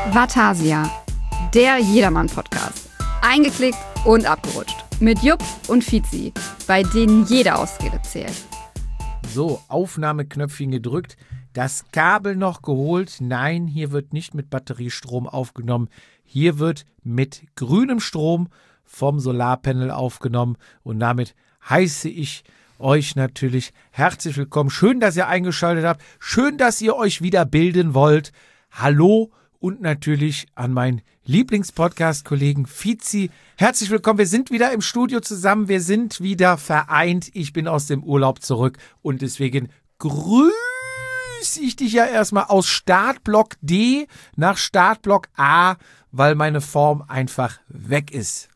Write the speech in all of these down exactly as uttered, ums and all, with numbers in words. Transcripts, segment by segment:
Vatasia, der Jedermann-Podcast. Eingeklickt und abgerutscht. Mit Jupp und Fizi, bei denen jede Ausrede zählt. So, Aufnahmeknöpfchen gedrückt, das Kabel noch geholt. Nein, hier wird nicht mit Batteriestrom aufgenommen. Hier wird mit grünem Strom vom Solarpanel aufgenommen. Und damit heiße ich euch natürlich herzlich willkommen. Schön, dass ihr eingeschaltet habt. Schön, dass ihr euch wieder bilden wollt. Hallo und natürlich an meinen Lieblingspodcast-Kollegen Fizi. Herzlich willkommen. Wir sind wieder im Studio zusammen. Wir sind wieder vereint. Ich bin aus dem Urlaub zurück und deswegen grüße ich dich ja erstmal aus Startblock D nach Startblock A, weil meine Form einfach weg ist.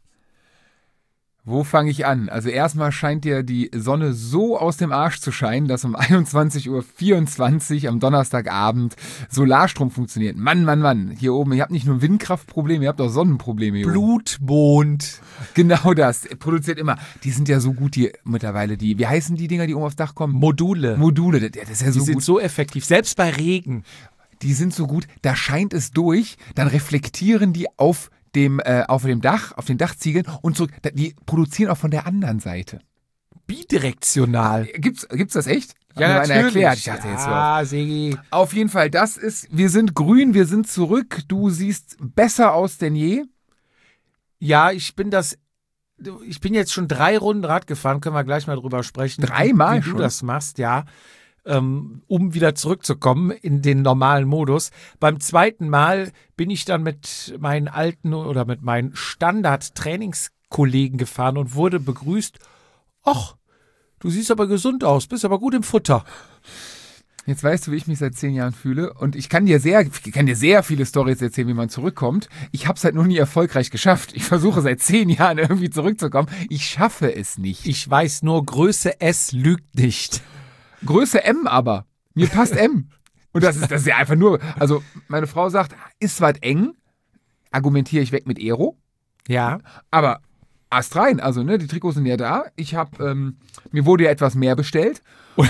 Wo fange ich an? Also erstmal scheint dir die Sonne so aus dem Arsch zu scheinen, dass um einundzwanzig Uhr vierundzwanzig am Donnerstagabend Solarstrom funktioniert. Mann, Mann, Mann. Hier oben, ihr habt nicht nur Windkraftprobleme, ihr habt auch Sonnenprobleme hier Blutmond. oben. Genau das. Produziert immer. Die sind ja so gut, die mittlerweile, die, wie heißen die Dinger, die oben aufs Dach kommen? Module. Module, das, das ist ja so Die gut. sind so effektiv, selbst bei Regen. Die sind so gut, da scheint es durch, dann reflektieren die auf dem, äh, auf dem Dach, auf den Dachziegeln und zurück. Die produzieren auch von der anderen Seite. Bidirektional. Gibt's, gibt's das echt? Ja, Hat mir einer natürlich. erklärt. Ich dachte jetzt so. Ja, Segi. Auf jeden Fall, das ist, wir sind grün, wir sind zurück. Du siehst besser aus denn je. Ja, ich bin das, ich bin jetzt schon drei Runden Rad gefahren, können wir gleich mal drüber sprechen. Dreimal wie schon? du das machst, ja. Ähm, um wieder zurückzukommen in den normalen Modus. Beim zweiten Mal bin ich dann mit meinen alten oder mit meinen Standard-Trainingskollegen gefahren und wurde begrüßt. Ach, du siehst aber gesund aus, bist aber gut im Futter. Jetzt weißt du, wie ich mich seit zehn Jahren fühle. Und ich kann dir sehr, ich kann dir sehr viele Storys erzählen, wie man zurückkommt. Ich habe es halt noch nie erfolgreich geschafft. Ich versuche seit zehn Jahren irgendwie zurückzukommen. Ich schaffe es nicht. Ich weiß nur, Größe S lügt nicht. Größe M aber. Mir passt M. Und das ist, das ist ja einfach nur, also meine Frau sagt, ist was eng, argumentiere ich weg mit Aero. Ja. Aber Ast rein, also ne, die Trikots sind ja da. Ich habe, ähm, mir wurde ja etwas mehr bestellt.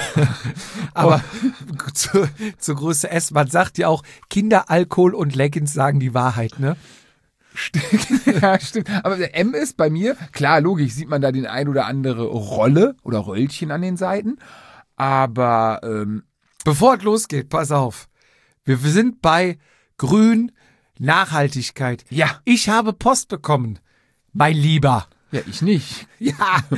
Aber zu, zur Größe S, man sagt ja auch, Kinder, Alkohol und Leggings sagen die Wahrheit, ne? Ja, stimmt. Aber der M ist bei mir, klar, logisch, sieht man da den ein oder andere Rolle oder Röllchen an den Seiten. Aber, ähm, Bevor es losgeht, pass auf. Wir, wir sind bei Grün, Nachhaltigkeit. ja, Ich habe Post bekommen, mein Lieber. ja, ich nicht. Ja,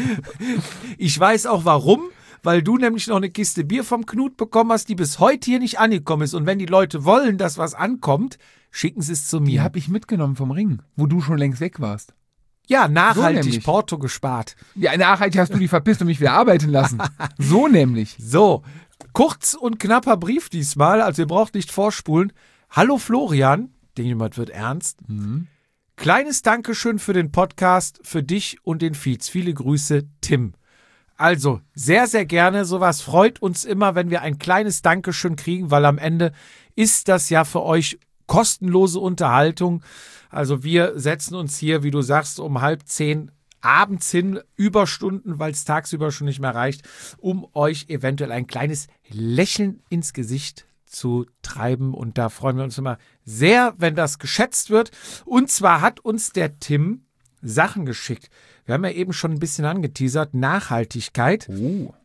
ich weiß auch warum, weil du nämlich noch eine Kiste Bier vom Knut bekommen hast, die bis heute hier nicht angekommen ist. Und wenn die Leute wollen, dass was ankommt, schicken sie es zu Die mir. habe ich mitgenommen vom Ring, wo du schon längst weg warst. Ja, So nachhaltig, nämlich. Porto gespart. Ja, nachhaltig hast du die verpisst und mich wieder arbeiten lassen. So nämlich. So, kurz und knapper Brief diesmal, also ihr braucht nicht vorspulen. Hallo Florian, denke jemand wird ernst. Mhm. Kleines Dankeschön für den Podcast, für dich und den Feeds. Viele Grüße, Tim. Also, sehr, sehr gerne. Sowas freut uns immer, wenn wir ein kleines Dankeschön kriegen, weil am Ende ist das ja für euch kostenlose Unterhaltung. Also wir setzen uns hier, wie du sagst, um halb zehn abends hin, Überstunden, weil es tagsüber schon nicht mehr reicht, um euch eventuell ein kleines Lächeln ins Gesicht zu treiben. Und da freuen wir uns immer sehr, wenn das geschätzt wird. Und zwar hat uns der Tim Sachen geschickt. Wir haben ja eben schon ein bisschen angeteasert, Nachhaltigkeit. Oh.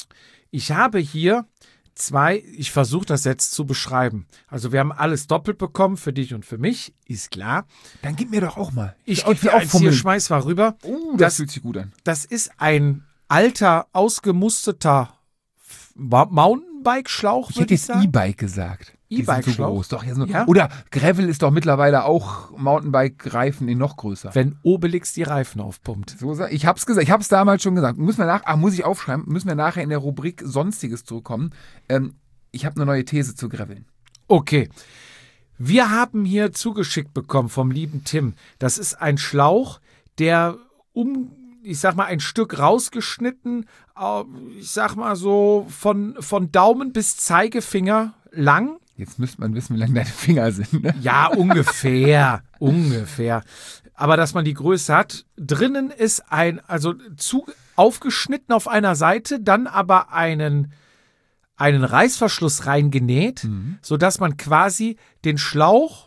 Ich habe hier zwei, ich versuche das jetzt zu beschreiben. Also wir haben alles doppelt bekommen, für dich und für mich, ist klar. Dann gib mir doch auch mal. Ich will gebe dir eins hier, fummeln. schmeiß mal rüber. Oh, das, Das- fühlt sich gut an. Das ist ein alter, ausgemusterter Ma- Mountainbike-Schlauch, Ich würde hätte ich jetzt sagen. E-Bike gesagt. Die sind so E-Bike-Schlauch? groß. Doch, ja, so, Ja. Oder Gravel ist doch mittlerweile auch Mountainbike-Reifen in noch größer. Wenn Obelix die Reifen aufpumpt. So, sa- ich hab's gesagt, ich hab's damals schon gesagt. Müssen wir nach, ah, muss ich aufschreiben, müssen wir nachher in der Rubrik Sonstiges zurückkommen. Ähm, ich habe eine neue These zu Graveln. Okay. Wir haben hier zugeschickt bekommen vom lieben Tim. Das ist ein Schlauch, der um, ich sag mal, ein Stück rausgeschnitten, äh, ich sag mal so von, von Daumen bis Zeigefinger lang. Jetzt müsste man wissen, wie lang deine Finger sind. Ne? Ja, ungefähr, ungefähr. Aber dass man die Größe hat. Drinnen ist ein, also zu aufgeschnitten auf einer Seite, dann aber einen, einen Reißverschluss reingenäht, Mhm. sodass man quasi den Schlauch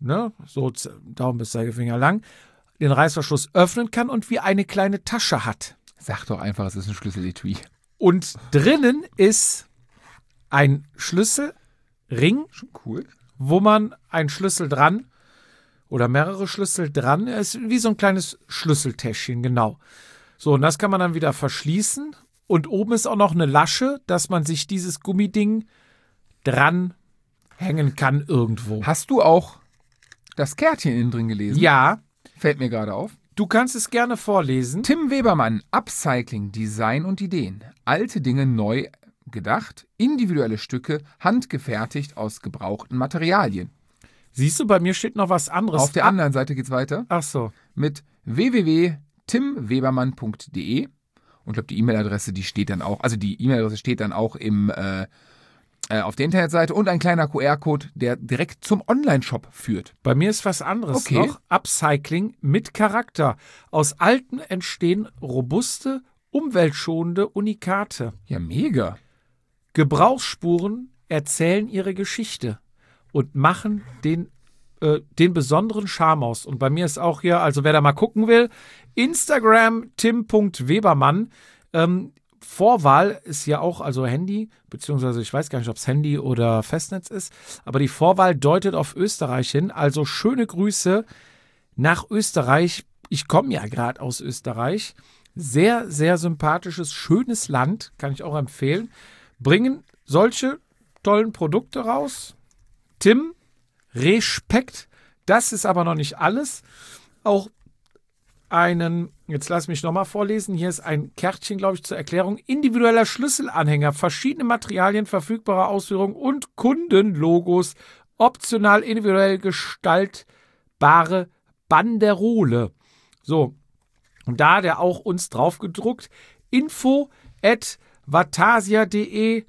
ne, so Z- Daumen bis Zeigefinger lang, den Reißverschluss öffnen kann und wie eine kleine Tasche hat. Sag doch einfach, es ist ein Schlüsseletui. Und drinnen ist ein Schlüsselring, Schon cool. wo man einen Schlüssel dran oder mehrere Schlüssel dran, ist wie so ein kleines Schlüsseltäschchen, genau. So, und das kann man dann wieder verschließen. Und oben ist auch noch eine Lasche, dass man sich dieses Gummiding dran hängen kann irgendwo. Hast du auch das Kärtchen innen drin gelesen? Ja, Fällt mir gerade auf. du kannst es gerne vorlesen. Tim Webermann, Upcycling, Design und Ideen. Alte Dinge neu gedacht, individuelle Stücke, handgefertigt aus gebrauchten Materialien. Siehst du, bei mir steht noch was anderes. Auf der Ah, anderen Seite geht's weiter Ach so. mit w w w punkt tim webermann punkt d e. Und ich glaube, die E-Mail-Adresse, die steht dann auch, also die E-Mail-Adresse steht dann auch im, äh, äh, auf der Internetseite und ein kleiner Q R-Code, der direkt zum Online-Shop führt. Bei mir ist was anderes Okay. noch. Upcycling mit Charakter. Aus Alten entstehen robuste, umweltschonende Unikate. Ja, mega. Gebrauchsspuren erzählen ihre Geschichte und machen den, äh, den besonderen Charme aus. Und bei mir ist auch hier, also wer da mal gucken will, Instagram tim punkt webermann. Ähm, Vorwahl ist ja auch, also Handy, beziehungsweise ich weiß gar nicht, ob es Handy oder Festnetz ist, aber die Vorwahl deutet auf Österreich hin. Also schöne Grüße nach Österreich. Ich komme ja gerade aus Österreich. Sehr, sehr sympathisches, schönes Land, kann ich auch empfehlen. Bringen solche tollen Produkte raus. Tim, Respekt. Das ist aber noch nicht alles. Auch einen, jetzt lass mich nochmal vorlesen, hier ist ein Kärtchen, glaube ich, zur Erklärung. Individueller Schlüsselanhänger, verschiedene Materialien, verfügbare Ausführungen und Kundenlogos, optional individuell gestaltbare Banderole. So, und da hat er auch uns drauf gedruckt. Info at vatasia punkt de.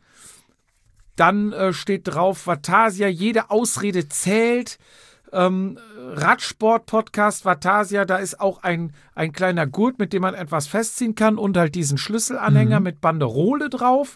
Dann äh, steht drauf, Vatasia, jede Ausrede zählt. Ähm, Radsport-Podcast Vatasia, da ist auch ein, ein kleiner Gurt, mit dem man etwas festziehen kann und halt diesen Schlüsselanhänger Mhm. mit Banderole drauf.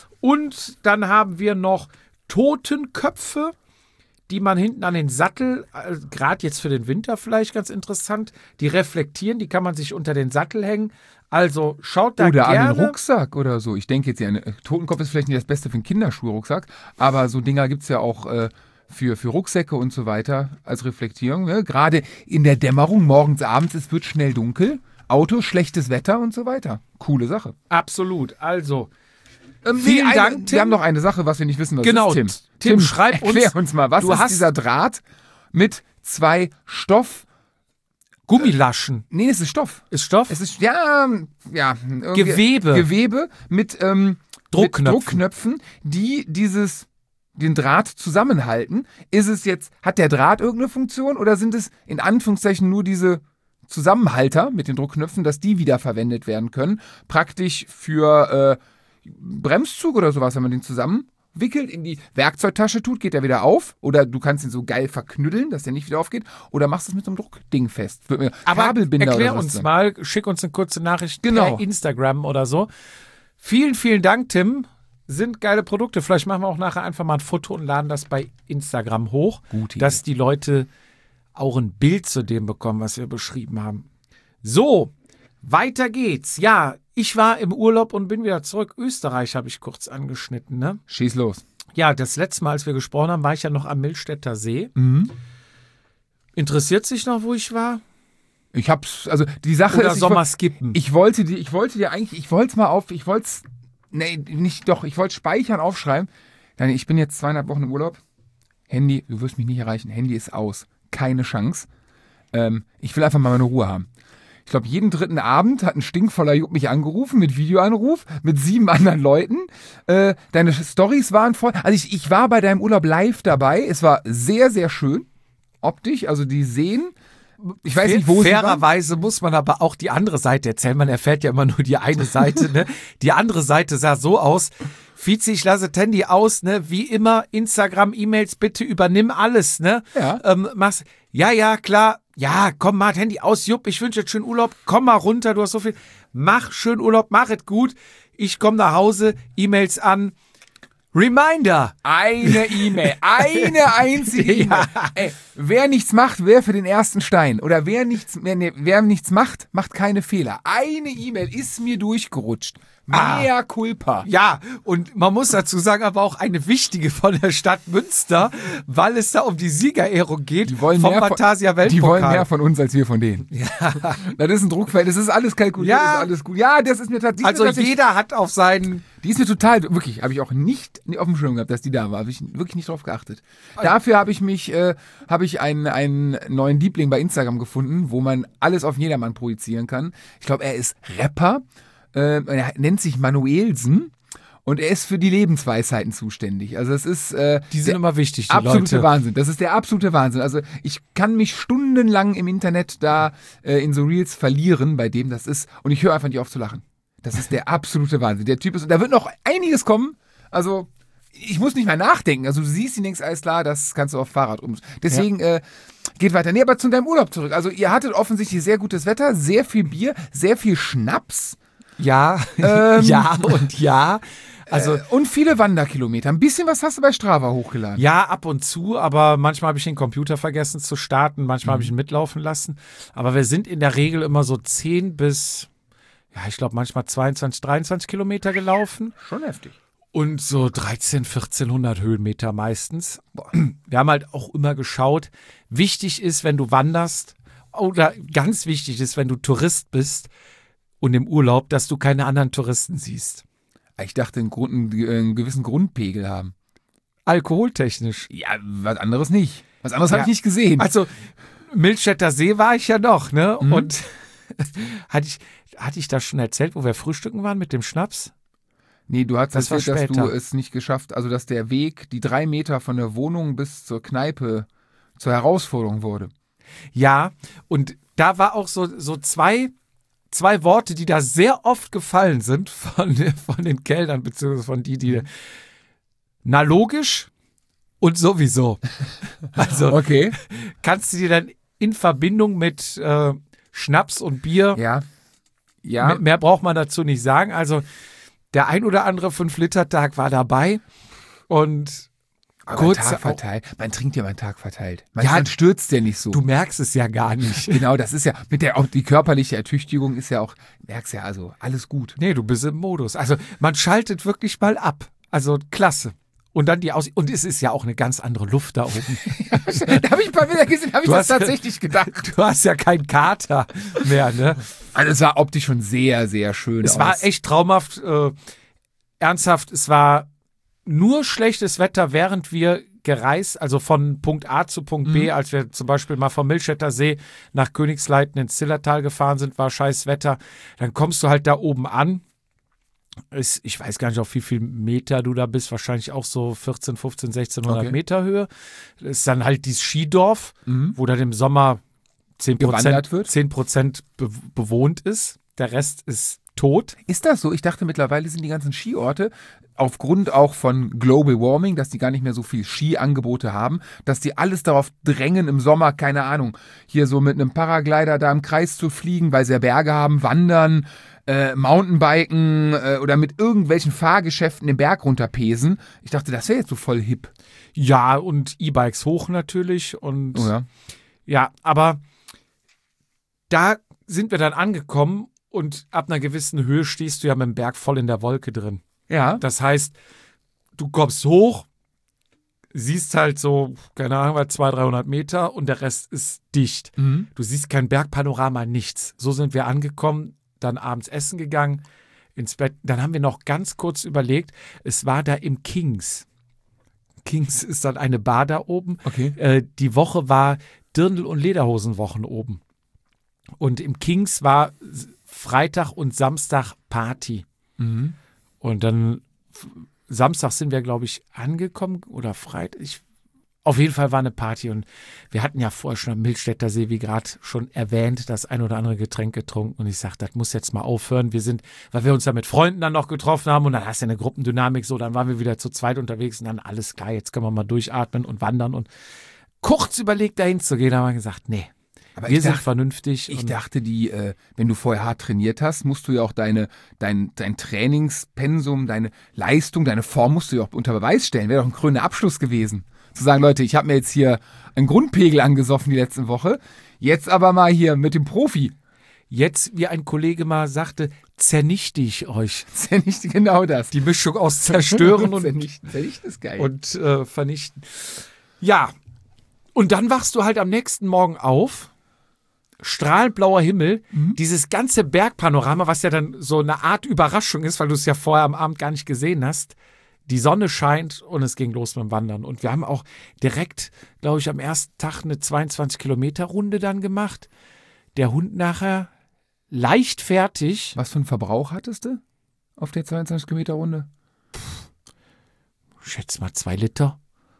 Und dann haben wir noch Totenköpfe, die man hinten an den Sattel, äh, gerade jetzt für den Winter vielleicht ganz interessant, die reflektieren, die kann man sich unter den Sattel hängen. Also schaut da Oder gerne. an den Rucksack oder so. Ich denke jetzt, ja, ein Totenkopf ist vielleicht nicht das Beste für einen Kinderschuhrucksack, aber so Dinger gibt es ja auch äh, für, für Rucksäcke und so weiter als Reflektierung. Ne? Gerade in der Dämmerung, morgens, abends, es wird schnell dunkel. Auto, schlechtes Wetter und so weiter. Coole Sache. Absolut. Also, Ähm, Vielen eine, Dank, Tim. Wir haben noch eine Sache, was wir nicht wissen, was Genau, ist, Tim. Tim, schreib uns- erklär uns mal, was du ist hast- dieser Draht mit zwei Stoff... Gummilaschen. Nee, es ist Stoff. Ist Stoff? Es ist, ja, ja. irgendwie- Gewebe. Gewebe mit, ähm, Druckknöpfen. mit Druckknöpfen, die dieses, den Draht zusammenhalten. Ist es jetzt, hat der Draht irgendeine Funktion oder sind es in Anführungszeichen nur diese Zusammenhalter mit den Druckknöpfen, dass die wieder verwendet werden können? Praktisch für äh, Bremszug oder sowas, wenn man den zusammenwickelt, in die Werkzeugtasche tut, geht er wieder auf. Oder du kannst ihn so geil verknüddeln, dass der nicht wieder aufgeht. Oder machst es mit so einem Druckding fest. Wird mir- Aber Kabelbinder erklär oder was uns dann. mal, schick uns eine kurze Nachricht Genau. per Instagram oder so. Vielen, vielen Dank, Tim. Sind geile Produkte. Vielleicht machen wir auch nachher einfach mal ein Foto und laden das bei Instagram hoch, Gute dass die Leute auch ein Bild zu dem bekommen, was wir beschrieben haben. So, weiter geht's. Ja, ich war im Urlaub und bin wieder zurück. Österreich habe ich kurz angeschnitten, ne? Schieß los. Ja, das letzte Mal, als wir gesprochen haben, war ich ja noch am Millstätter See. Mhm. Interessiert sich noch, wo ich war? Ich hab's, also die Sache Oder ist, ich, Sommer woll- skippen? ich wollte dir, ich wollte dir eigentlich, ich wollte es mal auf, ich wollte es, nee, nicht doch, ich wollte speichern, aufschreiben. Nein, ich bin jetzt zweieinhalb Wochen im Urlaub. Handy, du wirst mich nicht erreichen. Handy ist aus. Keine Chance. Ähm, ich will einfach mal meine Ruhe haben. Ich glaube, jeden dritten Abend hat ein stinkvoller Jupp mich angerufen mit Videoanruf mit sieben anderen Leuten. Äh, deine Storys waren voll. Also ich, ich war bei deinem Urlaub live dabei. Es war sehr, sehr schön. Optisch, also die Seen. Ich weiß nicht, wo sie waren. Fairerweise muss man aber auch die andere Seite erzählen. Man erfährt ja immer nur die eine Seite. Ne? Die andere Seite sah so aus. Vizi, ich lasse das Handy aus, ne? Wie immer, Instagram, E-Mails, bitte übernimm alles, ne? Ja. Ähm, mach's, ja, ja, klar. Ja, komm, mach das Handy aus, Jupp, ich wünsche dir schönen Urlaub. Komm mal runter, du hast so viel. Mach schönen Urlaub, mach es gut. Ich komme nach Hause, E-Mails an. Reminder. Eine E-Mail, eine einzige E-Mail. Ja. Ey, wer nichts macht, wer für den ersten Stein. Oder wer nichts, nee, wer nichts macht, macht keine Fehler. Eine E-Mail ist mir durchgerutscht. Ah. Mea culpa. Ja, und man muss dazu sagen, aber auch eine wichtige von der Stadt Münster, weil es da um die Siegerehrung geht Die wollen vom mehr von- Fantasia Weltpokal. Die wollen mehr von uns als wir von denen. Ja. Das ist ein Druckfeld, das ist alles kalkuliert, Ja. das ist alles gut. Ja, das ist mir tatsächlich. Also tatsächlich- jeder hat auf seinen... Die ist mir total, wirklich, habe ich auch nicht auf dem Schirm gehabt, dass die da war. Habe ich wirklich nicht drauf geachtet. Dafür habe ich mich, äh, habe ich einen, einen neuen Liebling bei Instagram gefunden, wo man alles auf jedermann projizieren kann. Ich glaube, er ist Rapper, äh, er nennt sich Manuelsen und er ist für die Lebensweisheiten zuständig. Also es ist äh, Die sind der immer wichtig, die absolute Leute. Wahnsinn. Das ist der absolute Wahnsinn. Also ich kann mich stundenlang im Internet da äh, in so Reels verlieren, bei dem das ist, und ich höre einfach nicht auf zu lachen. Das ist der absolute Wahnsinn. Der Typ ist, und da wird noch einiges kommen. Also, ich muss nicht mehr nachdenken. Also, du siehst, die denkst, alles klar, das kannst du auf Fahrrad um. Deswegen, äh, geht weiter. Nee, aber zu deinem Urlaub zurück. Also, ihr hattet offensichtlich sehr gutes Wetter, sehr viel Bier, sehr viel Schnaps. Ja, Ähm. ja und ja. Also, äh, und viele Wanderkilometer. Ein bisschen was hast du bei Strava hochgeladen. ja, ab und zu, aber manchmal habe ich den Computer vergessen zu starten, manchmal habe ich ihn mitlaufen lassen. Aber wir sind in der Regel immer so zehn bis, ja, ich glaube manchmal zweiundzwanzig, dreiundzwanzig Kilometer gelaufen. Schon heftig. Und so dreizehn, vierzehnhundert Höhenmeter meistens. Wir haben halt auch immer geschaut, wichtig ist, wenn du wanderst, oder ganz wichtig ist, wenn du Tourist bist und im Urlaub, dass du keine anderen Touristen siehst. Ich dachte, einen, Grund, einen, einen gewissen Grundpegel haben. Alkoholtechnisch. Ja, was anderes nicht. Was anderes Ja. habe ich nicht gesehen. Also, Milchstädter See war ich ja noch, ne? Mhm. Und hatte ich, hatte ich das schon erzählt, wo wir frühstücken waren mit dem Schnaps? Nee, du hast Das war erzählt, dass du später. es nicht geschafft, also dass der Weg, die drei Meter von der Wohnung bis zur Kneipe zur Herausforderung wurde. Ja, und da war auch so, so zwei, zwei Worte, die da sehr oft gefallen sind von, von den Kellnern, beziehungsweise von die, die, na logisch und sowieso. Also Okay. kannst du dir dann in Verbindung mit äh, Schnaps und Bier, Ja. Ja. mehr, mehr braucht man dazu nicht sagen. Also der ein oder andere fünf-Liter-Tag war dabei und Aber kurz Tag auch- verteilt. Man trinkt ja mal einen Tag verteilt. Man, Ja, man stürzt ja nicht so. du merkst es ja gar nicht. Genau, das ist ja, mit der, auch die körperliche Ertüchtigung ist ja auch, merkst ja, also alles gut. Nee, du bist im Modus. Also man schaltet wirklich mal ab. Also klasse. Und dann die Aus und es ist ja auch eine ganz andere Luft da oben. Da habe ich ein paar Bilder gesehen, habe ich Du das hast- tatsächlich gedacht. Du hast ja keinen Kater mehr, ne? Also es sah optisch schon sehr, sehr schön Es aus. war echt traumhaft. Äh, ernsthaft, es war nur schlechtes Wetter, während wir gereist, also von Punkt A zu Punkt B, als wir zum Beispiel mal vom Milchstädter See nach Königsleiten ins Zillertal gefahren sind, war scheiß Wetter. Dann kommst du halt da oben an. Ist, ich weiß gar nicht, auf wie viel Meter du da bist, wahrscheinlich auch so vierzehn, fünfzehn, sechzehnhundert Okay. Meter Höhe. Das ist dann halt dieses Skidorf, Mhm. wo dann im Sommer zehn Prozent, Gewandert wird? zehn Prozent be bewohnt ist. Der Rest ist tot. Ist das so? Ich dachte, mittlerweile sind die ganzen Skiorte aufgrund auch von Global Warming, dass die gar nicht mehr so viel Skiangebote haben, dass die alles darauf drängen, im Sommer, keine Ahnung, hier so mit einem Paraglider da im Kreis zu fliegen, weil sie ja Berge haben, wandern, äh, Mountainbiken äh, oder mit irgendwelchen Fahrgeschäften den Berg runterpesen. Ich dachte, das wäre jetzt so voll hip. Ja, und E-Bikes hoch natürlich. Und Oh ja. ja, aber da sind wir dann angekommen und ab einer gewissen Höhe stehst du ja mit dem Berg voll in der Wolke drin. Ja. Das heißt, du kommst hoch, siehst halt so, keine Ahnung, zweihundert, dreihundert Meter und der Rest ist dicht. Mhm. Du siehst kein Bergpanorama, nichts. So sind wir angekommen, dann abends essen gegangen, ins Bett. Dann haben wir noch ganz kurz überlegt, es war da im Kings. Kings ist dann eine Bar da oben. Okay. Äh, die Woche war Dirndl- und Lederhosenwochen oben. Und im Kings war S- Freitag und Samstag Party. Mhm. Und dann f- Samstag sind wir, glaube ich, angekommen oder Freitag. Ich, auf jeden Fall war eine Party und wir hatten ja vorher schon am Milchstädter See, wie gerade schon erwähnt, das ein oder andere Getränk getrunken. Und ich sagte, das muss jetzt mal aufhören. Wir sind, weil wir uns ja mit Freunden dann noch getroffen haben und dann hast du eine Gruppendynamik so, dann waren wir wieder zu zweit unterwegs und dann alles klar, jetzt können wir mal durchatmen und wandern. Und kurz überlegt, dahin zu gehen, haben wir gesagt, nee, Aber wir ich sind dachte- vernünftig. Ich und- dachte, die, äh, wenn du vorher hart trainiert hast, musst du ja auch deine, dein, dein Trainingspensum, deine Leistung, deine Form musst du ja auch unter Beweis stellen. Wäre doch ein krönender Abschluss gewesen. Zu sagen, Leute, ich habe mir jetzt hier einen Grundpegel angesoffen die letzte Woche, jetzt aber mal hier mit dem Profi. Jetzt, wie ein Kollege mal sagte, zernichte ich euch. Das ist ja nicht genau das. Die Mischung aus zerstören und, Zernichten. Zernichten ist geil. und äh, vernichten. Ja, und dann wachst du halt am nächsten Morgen auf, strahlend blauer Himmel, dieses ganze Bergpanorama, was ja dann so eine Art Überraschung ist, weil du es ja vorher am Abend gar nicht gesehen hast. Die Sonne scheint und es ging los mit dem Wandern. Und wir haben auch direkt, glaube ich, am ersten Tag eine zweiundzwanzig Kilometer Runde dann gemacht. Der Hund nachher leicht fertig. Was für einen Verbrauch hattest du auf der zweiundzwanzig Kilometer Runde? Schätze mal zwei Liter.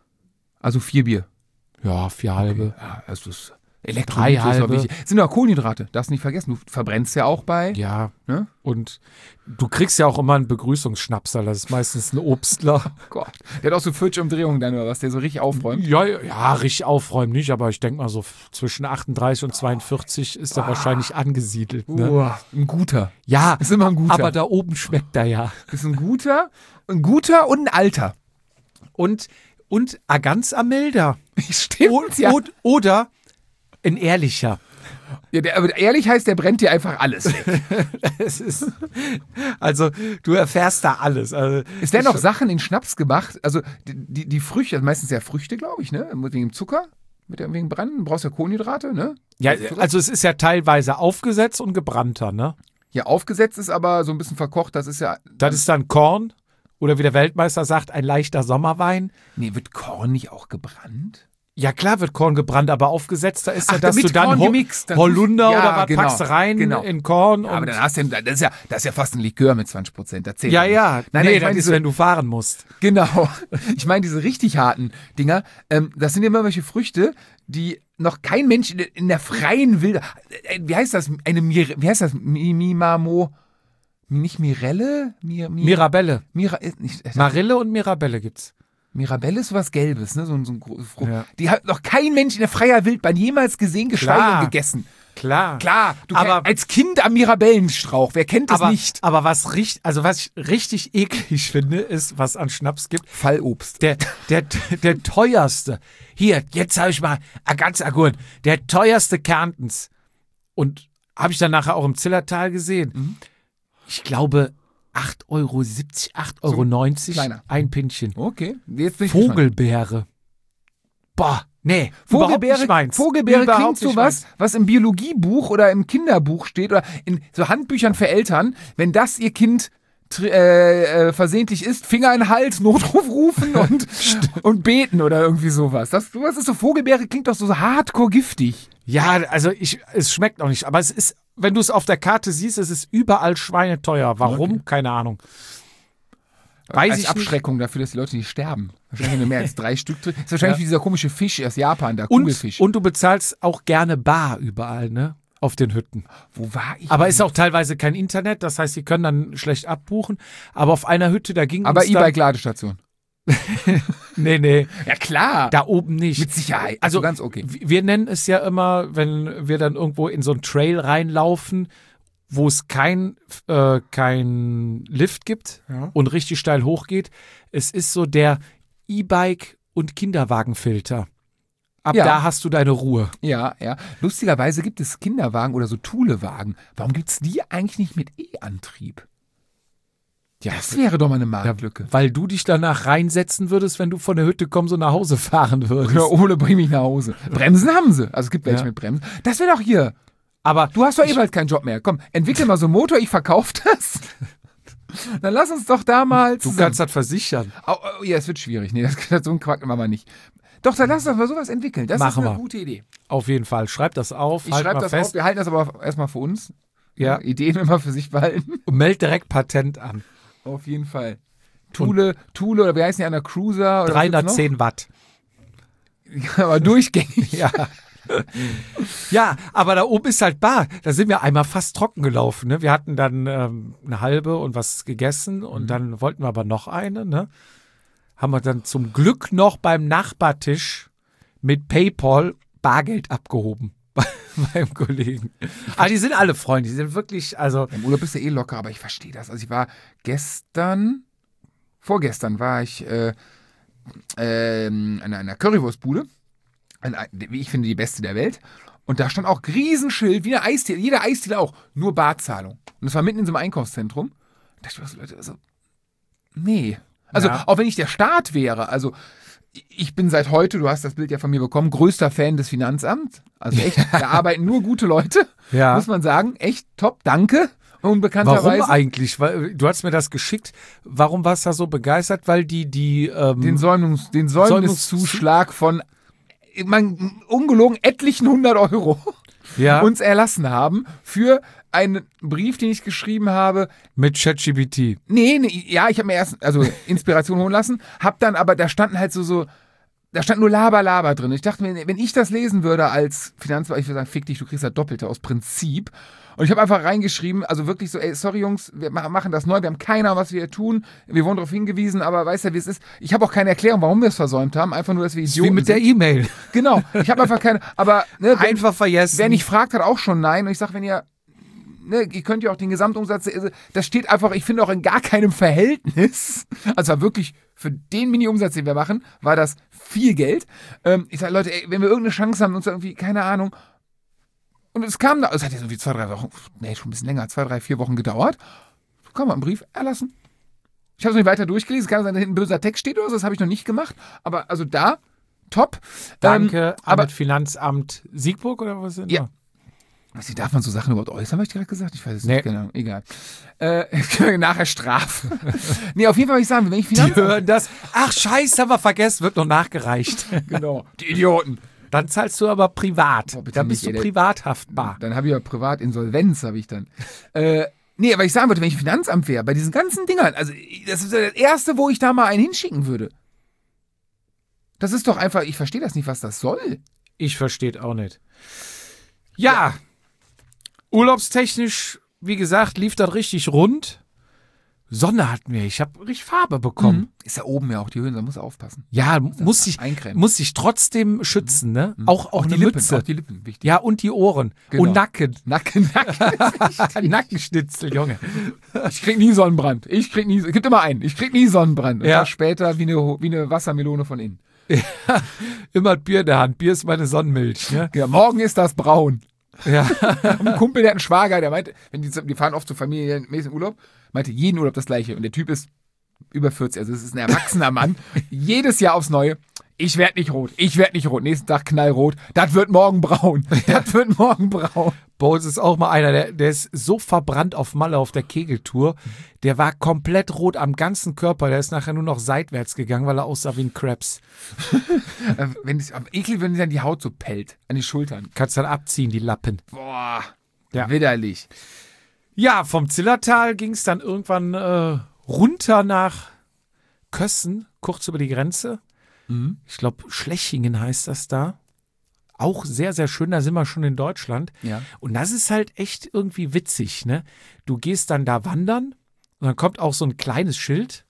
Also vier Bier. Ja, vier halbe. Ja, also das Drei Elektrolyte ist auch halbe. wichtig. Sind auch Kohlenhydrate, darfst nicht vergessen. Du verbrennst ja auch bei. Ja, Ne? und du kriegst ja auch immer einen Begrüßungsschnapsal. Das ist meistens ein Obstler. Gott. Der hat auch so vierzig-Umdrehungen dann oder was, der so richtig aufräumt. Ja, ja, richtig aufräumen nicht, aber ich denke mal so f- zwischen achtunddreißig und zweiundvierzig ist er wahrscheinlich angesiedelt. Ne? Uah, ein guter. Ja, Ist immer ein guter. aber da oben schmeckt er ja. Ist ein guter, ein guter und ein alter. Und, und ein ganz am milder. Stimmt, Und, ja. und, oder ein ehrlicher. ja der, aber ehrlich heißt, der brennt dir einfach alles weg. Es ist, also, du erfährst da alles. Also, Es werden auch Sachen in Schnaps gemacht, also die, die, die Früchte, also meistens ja Früchte, glaube ich, ne? Wegen dem Zucker, mit dem, wegen Brennen, du brauchst ja Kohlenhydrate, ne? ja, also es ist ja teilweise aufgesetzt und gebrannter, ne? Ja, aufgesetzt ist aber so ein bisschen verkocht, das ist ja. Das ist dann Korn oder wie der Weltmeister sagt, ein leichter Sommerwein. Nee, wird Korn nicht auch gebrannt? Ja klar wird Korn gebrannt, aber aufgesetzt, da ist ja, Ach, dass mit du dann Korn Ho gemixt, dann Holunder tust- ja, oder was genau, packst du rein genau. in Korn. Ja, Und aber dann hast du, das ist ja, das ist ja fast ein Likör mit zwanzig Prozent. Da zählt ja, nicht. ja, Nein, nee, nein, ich das meine ist, diese, wenn du fahren musst. genau. Ich meine diese richtig harten Dinger. Ähm, das sind immer welche Früchte, die noch kein Mensch in der, in der freien Wilde. Äh, wie heißt das? Eine Mir, wie heißt das? Mi- Mimamo? Nicht Mirelle? Mir, Mir, Mirabelle. Mira, ist nicht, Marille und Mirabelle gibt's. Mirabelle ist sowas Gelbes, ne? So, ein- so ein Gro- Frucht. Ja. Die hat noch kein Mensch in der freier Wildbahn jemals gesehen, geschweige Klar. denn gegessen. Klar. Klar, du Aber- kenn, als Kind am Mirabellenstrauch, wer kennt das aber, nicht? aber was richtig, also was ich richtig eklig finde, ist, was an Schnaps gibt. Fallobst. Der, der, der teuerste. Hier, jetzt habe ich mal ein ganz akut. Der teuerste Kärntens. Und habe ich dann nachher auch im Zillertal gesehen. Mhm. Ich glaube acht Euro siebzig, acht Euro neunzig kleiner. ein Pinchen. Okay, jetzt bin ich gespannt. Vogelbeere. Boah, nee, überhaupt Vogelbeere, nicht meins. Vogelbeere Überhaupt klingt so nicht was, meins. was im Biologiebuch oder im Kinderbuch steht oder in so Handbüchern für Eltern. Wenn das ihr Kind tr- äh, äh, versehentlich ist, Finger in den Hals, Notruf rufen und, und beten oder irgendwie sowas. Das, sowas ist so, Vogelbeere klingt doch so hardcore giftig. Ja, also ich, es schmeckt noch nicht. Aber es ist, wenn du es auf der Karte siehst, es ist überall schweineteuer. Warum? Okay. Keine Ahnung. Weiß Als ich nicht. Abschreckung dafür, dass die Leute nicht sterben. Wahrscheinlich, wenn du mehr als drei Stück trinkst. Ist wahrscheinlich Ja. wie dieser komische Fisch aus Japan, der Und, Kugelfisch. und du bezahlst auch gerne bar überall, ne? Auf den Hütten. Wo war ich? Aber ist auch teilweise kein Internet, das heißt, die können dann schlecht abbuchen. Aber auf einer Hütte, da ging Aber uns dann, E-Bike-Ladestation. Nee, nee, Ja klar. da oben nicht. Mit Sicherheit. Also Also ganz okay. w- wir nennen es ja immer, wenn wir dann irgendwo in so einen Trail reinlaufen, wo es kein, äh, kein Lift gibt Ja. und richtig steil hochgeht. Es ist so der E-Bike- und Kinderwagenfilter. Ab Ja. da hast du deine Ruhe. Ja, ja. Lustigerweise gibt es Kinderwagen oder so Thulewagen. Warum gibt es die eigentlich nicht mit E-Antrieb? Ja, Das wäre doch mal eine Marktlücke. weil du dich danach reinsetzen würdest, wenn du von der Hütte kommst und nach Hause fahren würdest. Ja, Ole, bring mich nach Hause. Bremsen haben sie. Also es gibt welche Ja. mit Bremsen. Das wäre doch hier. Aber Du hast doch eh bald keinen Job mehr. Komm, entwickel mal so einen Motor, ich verkaufe das. Dann lass uns doch da mal du zusammen. kannst das versichern. Oh, oh, ja, es wird schwierig. Nee, das, das so ein Quack machen wir nicht. Doch, dann lass uns doch mal sowas entwickeln. Das ist Machen eine wir. gute Idee. Auf jeden Fall. Schreib das auf, Ich halt schreibe mal das fest auf. Wir halten das aber erstmal für uns. Ja. Ideen immer für sich behalten. und meld direkt Patent an. Auf jeden Fall. Thule, Thule oder wie heißen die, einer Cruiser? Oder was gibt's dreihundertzehn Watt. noch? Aber durchgängig. Ja. Ja, aber da oben ist halt bar. Da sind wir einmal fast trocken gelaufen. Ne? Wir hatten dann ähm, eine halbe und was gegessen und Mhm. dann wollten wir aber noch eine. Ne? Haben wir dann zum Glück noch beim Nachbartisch mit PayPal Bargeld abgehoben. beim Kollegen. Aber die sind alle Freunde, die sind wirklich, also. Im Urlaub bist du eh locker, aber ich verstehe das. Also ich war gestern, vorgestern war ich äh, äh, in einer Currywurstbude, wie ich finde, die beste der Welt. Und da stand auch Riesenschild, wie eine Eisdiele, jeder Eisdiele auch, nur Barzahlung. Und das war mitten in so einem Einkaufszentrum. Da dachte ich mir so, Leute, also, nee. Also, Ja. auch wenn ich der Staat wäre, also, ich bin seit heute, du hast das Bild ja von mir bekommen, größter Fan des Finanzamts. Also echt, da arbeiten nur gute Leute, Ja. muss man sagen. Echt top, danke. Unbekannterweise. Warum eigentlich? Weil, du hast mir das geschickt. Warum warst du da so begeistert? Weil die, die, ähm, Den, Säumnungs, den Säumniszuschlag von, man, ungelogen, etlichen hundert Euro ja, uns erlassen haben für einen Brief, den ich geschrieben habe. mit ChatGPT. Nee, nee, ja, ich habe mir erst also Inspiration holen lassen, hab dann aber, da standen halt so, so, da stand nur Laber, Laber drin. Ich dachte mir, wenn ich das lesen würde als Finanzbeamter, ich würde sagen, fick dich, du kriegst das Doppelte aus Prinzip. Und ich habe einfach reingeschrieben, also wirklich so, ey, sorry Jungs, wir machen das neu, wir haben keine Ahnung, was wir hier tun, wir wurden darauf hingewiesen, aber weißt ja, wie es ist. Ich habe auch keine Erklärung, warum wir es versäumt haben, einfach nur, dass wir Idioten Wie mit der sind. E-Mail. Genau, ich habe einfach keine, aber ne, wer, Einfach vergessen. wer nicht fragt, hat auch schon Nein. Und ich sage, wenn ihr, ne, ihr könnt ja auch den Gesamtumsatz, also, das steht einfach, ich finde auch in gar keinem Verhältnis, also war wirklich für den Mini-Umsatz, den wir machen, war das viel Geld. Ähm, ich sage, Leute, ey, wenn wir irgendeine Chance haben, uns irgendwie, keine Ahnung, und es kam da, es hat jetzt irgendwie zwei, drei Wochen, nee, schon ein bisschen länger, zwei, drei, vier Wochen gedauert. Kam mal ein Brief, erlassen. Ich habe es nicht weiter durchgelesen, es kann sein, dass hinten ein böser Text steht oder so, das habe ich noch nicht gemacht. Aber also da, top. Danke, ähm, aber aber Finanzamt Siegburg oder was sind Ja. wir? was, darf man so Sachen überhaupt äußern, habe ich gerade gesagt? Ich weiß es Nee. nicht genau, egal. Äh, nachher Strafe. Nee, auf jeden Fall, was ich sagen will, wenn ich Die Finanzamt... hören das. Ach, scheiße, haben wir vergessen, wird noch nachgereicht. Genau, die Idioten. Dann zahlst du aber privat. Boah, bitte Dann bist nicht, du ey, der- privat haftbar. Dann habe ich ja Privatinsolvenz, habe ich dann. Äh, nee, aber ich sagen wollte, wenn ich Finanzamt wäre, bei diesen ganzen Dingern, also das ist ja das Erste, wo ich da mal einen hinschicken würde. Das ist doch einfach, ich verstehe das nicht, was das soll. Ich verstehe auch nicht. Ja, urlaubstechnisch, wie gesagt, lief das richtig rund. Sonne hatten wir. Ich habe richtig Farbe bekommen. Ist ja oben ja auch die Höhen, da muss er aufpassen. Ja, muss sich, eincremen. muss sich trotzdem schützen, ne? Auch, auch, die eine Lippen, Mütze. auch die Lippen, wichtig. Ja, und die Ohren. Genau. Und Nacken. Nacken, Nacken. Nackenschnitzel, Junge. Ich krieg nie Sonnenbrand. Ich krieg nie, es gibt immer einen. Ich krieg nie Sonnenbrand. Und Ja. ja. Später wie eine, wie eine Wassermelone von innen. Immer Bier in der Hand. Bier ist meine Sonnenmilch, ne? Ja, morgen ist das braun. Ja. Ein Kumpel, der hat einen Schwager, der meinte, wenn die, die fahren oft zu familienmäßigen Urlaub, meinte jeden Urlaub das Gleiche. Und der Typ ist über vierzig, also es ist ein erwachsener Mann. Jedes Jahr aufs Neue. Ich werd nicht rot, ich werd nicht rot. Nächsten Tag knallrot. Das wird morgen braun. Das wird morgen braun. Bei uns ist auch mal einer, der, der ist so verbrannt auf Malle auf der Kegeltour. Der war komplett rot am ganzen Körper. Der ist nachher nur noch seitwärts gegangen, weil er aussah wie ein Krebs. Äh, Wenn es, aber eklig, wenn dann die Haut so pellt. An die Schultern. Kannst dann abziehen, die Lappen. Boah. Ja. Widerlich. Ja, vom Zillertal ging es dann irgendwann äh, runter nach Kössen, kurz über die Grenze. Mhm. Ich glaube, Schlechingen heißt das da. Auch sehr, sehr schön, da sind wir schon in Deutschland. Ja. Und das ist halt echt irgendwie witzig, ne? Du gehst dann da wandern und dann kommt auch so ein kleines Schild.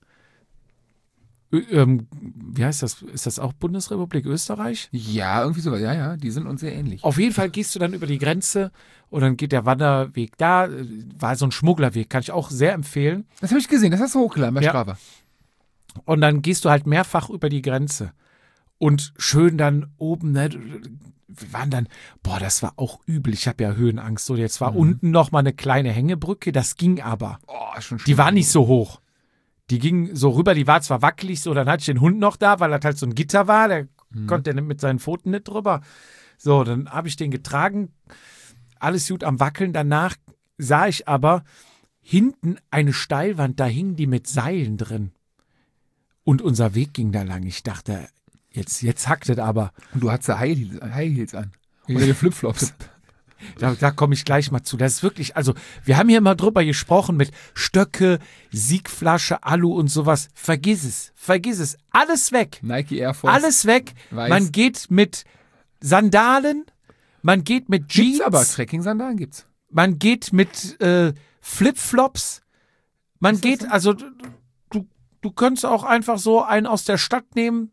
Ö ähm, wie heißt das? Ist das auch Bundesrepublik Österreich? Ja, irgendwie sowas. Ja, ja, die sind uns sehr ähnlich. Auf jeden Fall gehst du dann über die Grenze und dann geht der Wanderweg da. äh, War so ein Schmugglerweg, kann ich auch sehr empfehlen. Das habe ich gesehen, das hast du hochgeladen bei Ja. Strava. Und dann gehst du halt mehrfach über die Grenze. Und schön dann oben, ne, wir waren dann, boah, das war auch übel. Ich habe ja Höhenangst. So, jetzt war Mhm. unten noch mal eine kleine Hängebrücke, das ging aber. Oh, schon Die war nicht so hoch. Die ging so rüber, die war zwar wackelig, so, dann hatte ich den Hund noch da, weil das halt so ein Gitter war, der Mhm. konnte der mit seinen Pfoten nicht drüber. So, dann habe ich den getragen, alles gut am Wackeln. Danach sah ich aber hinten eine Steilwand, da hingen die mit Seilen drin. Und unser Weg ging da lang. Ich dachte, jetzt, jetzt hackt es aber. Und du hattest da High Heels, High Heels an. Oder die Flipflops. Da, da komme ich gleich mal zu. Das ist wirklich, also wir haben hier mal drüber gesprochen mit Stöcke, Siegflasche, Alu und sowas. Vergiss es, vergiss es. Alles weg. Nike Air Force. Alles weg. Weiß. Man geht mit Sandalen, man geht mit Jeans, Gibt's aber, Trekking-Sandalen gibt's. man geht mit äh, Flipflops, man Ist das geht, so? also du, du könntest auch einfach so einen aus der Stadt nehmen,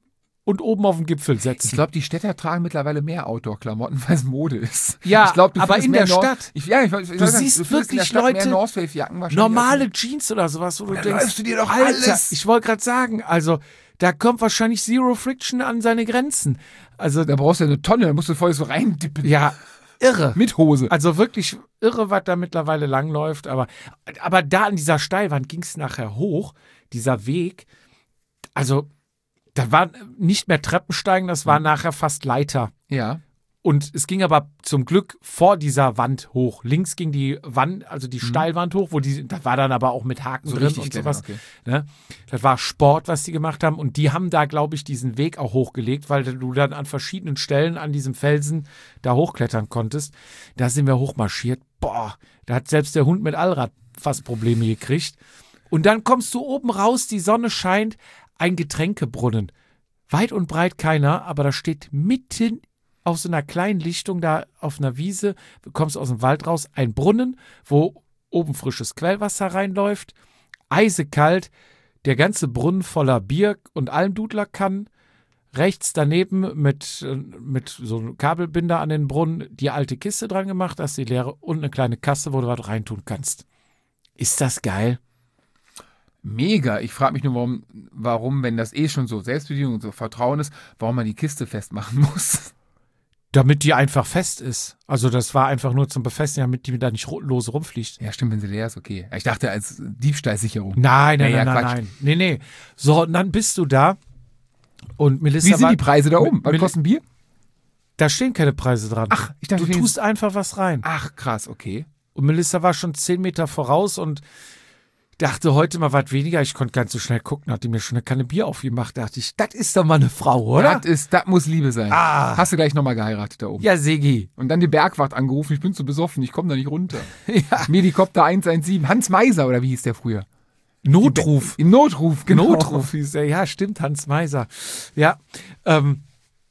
und oben auf den Gipfel setzen. Ich glaube, die Städter tragen mittlerweile mehr Outdoor-Klamotten, weil es Mode ist. Ja, ich glaub, du aber findest in mehr der Nord- Stadt. Ich, ja, ich, ich, ich Du sagen, siehst findest in der wirklich Stadt Leute, mehr North Face-Jacken wahrscheinlich. Normale Jeans oder sowas, wo du Da denkst, läufst du dir doch Alter, alles. ich wollte gerade sagen, also da kommt wahrscheinlich Zero Friction an seine Grenzen. Also, Da brauchst du ja eine Tonne, da musst du voll so reindippen. ja, irre. Mit Hose. Also wirklich irre, was da mittlerweile langläuft. Aber, aber da an dieser Steilwand ging es nachher hoch, dieser Weg. Also, da war nicht mehr Treppensteigen, das war nachher fast Leiter. Ja. Und es ging aber zum Glück vor dieser Wand hoch. Links ging die Wand, also die Steilwand hoch, wo die, da war dann aber auch mit Haken So drin richtig und clever, sowas. okay. Ne? Das war Sport, was die gemacht haben. Und die haben da, glaube ich, diesen Weg auch hochgelegt, weil du dann an verschiedenen Stellen an diesem Felsen da hochklettern konntest. Da sind wir hochmarschiert. Boah, da hat selbst der Hund mit Allrad fast Probleme gekriegt. Und dann kommst du oben raus, die Sonne scheint, ein Getränkebrunnen. Weit und breit keiner, aber da steht mitten auf so einer kleinen Lichtung da auf einer Wiese, du kommst aus dem Wald raus, ein Brunnen, wo oben frisches Quellwasser reinläuft, eisekalt, der ganze Brunnen voller Bier und Almdudlerkannen, rechts daneben mit, mit so einem Kabelbinder an den Brunnen die alte Kiste dran gemacht, hast die leere und eine kleine Kasse, wo du was reintun kannst. Ist das geil? Mega. Ich frage mich nur, warum, warum, wenn das eh schon so Selbstbedienung und so Vertrauen ist, warum man die Kiste festmachen muss. Damit die einfach fest ist. Also das war einfach nur zum Befestigen, damit die da nicht ru- lose rumfliegt. Ja, stimmt, wenn sie leer ist, okay. Ich dachte als Diebstahlsicherung. Nein, nein, Ja, ja, nein, nein, Quatsch. nein. Nee, nee. So, und dann bist du da und Melissa Wie sind war, die Preise da oben? Was Mel- kostet ein Bier? da stehen keine Preise dran. Ach, ich dachte, du stehen- tust einfach was rein. Ach, krass, okay. Und Melissa war schon zehn Meter voraus und dachte heute mal was weniger. Ich konnte ganz so schnell gucken, hat die mir schon eine Kanne Bier aufgemacht. Dachte ich, das ist doch mal eine Frau, oder? Das ist, das muss Liebe sein. Ah. Hast du gleich nochmal geheiratet da oben? Ja, Segi. Und dann die Bergwacht angerufen, ich bin zu besoffen, ich komme da nicht runter. Ja. Medikopter eins eins sieben, Hans Meiser oder wie hieß der früher? Notruf. Im Notruf, genau. Notruf hieß er. Ja, stimmt, Hans Meiser. Ja. Ähm,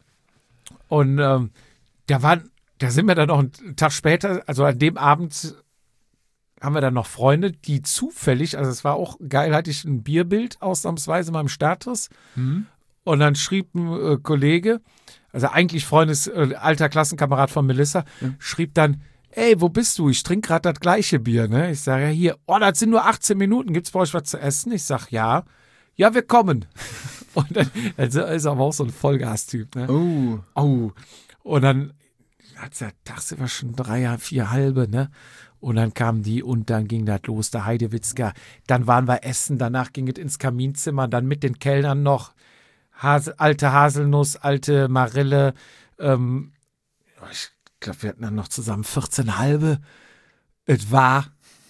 und ähm, da waren, da sind wir dann noch einen Tag später, also an dem Abend haben wir dann noch Freunde, die zufällig, also es war auch geil, hatte ich ein Bierbild ausnahmsweise mal im Status. Mhm. Und dann schrieb ein äh, Kollege, also eigentlich Freundes, äh, alter Klassenkamerad von Melissa, Ja. schrieb dann, ey, wo bist du? Ich trinke gerade das gleiche Bier, ne? Ich sage, ja, hier, oh, das sind nur achtzehn Minuten, gibt's bei euch was zu essen? Ich sag, ja. Ja, wir kommen. Und dann also ist er aber auch so ein Vollgas-Typ, ne? Oh. Oh. Und dann hat er tagsüber schon drei, vier halbe, ne? Und dann kamen die und dann ging das los, der Heidewitzka. Dann waren wir essen, danach ging es ins Kaminzimmer, dann mit den Kellnern noch Hase, alte Haselnuss, alte Marille. Ähm, ich glaube, wir hatten dann noch zusammen vierzehn halbe. Es war,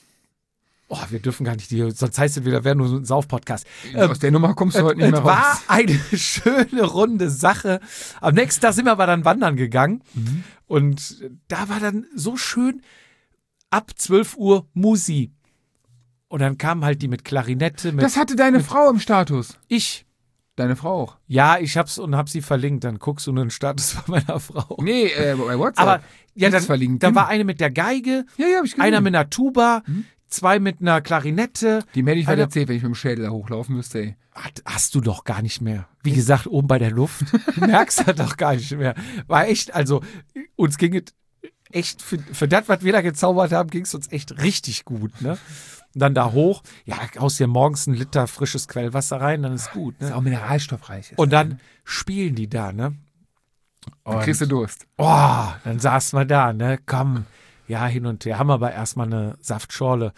oh, wir dürfen gar nicht, die, sonst heißt es wieder, wäre nur so ein Sauf-Podcast. Aus der Nummer kommst du heute nicht Es mehr war raus. eine schöne, runde Sache. Am nächsten Tag sind wir aber dann wandern gegangen. Mhm. Und da war dann so schön, ab zwölf Uhr Musi. Und dann kamen halt die mit Klarinette, mit Das hatte deine Frau im Status. ich. Deine Frau auch. Ja, ich hab's und hab sie verlinkt. Dann guckst du nur den Status von meiner Frau. Nee, äh, bei WhatsApp. Aber ja, Nichts dann, verlinkt. da war eine mit der Geige, ja, ja, hab ich gesehen. einer mit einer Tuba, Mhm. zwei mit einer Klarinette. Die hätte ich einer- weiter erzählt, wenn ich mit dem Schädel da hochlaufen müsste, ey. Hat, hast du doch gar nicht mehr. Wie gesagt, oben bei der Luft. Du merkst das doch gar nicht mehr. War echt, also uns ging es echt, für, für das, was wir da gezaubert haben, ging es uns echt richtig gut. Ne? Und dann da hoch, ja, haust dir morgens einen Liter frisches Quellwasser rein, dann ist gut. Das ist Ne? auch mineralstoffreich. Ist Und das, dann ne? spielen die da, ne? Dann Und- kriegst du Durst. Oh, dann saßen wir da, ne? Komm, ja, hin und her. Haben wir aber erstmal eine Saftschorle.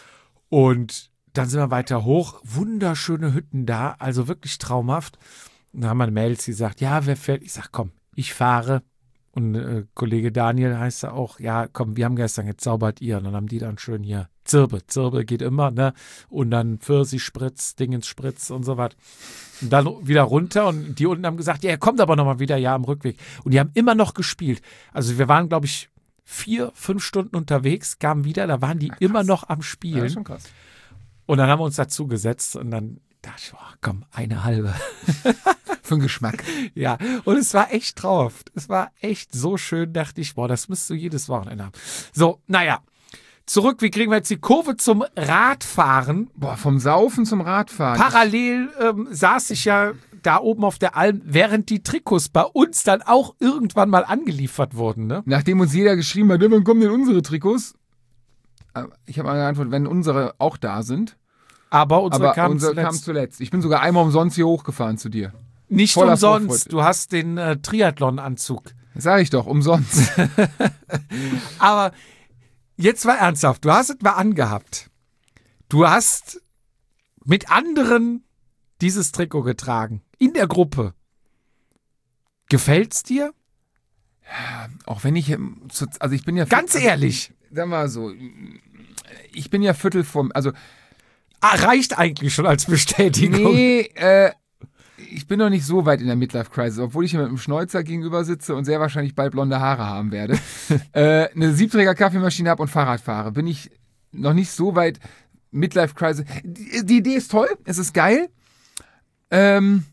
Und dann sind wir weiter hoch. Wunderschöne Hütten da, also wirklich traumhaft. Und dann haben wir Mädels, die sagt, ja, wer fährt? Ich sag, komm, ich fahre. Und äh, Kollege Daniel heißt er auch, ja, komm, wir haben gestern gezaubert, ihr. Und dann haben die dann schön hier Zirbe. Zirbe geht immer, ne? Und dann Pfirsichspritz, Dingensspritz und so was. Und dann wieder runter und die unten haben gesagt, ja, er kommt aber nochmal wieder, ja, am Rückweg. Und die haben immer noch gespielt. Also wir waren, glaube ich, vier, fünf Stunden unterwegs, kamen wieder, da waren die Ach, immer krass. noch am Ja, Spielen. schon krass. Und dann haben wir uns dazu gesetzt und dann dachte ich, oh, komm, eine halbe. Für den Geschmack. Ja, und es war echt traumhaft. Es war echt so schön, dachte ich, boah, das müsst du jedes Wochenende haben. So, naja, zurück, wie kriegen wir jetzt die Kurve zum Radfahren? Boah, vom Saufen zum Radfahren. Parallel ähm, saß ich ja da oben auf der Alm, während die Trikots bei uns dann auch irgendwann mal angeliefert wurden, ne? Nachdem uns jeder geschrieben hat, wann kommen denn unsere Trikots? Ich habe mal geantwortet, wenn unsere auch da sind. Aber unsere, Aber kamen, unsere zuletzt. kamen zuletzt. Ich bin sogar einmal umsonst hier hochgefahren zu dir. Nicht Voller umsonst, Vorfreude. du hast den äh, Triathlon-Anzug. Das sage ich doch, umsonst. Aber jetzt mal ernsthaft, du hast es mal angehabt. Du hast mit anderen dieses Trikot getragen, in der Gruppe. Gefällt's dir? Auch wenn ich, also ich bin ja... Ganz also, ehrlich. Sag mal so, ich bin ja Viertel vom, also... Ah, reicht eigentlich schon als Bestätigung. Nee, äh, ich bin noch nicht so weit in der Midlife-Crisis, obwohl ich hier mit einem Schnäuzer gegenüber sitze und sehr wahrscheinlich bald blonde Haare haben werde. äh, eine Siebträger-Kaffeemaschine habe und Fahrrad fahre. Bin ich noch nicht so weit Midlife-Crisis. Die, die Idee ist toll, es ist geil. Ähm,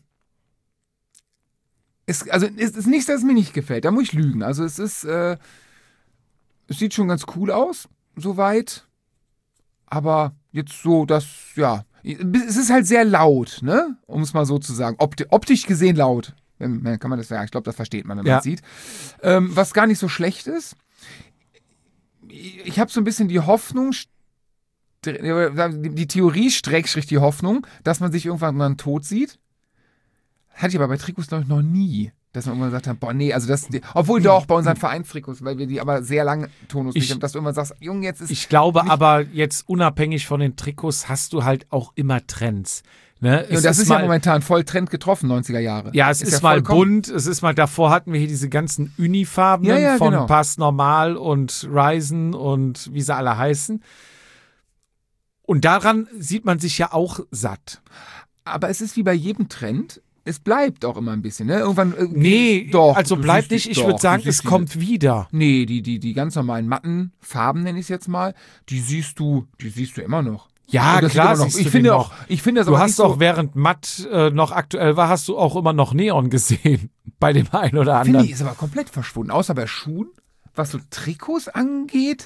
es, also es ist nichts, das mir nicht gefällt. Da muss ich lügen. Also es ist, äh, es sieht schon ganz cool aus, soweit. Aber jetzt so, das, ja, es ist halt sehr laut, ne? Um es mal so zu sagen. Opti- optisch gesehen laut. Kann man das sagen? Ich glaube, das versteht man, wenn Ja. man es sieht. Ähm, was gar nicht so schlecht ist. Ich habe so ein bisschen die Hoffnung, die Theorie streckt die Hoffnung, dass man sich irgendwann dann tot sieht. Hatte ich aber bei Trikots noch, noch nie. Dass man irgendwann gesagt hat, boah, nee, also das, obwohl doch bei unseren Vereinstrikots, weil wir die aber sehr lange Tonus nicht haben, dass du irgendwann sagst, Junge, jetzt ist... Ich glaube aber, jetzt unabhängig von den Trikots hast du halt auch immer Trends. Ne? Ja, Es das ist, mal, ja momentan voll Trend getroffen, neunziger Jahre. Ja, es ist, ist ja mal bunt, es ist mal, davor hatten wir hier diese ganzen Unifarben ja, ja, von genau. Pass Normal und Ryzen und wie sie alle heißen. Und daran sieht man sich ja auch satt. Aber es ist wie bei jedem Trend, es bleibt auch immer ein bisschen, ne? Irgendwann. Äh, Nee, doch, also du bleibt siehst nicht. die- Ich würde doch, sagen, du es siehst kommt wieder. Nee, die, die, die ganz normalen matten Farben, nenne ich es jetzt mal, die siehst du, die siehst du immer noch. Ja, Und das klar, sieht immer noch, siehst ich du finde den auch, ich finde das Du aber hast nicht auch, so, während Matt äh, noch aktuell war, hast du auch immer noch Neon gesehen. Bei dem einen oder finde anderen. ich, ist aber komplett verschwunden. Außer bei Schuhen, was so Trikots angeht,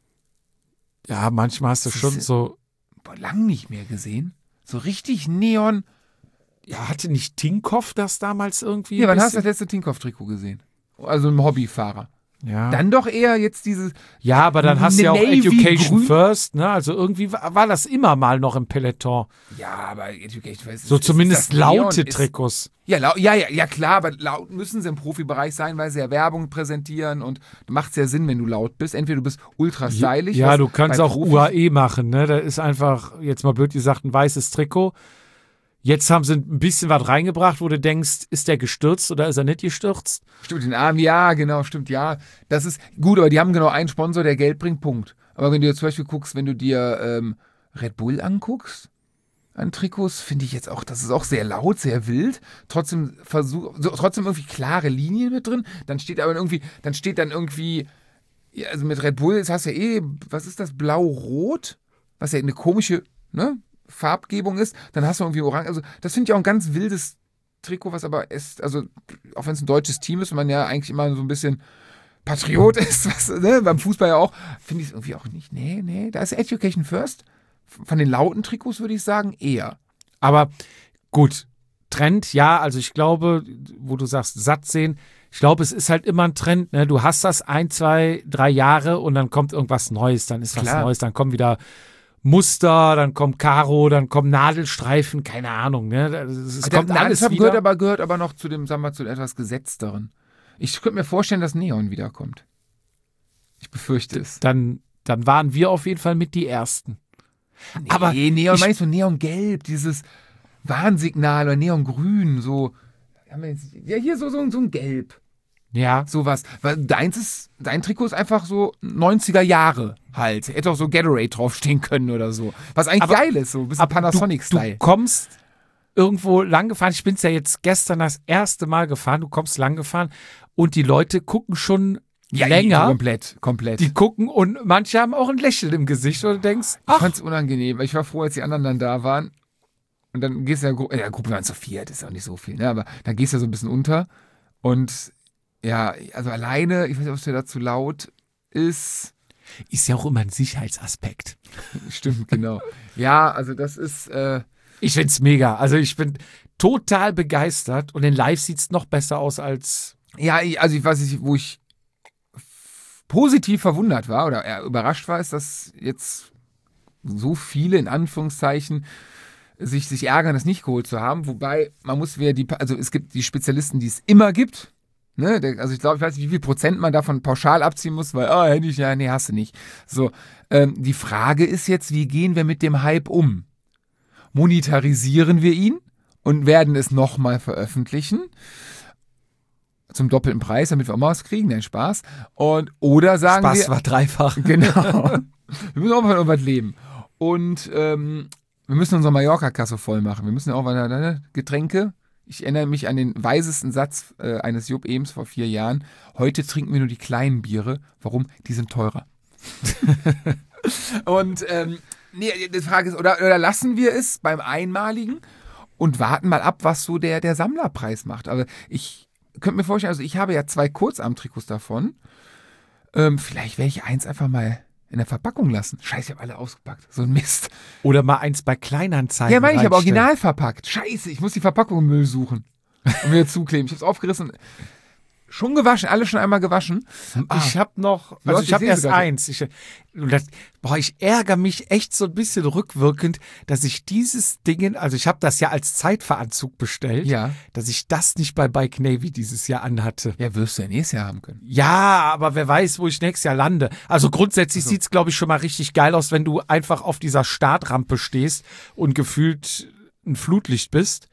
Ja, manchmal hast du Das schon ist- so. boah, lang nicht mehr gesehen. So richtig Neon. Ja, hatte nicht Tinkoff das damals irgendwie? Hier, ein wann hast du das bisschen? letzte Tinkoff-Trikot gesehen? Also ein Hobbyfahrer. Ja. Dann doch eher jetzt dieses. ja, aber dann hast du ja auch Navy Education grün. First, ne? Also irgendwie war, war das immer mal noch im Peloton. Ja, aber Education First. So ist- zumindest ist das Neon, laute ist- Trikots. Ja, lau- ja, ja, ja, klar, aber laut müssen sie im Profibereich sein, weil sie ja Werbung präsentieren und macht ja Sinn, wenn du laut bist. Entweder du bist ultra stylisch. Ja, was du kannst bei auch Profis- U A E machen, ne? Da ist einfach, jetzt mal blöd gesagt, ein weißes Trikot. Jetzt haben sie ein bisschen was reingebracht, wo du denkst, ist der gestürzt oder ist er nicht gestürzt? Stimmt, den Arm, ja, genau, stimmt, ja. Das ist gut, aber die haben genau einen Sponsor, der Geld bringt, Punkt. Aber wenn du dir zum Beispiel guckst, wenn du dir ähm, Red Bull anguckst, an Trikots, finde ich jetzt auch, das ist auch sehr laut, sehr wild. Trotzdem versuch, so, trotzdem irgendwie klare Linien mit drin. Dann steht aber irgendwie, dann steht dann irgendwie, ja, also mit Red Bull, das hast du ja eh, was ist das, blau-rot? Was ja eine komische, ne? Farbgebung ist, dann hast du irgendwie Orange. Also, das finde ich auch ein ganz wildes Trikot, was aber ist, also, auch wenn es ein deutsches Team ist und man ja eigentlich immer so ein bisschen Patriot ist, was, ne, beim Fußball ja auch, finde ich es irgendwie auch nicht. Nee, nee, da ist Education First. Von den lauten Trikots würde ich sagen, eher. Aber gut, Trend, ja, also ich glaube, wo du sagst, satt sehen, ich glaube, es ist halt immer ein Trend, ne? Du hast das ein, zwei, drei Jahre und dann kommt irgendwas Neues, dann ist was Klar. Neues, dann kommen wieder Muster, dann kommt Karo, dann kommen Nadelstreifen, keine Ahnung, ne? Es, es Der kommt alles Nadelstreifen wieder. gehört aber, gehört aber noch zu dem, sagen wir mal, zu etwas Gesetzteren. Ich könnte mir vorstellen, dass Neon wiederkommt. Ich befürchte es. dann, dann waren wir auf jeden Fall mit die Ersten. Nee, aber Neon, ich- meinst du Neongelb, dieses Warnsignal oder Neongrün, so, haben wir jetzt- ja, hier so, so, so ein Gelb, Ja, sowas. Weil deins ist, dein Trikot ist einfach so neunziger Jahre halt. Hätte auch so Gatorade draufstehen können oder so. Was eigentlich Aber- geil ist, so ein bisschen aber du, Panasonic-Style. du kommst irgendwo lang gefahren. Ich bin es ja jetzt gestern das erste Mal gefahren. Du kommst lang gefahren und die Leute gucken schon Ja, länger. komplett, komplett. Die gucken und manche haben auch ein Lächeln im Gesicht, wo du denkst, Ich ach, fand's unangenehm. Ich war froh, als die anderen dann da waren. Und dann gehst du ja, Gru- ja, Gruppe waren zu viert, ist ja auch nicht so viel, ne? Aber dann gehst du ja so ein bisschen unter. Und ja, also alleine, ich weiß nicht, ob es dir dazu laut ist. ist ja auch immer ein Sicherheitsaspekt. Stimmt, genau. Ja, also das ist, äh, Ich find's mega. Also ich bin total begeistert und in Live sieht's noch besser aus als... Ja, ich, also ich weiß nicht, wo ich positiv verwundert war oder eher überrascht war, ist, dass jetzt so viele, in Anführungszeichen, sich, sich ärgern, das nicht geholt zu haben. Wobei, man muss wieder die, also es gibt die Spezialisten, die es immer gibt. Ne? Also ich glaube, ich weiß nicht, wie viel Prozent man davon pauschal abziehen muss, weil, oh, hätte ich, ja, nee, hast du nicht. So, ähm, die Frage ist jetzt, wie gehen wir mit dem Hype um? Monetarisieren wir ihn und werden es nochmal veröffentlichen? Zum doppelten Preis, damit wir auch mal was kriegen, nein, Spaß. Und, oder sagen Spaß wir... war dreifach. Genau. Wir müssen auch mal von irgendwas leben. Und ähm, wir müssen unsere Mallorca-Kasse voll machen. Wir müssen auch mal ne, Getränke. Ich erinnere mich an den weisesten Satz äh, eines Jupp Ems vor vier Jahren. Heute trinken wir nur die kleinen Biere. Warum? Die sind teurer. Und ähm, nee, die Frage ist, oder, oder lassen wir es beim Einmaligen und warten mal ab, was so der, der Sammlerpreis macht. Aber ich könnte mir vorstellen, also ich habe ja zwei Kurzarm-Trikots davon. Ähm, vielleicht werde ich eins einfach mal in der Verpackung lassen. Scheiße, ich habe alle ausgepackt. So ein Mist. Oder mal eins bei Kleinanzeigen Ja, meine ich, aber reinstellen. original verpackt. Scheiße, ich muss die Verpackung im Müll suchen und wieder zukleben. Ich habe es aufgerissen. Schon gewaschen, alle schon einmal gewaschen. Ich habe noch, Du also hast ich die habe erst Seesogar- eins. Ich, und das, boah, ich ärgere mich echt so ein bisschen rückwirkend, dass ich dieses Ding, also ich habe das ja als Zeitveranzug bestellt, Ja. dass ich das nicht bei Bike Navy dieses Jahr anhatte. Ja, wirst du ja nächstes Jahr haben können. Ja, aber wer weiß, wo ich nächstes Jahr lande. Also grundsätzlich sieht's, glaube ich, schon mal richtig geil aus, wenn du einfach auf dieser Startrampe stehst und gefühlt ein Flutlicht bist.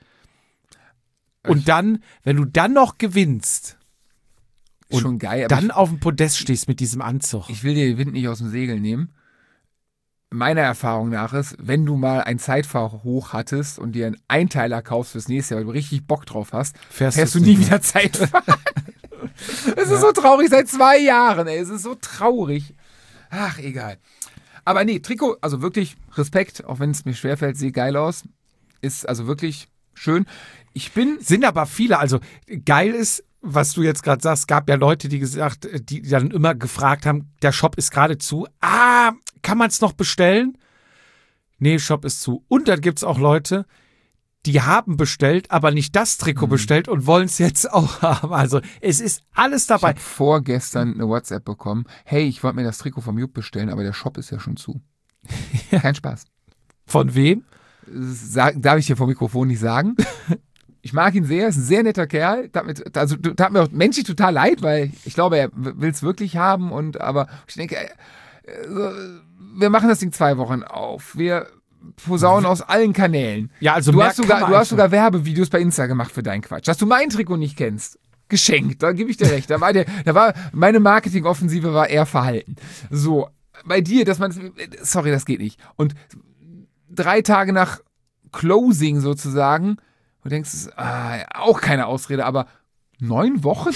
Und dann, wenn du dann noch gewinnst und Schon geil. Aber dann auf dem Podest stehst mit diesem Anzug. ich, ich will dir den Wind nicht aus dem Segel nehmen. Meiner Erfahrung nach ist, wenn du mal ein Zeitfahrhoch hattest und dir einen Einteiler kaufst fürs nächste Jahr, weil du richtig Bock drauf hast, Fährst fährst du du's nie nicht wieder Zeitfahren. Es ist so traurig, seit zwei Jahren, ey. Es ist so traurig. Ach, egal. Aber nee, Trikot, also wirklich Respekt, auch wenn es mir schwerfällt, sieht geil aus. Ist also wirklich schön. Ich bin... Sind aber viele, also geil ist, was du jetzt gerade sagst, gab ja Leute, die gesagt, die dann immer gefragt haben, der Shop ist gerade zu. Ah, kann man es noch bestellen? Nee, Shop ist zu. Und dann gibt es auch Leute, die haben bestellt, aber nicht das Trikot Mhm. bestellt und wollen es jetzt auch haben. Also es ist alles Ich dabei. habe vorgestern eine WhatsApp bekommen. Hey, ich wollte mir das Trikot vom Jupp bestellen, aber der Shop ist ja schon zu. Kein Spaß. Von wem? Sag, darf ich dir vom Mikrofon nicht sagen. Ich mag ihn sehr, ist ein sehr netter Kerl. Tat mir, also tat mir auch menschlich total leid, weil ich glaube, er will es wirklich haben. Und aber ich denke, äh, so, wir machen das Ding zwei Wochen auf. Wir posaunen aus allen Kanälen. Ja, also Du mehr hast, sogar, kann man du hast einfach- sogar Werbevideos bei Insta gemacht für deinen Quatsch. Dass du mein Trikot nicht kennst. Geschenkt, da gebe ich dir recht. Da war, der, da war meine Marketingoffensive war eher verhalten. So, bei dir, dass man, sorry, das geht nicht. Und drei Tage nach Closing sozusagen, du denkst, ah, auch keine Ausrede, aber neun Wochen?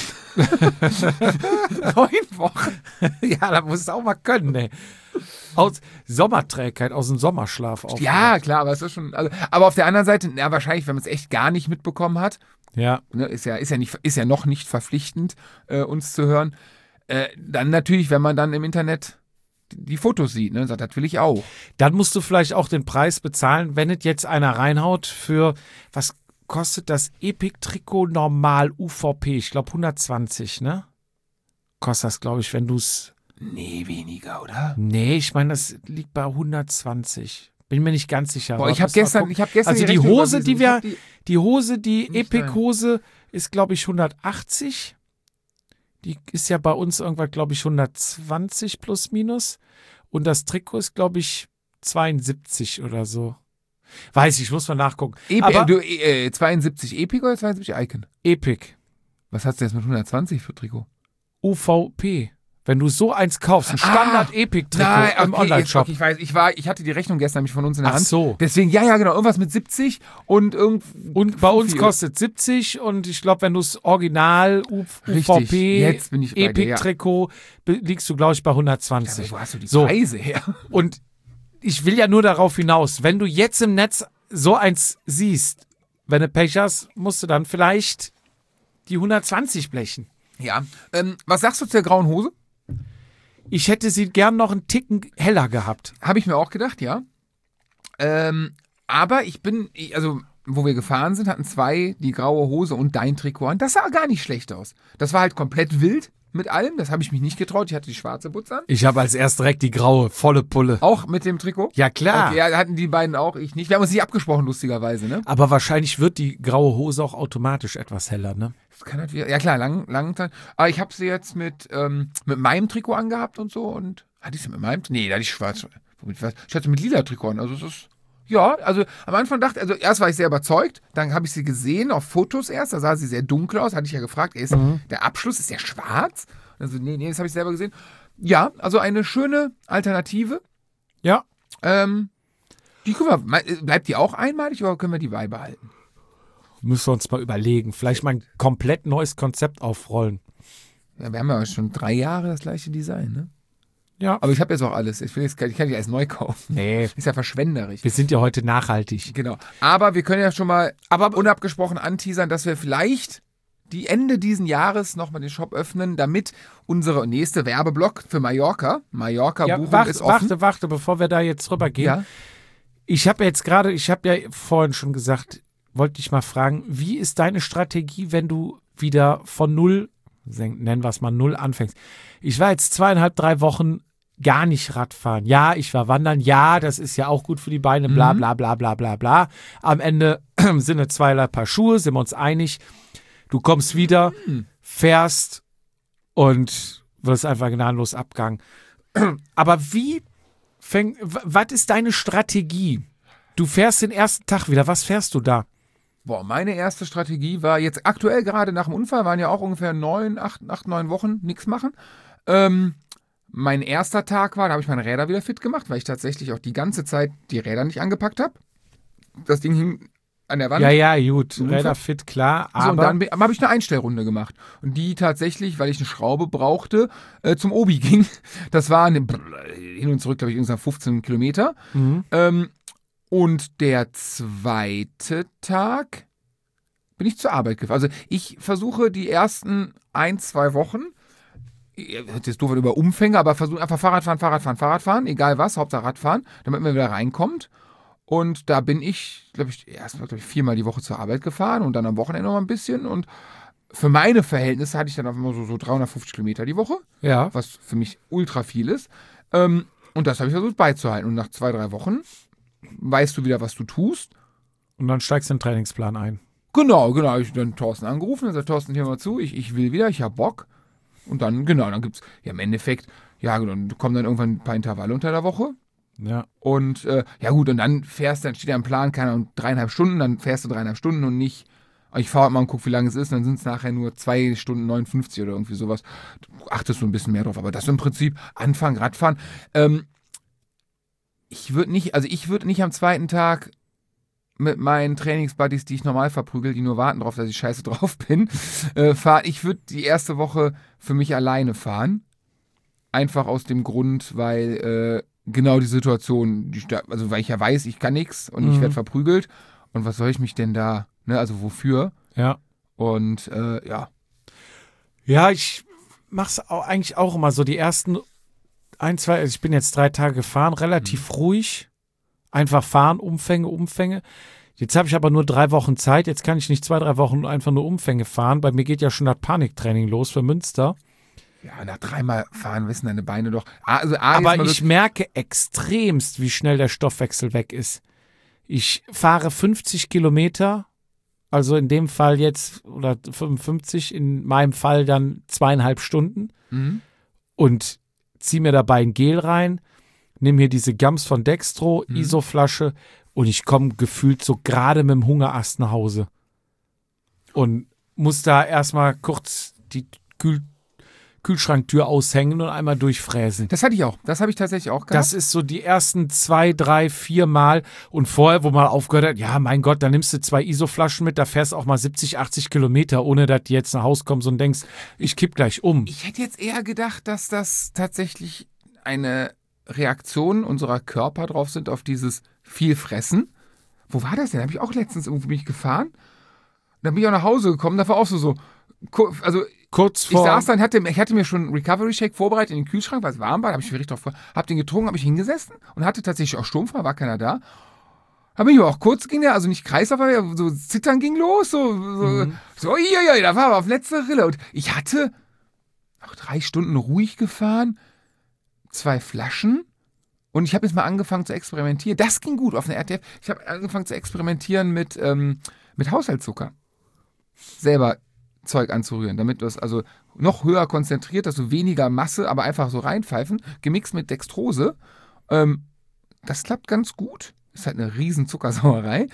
neun Wochen? Ja, da musst du auch mal können, ey. Aus Sommerträgheit, aus dem Sommerschlaf auf. Ja, klar, aber es ist schon, also, aber auf der anderen Seite, na, wahrscheinlich, wenn man es echt gar nicht mitbekommen hat, Ja. ne, ist ja, ist ja nicht, ist ja noch nicht verpflichtend, äh, uns zu hören, äh, dann natürlich, wenn man dann im Internet die, die Fotos sieht, ne, sagt, das will ich auch. Dann musst du vielleicht auch den Preis bezahlen, wenn es jetzt einer reinhaut für, was kostet das Epic-Trikot normal U V P? Ich glaube hundertzwanzig, ne? Kostet das, glaube ich, wenn du es... Nee, weniger, oder? Nee, ich meine, das liegt bei hundertzwanzig. Bin mir nicht ganz sicher. Boah, Aber ich habe muss mal gestern, gucken. ich habe gestern Also die Rechnung Hose, überwiesen. die Ich wir, hab die, die Hose, die Nicht Epic-Hose ist, glaube ich, hundertachtzig. Die ist ja bei uns irgendwann, glaube ich, hundertzwanzig plus minus. Und das Trikot ist, glaube ich, zweiundsiebzig oder so. Weiß ich, muss mal nachgucken. Epi- Aber du, äh, zweiundsiebzig Epic oder zweiundsiebzig Icon? Epic, Was hast du jetzt mit hundertzwanzig für Trikot? U V P. Wenn du so eins kaufst, ein Standard-Epic-Trikot Nein, im okay, Online-Shop. okay, ich weiß, ich war, ich hatte die Rechnung gestern nämlich von uns in der Ach Hand. so. Deswegen, ja, ja, genau, irgendwas mit siebzig und irgend Und bei uns Fuffi. kostet siebzig und ich glaube, wenn du es Original U V Richtig, P jetzt bin ich bei dir, ja. Epic-Trikot be- liegst du, glaube ich, bei Ja, hundertzwanzig. aber wo hast du die So. Preise her? Und ich will ja nur darauf hinaus, wenn du jetzt im Netz so eins siehst, wenn du Pech hast, musst du dann vielleicht die hundertzwanzig blechen. Ja, ähm, was sagst du zu der grauen Hose? Ich hätte sie gern noch einen Ticken heller gehabt. Habe ich mir auch gedacht, ja. Ähm, aber ich bin, ich, also wo wir gefahren sind, hatten zwei die graue Hose und dein Trikot an. Das sah gar nicht schlecht aus. Das war halt komplett wild mit allem. Das habe ich mich nicht getraut. Ich hatte die schwarze Butze an. Ich habe als erst direkt die graue, volle Pulle. Auch mit dem Trikot? Ja, klar. Okay, ja, hatten die beiden auch, ich nicht. Wir haben uns nicht abgesprochen, lustigerweise, ne? Aber wahrscheinlich wird die graue Hose auch automatisch etwas heller, ne? Das kann halt wieder, ja klar, lang, lang Zeit. Aber ich habe sie jetzt mit, ähm, mit meinem Trikot angehabt und so. Und hatte ich sie mit meinem? Nee, da hatte ich schwarz. Ich hatte mit lila Trikot an. Also es ist... Ja, also am Anfang dachte, also erst war ich sehr überzeugt, dann habe ich sie gesehen auf Fotos erst, da sah sie sehr dunkel aus, hatte ich ja gefragt, ist mhm. der Abschluss, ist der schwarz? Also nee, nee, das habe ich selber gesehen. Ja, also eine schöne Alternative. Ja. Ähm, die können wir, bleibt die auch einmalig oder können wir die beibehalten? Müssen wir uns mal überlegen, vielleicht mal ein komplett neues Konzept aufrollen. Ja, wir haben ja schon drei Jahre das gleiche Design, ne? Ja. Aber ich habe jetzt auch alles. Ich, will jetzt, ich kann nicht alles neu kaufen. Nee. Ist ja verschwenderisch. Wir sind ja heute nachhaltig. Genau. Aber wir können ja schon mal aber unabgesprochen anteasern, dass wir vielleicht die Ende diesen Jahres nochmal den Shop öffnen, damit unsere nächste Werbeblock für Mallorca, Mallorca ja, Buchung warte, ist offen. Warte, warte, bevor wir da jetzt rübergehen. Ja. Ich habe jetzt gerade, ich habe ja vorhin schon gesagt, wollte dich mal fragen, wie ist deine Strategie, wenn du wieder von null, nennen wir es mal null, anfängst? Ich war jetzt zweieinhalb, drei Wochen gar nicht Radfahren. Ja, ich war wandern. Ja, das ist ja auch gut für die Beine. Bla, bla, bla, bla, bla, bla. Am Ende sind es zweierlei Paar Schuhe, sind wir uns einig. Du kommst wieder, mhm. fährst und wirst einfach gnadenlos abgegangen. Aber wie fängt, was ist deine Strategie? Du fährst den ersten Tag wieder. Was fährst du da? Boah, meine erste Strategie war jetzt aktuell gerade nach dem Unfall, waren ja auch ungefähr neun, acht, acht, neun Wochen nichts machen. Ähm, Mein erster Tag war, da habe ich meine Räder wieder fit gemacht, weil ich tatsächlich auch die ganze Zeit die Räder nicht angepackt habe. Das Ding hing an der Wand. Ja, ja, gut. Räder fit, klar. Aber so, und dann habe ich eine Einstellrunde gemacht. Und die tatsächlich, weil ich eine Schraube brauchte, äh, zum Obi ging. Das war eine, hin und zurück, glaube ich, ungefähr fünfzehn Kilometer. Mhm. Ähm, und der zweite Tag bin ich zur Arbeit gefahren. Also ich versuche die ersten ein, zwei Wochen, das ist doof über Umfänge, aber versuche einfach Fahrradfahren, Fahrradfahren, Fahrradfahren, egal was, Hauptsache Radfahren, damit man wieder reinkommt. Und da bin ich, glaube ich, erstmal glaube ich, viermal die Woche zur Arbeit gefahren und dann am Wochenende noch ein bisschen. Und für meine Verhältnisse hatte ich dann einfach so, so dreihundertfünfzig Kilometer die Woche, ja, was für mich ultra viel ist. Ähm, und das habe ich versucht beizuhalten. Und nach zwei, drei Wochen weißt du wieder, was du tust. Und dann steigst du in den Trainingsplan ein. Genau, genau. Ich habe dann Thorsten angerufen und gesagt, Thorsten, hör mal zu, ich, ich will wieder, ich habe Bock. Und dann, genau, dann gibt es, ja, im Endeffekt, ja, dann kommen dann irgendwann ein paar Intervalle unter der Woche. Ja. Und, äh, ja gut, und dann fährst du, dann steht ja im Plan, keine Ahnung, dreieinhalb Stunden, dann fährst du dreieinhalb Stunden und nicht, ich fahre mal und gucke, wie lange es ist, und dann sind es nachher nur zwei Stunden neunundfünfzig oder irgendwie sowas. Du achtest so ein bisschen mehr drauf, aber das ist im Prinzip Anfang Radfahren. Ähm, ich würde nicht, also ich würde nicht am zweiten Tag mit meinen Trainingsbuddies, die ich normal verprügel, die nur warten drauf, dass ich scheiße drauf bin, äh, fahren. Ich würde die erste Woche für mich alleine fahren. Einfach aus dem Grund, weil äh, genau die Situation, die, also weil ich ja weiß, ich kann nichts und mhm. ich werde verprügelt. Und was soll ich mich denn da, ne, also wofür? Ja. Und äh, ja. Ja, ich mach's auch, eigentlich auch immer so die ersten ein, zwei, also ich bin jetzt drei Tage gefahren, relativ mhm. ruhig. Einfach fahren, Umfänge, Umfänge. Jetzt habe ich aber nur drei Wochen Zeit. Jetzt kann ich nicht zwei, drei Wochen einfach nur Umfänge fahren. Bei mir geht ja schon das Paniktraining los für Münster. Ja, nach dreimal fahren wissen deine Beine doch. Also A, aber ich merke extremst, wie schnell der Stoffwechsel weg ist. Ich fahre fünfzig Kilometer, also in dem Fall jetzt, oder fünfundfünfzig, in meinem Fall dann zweieinhalb Stunden mhm. und ziehe mir dabei ein Gel rein. Nimm hier diese Gums von Dextro, mhm. Isoflasche und ich komme gefühlt so gerade mit dem Hungerast nach Hause. Und muss da erstmal kurz die Kühl- Kühlschranktür aushängen und einmal durchfräsen. Das hatte ich auch. Das habe ich tatsächlich auch gehabt. Das ist so die ersten zwei, drei, vier Mal. Und vorher, wo man aufgehört hat, ja, mein Gott, da nimmst du zwei Isoflaschen mit, da fährst du auch mal siebzig, achtzig Kilometer, ohne dass du jetzt nach Hause kommst und denkst, ich kipp gleich um. Ich hätte jetzt eher gedacht, dass das tatsächlich eine Reaktionen unserer Körper drauf sind auf dieses viel Fressen. Wo war das denn? Da habe ich auch letztens irgendwie mich gefahren. Dann bin ich auch nach Hause gekommen, da war auch so, so also kurz vor. Ich saß dann, hatte, ich hatte mir schon einen Recovery Shake vorbereitet in den Kühlschrank, weil es warm war, da habe ich mir richtig drauf vor, habe den getrunken, habe ich hingesessen und hatte tatsächlich auch Sturmfrei, war keiner da. Aber ich auch kurz ging der, also nicht Kreislauf, aber so Zittern ging los, so, so, mhm. so ja, ja, da war aber auf letzte Rille. Und ich hatte auch drei Stunden ruhig gefahren, zwei Flaschen und ich habe jetzt mal angefangen zu experimentieren. Das ging gut auf einer R T F. Ich habe angefangen zu experimentieren mit, ähm, mit Haushaltszucker. Selber Zeug anzurühren, damit du es also noch höher konzentriert, dass du weniger Masse, aber einfach so reinpfeifen, gemixt mit Dextrose. Ähm, das klappt ganz gut. Ist halt eine riesen Zuckersauerei.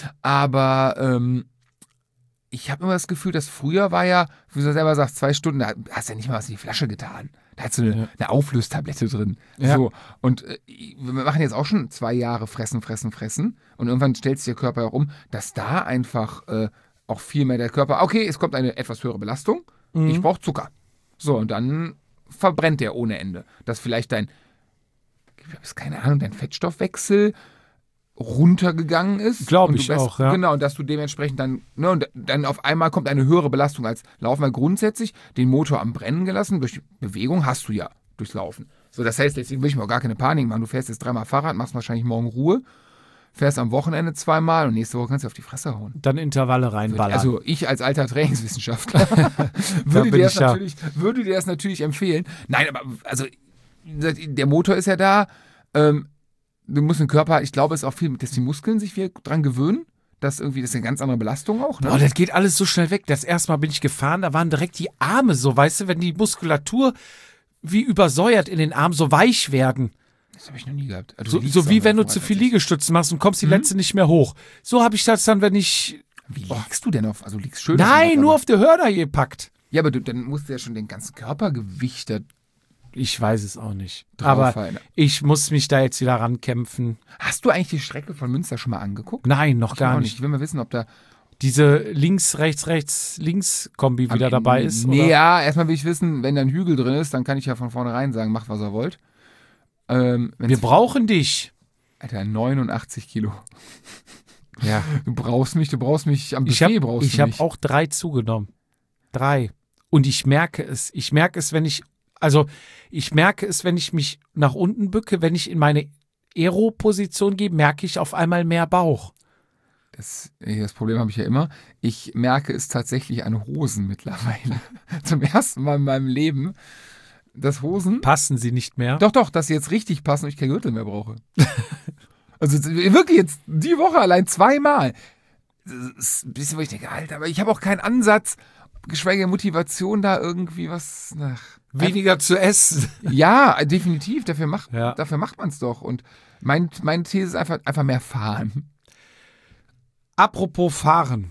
Aber ähm, ich habe immer das Gefühl, dass früher war ja, wie du selber sagst, zwei Stunden, da hast du ja nicht mal was in die Flasche getan. Da hast du eine, ja. eine Auflöstablette drin. Ja. So. Und äh, wir machen jetzt auch schon zwei Jahre fressen, fressen, fressen. Und irgendwann stellt sich der Körper auch um, dass da einfach äh, auch viel mehr der Körper, okay, es kommt eine etwas höhere Belastung, mhm. ich brauche Zucker. So, und dann verbrennt der ohne Ende. Dass vielleicht dein, ich habe keine Ahnung, dein Fettstoffwechsel runtergegangen ist. Glaube ich bist, auch, ja. Genau, und dass du dementsprechend dann, ne, und dann auf einmal kommt eine höhere Belastung als Laufen, weil grundsätzlich den Motor am Brennen gelassen, durch Bewegung hast du ja durchs Laufen. So, das heißt, deswegen will ich mir auch gar keine Panik machen. Du fährst jetzt dreimal Fahrrad, machst wahrscheinlich morgen Ruhe, fährst am Wochenende zweimal und nächste Woche kannst du auf die Fresse hauen. Dann Intervalle reinballern. Also ich als alter Trainingswissenschaftler würde, dir das natürlich, würde dir das natürlich empfehlen. Nein, aber also der Motor ist ja da, ähm, du musst den Körper, ich glaube, es ist auch viel, dass die Muskeln sich wieder dran gewöhnen. Das irgendwie, das ist eine ganz andere Belastung auch. Ne? Boah, das geht alles so schnell weg. Das erste Mal bin ich gefahren, da waren direkt die Arme so, weißt du, wenn die Muskulatur wie übersäuert in den Armen so weich werden. Das habe ich noch nie gehabt. Also so so wie wenn du zu viel Liegestützen machst und kommst die mhm. letzte nicht mehr hoch. So habe ich das dann, wenn ich... Wie liegst du denn auf? Also liegst schön Nein, nur auf der Hörner gepackt. Ja, aber du, dann musst du ja schon den ganzen Körpergewicht da. Ich weiß es auch nicht. Aber fallen. Ich muss mich da jetzt wieder rankämpfen. Hast du eigentlich die Strecke von Münster schon mal angeguckt? Nein, noch ich gar nicht. nicht. Ich will mal wissen, ob da diese links, rechts, rechts, links Kombi wieder dabei ist. Nee, oder? Ja, erstmal will ich wissen, wenn da ein Hügel drin ist, dann kann ich ja von vornherein sagen, macht, was ihr wollt. Ähm, Wir brauchen dich. Alter, neunundachtzig Kilo. Ja. Du brauchst mich, du brauchst mich am Buffet, ich hab, brauchst du Ich habe mich. auch drei zugenommen. Drei. Und ich merke es. Ich merke es, wenn ich, also ich merke es, wenn ich mich nach unten bücke, wenn ich in meine Aero-Position gehe, merke ich auf einmal mehr Bauch. Das, das Problem habe ich ja immer. Ich merke es tatsächlich an Hosen mittlerweile. Zum ersten Mal in meinem Leben. Dass Hosen... Passen sie nicht mehr? Doch, doch, dass sie jetzt richtig passen und ich kein Gürtel mehr brauche. Also wirklich jetzt die Woche allein zweimal. Das ist ein bisschen, wo ich denke, Alter, aber ich habe auch keinen Ansatz, geschweige Motivation, da irgendwie was nach... Weniger zu essen. Ja, definitiv. Dafür macht, ja. dafür macht man es doch. Und mein, meine These ist einfach, einfach mehr fahren. Apropos fahren.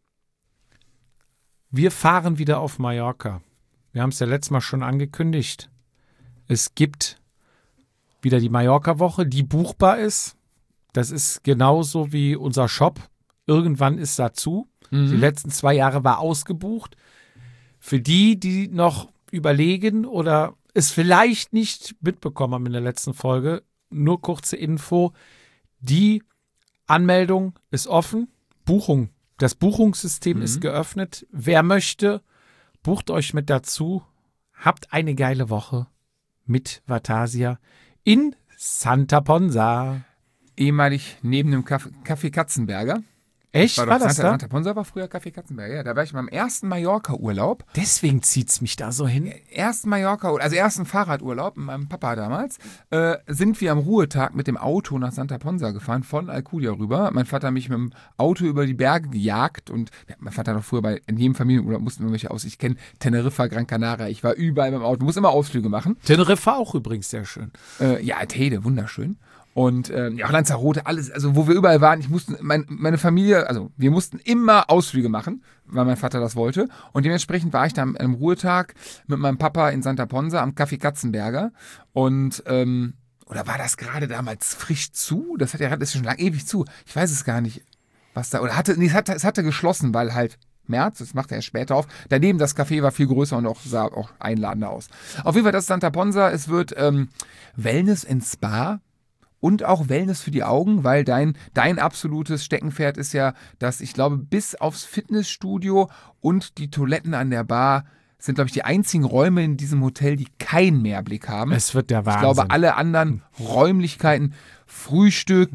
Wir fahren wieder auf Mallorca. Wir haben es ja letztes Mal schon angekündigt. Es gibt wieder die Mallorca-Woche, die buchbar ist. Das ist genauso wie unser Shop. Irgendwann ist dazu. Mhm. Die letzten zwei Jahre war ausgebucht. Für die, die noch überlegen oder es vielleicht nicht mitbekommen haben in der letzten Folge, nur kurze Info. Die Anmeldung ist offen. Buchung. Das Buchungssystem mhm. ist geöffnet. Wer möchte, bucht euch mit dazu. Habt eine geile Woche mit Vatasia in Santa Ponsa. Ehemalig neben dem Café, Café Katzenberger. Echt? War, war das Santa, da? Santa Ponsa war früher Café Katzenberger. Ja, da war ich beim ersten Mallorca-Urlaub. Deswegen zieht's mich da so hin. Ersten Mallorca, also ersten Fahrradurlaub mit meinem Papa damals, äh, sind wir am Ruhetag mit dem Auto nach Santa Ponsa gefahren, von Alcudia rüber. Mein Vater hat mich mit dem Auto über die Berge gejagt und ja, mein Vater hat auch früher bei in jedem Familienurlaub mussten wir welche aus. Ich kenne Teneriffa, Gran Canaria, ich war überall beim Auto, muss immer Ausflüge machen. Teneriffa auch übrigens sehr schön. Äh, ja, Tede, wunderschön. Und ähm, ja, Lanzarote, alles, also wo wir überall waren, ich musste, mein, meine Familie, also wir mussten immer Ausflüge machen, weil mein Vater das wollte. Und dementsprechend war ich da an einem Ruhetag mit meinem Papa in Santa Ponsa am Café Katzenberger. Und, ähm, oder war das gerade damals frisch zu? Das hat ja, das ist schon lang ewig zu. Ich weiß es gar nicht, was da, oder hatte, nee, es hatte, es hatte geschlossen, weil halt März, das macht er erst später auf. Daneben das Café war viel größer und auch sah auch einladender aus. Auf jeden Fall, das ist Santa Ponsa. Es wird ähm, Wellness and Spa. Und auch Wellness für die Augen, weil dein, dein absolutes Steckenpferd ist ja, dass ich glaube, bis aufs Fitnessstudio und die Toiletten an der Bar sind, glaube ich, die einzigen Räume in diesem Hotel, die keinen Mehrblick haben. Es wird der Wahnsinn. Ich glaube, alle anderen Räumlichkeiten, Frühstück,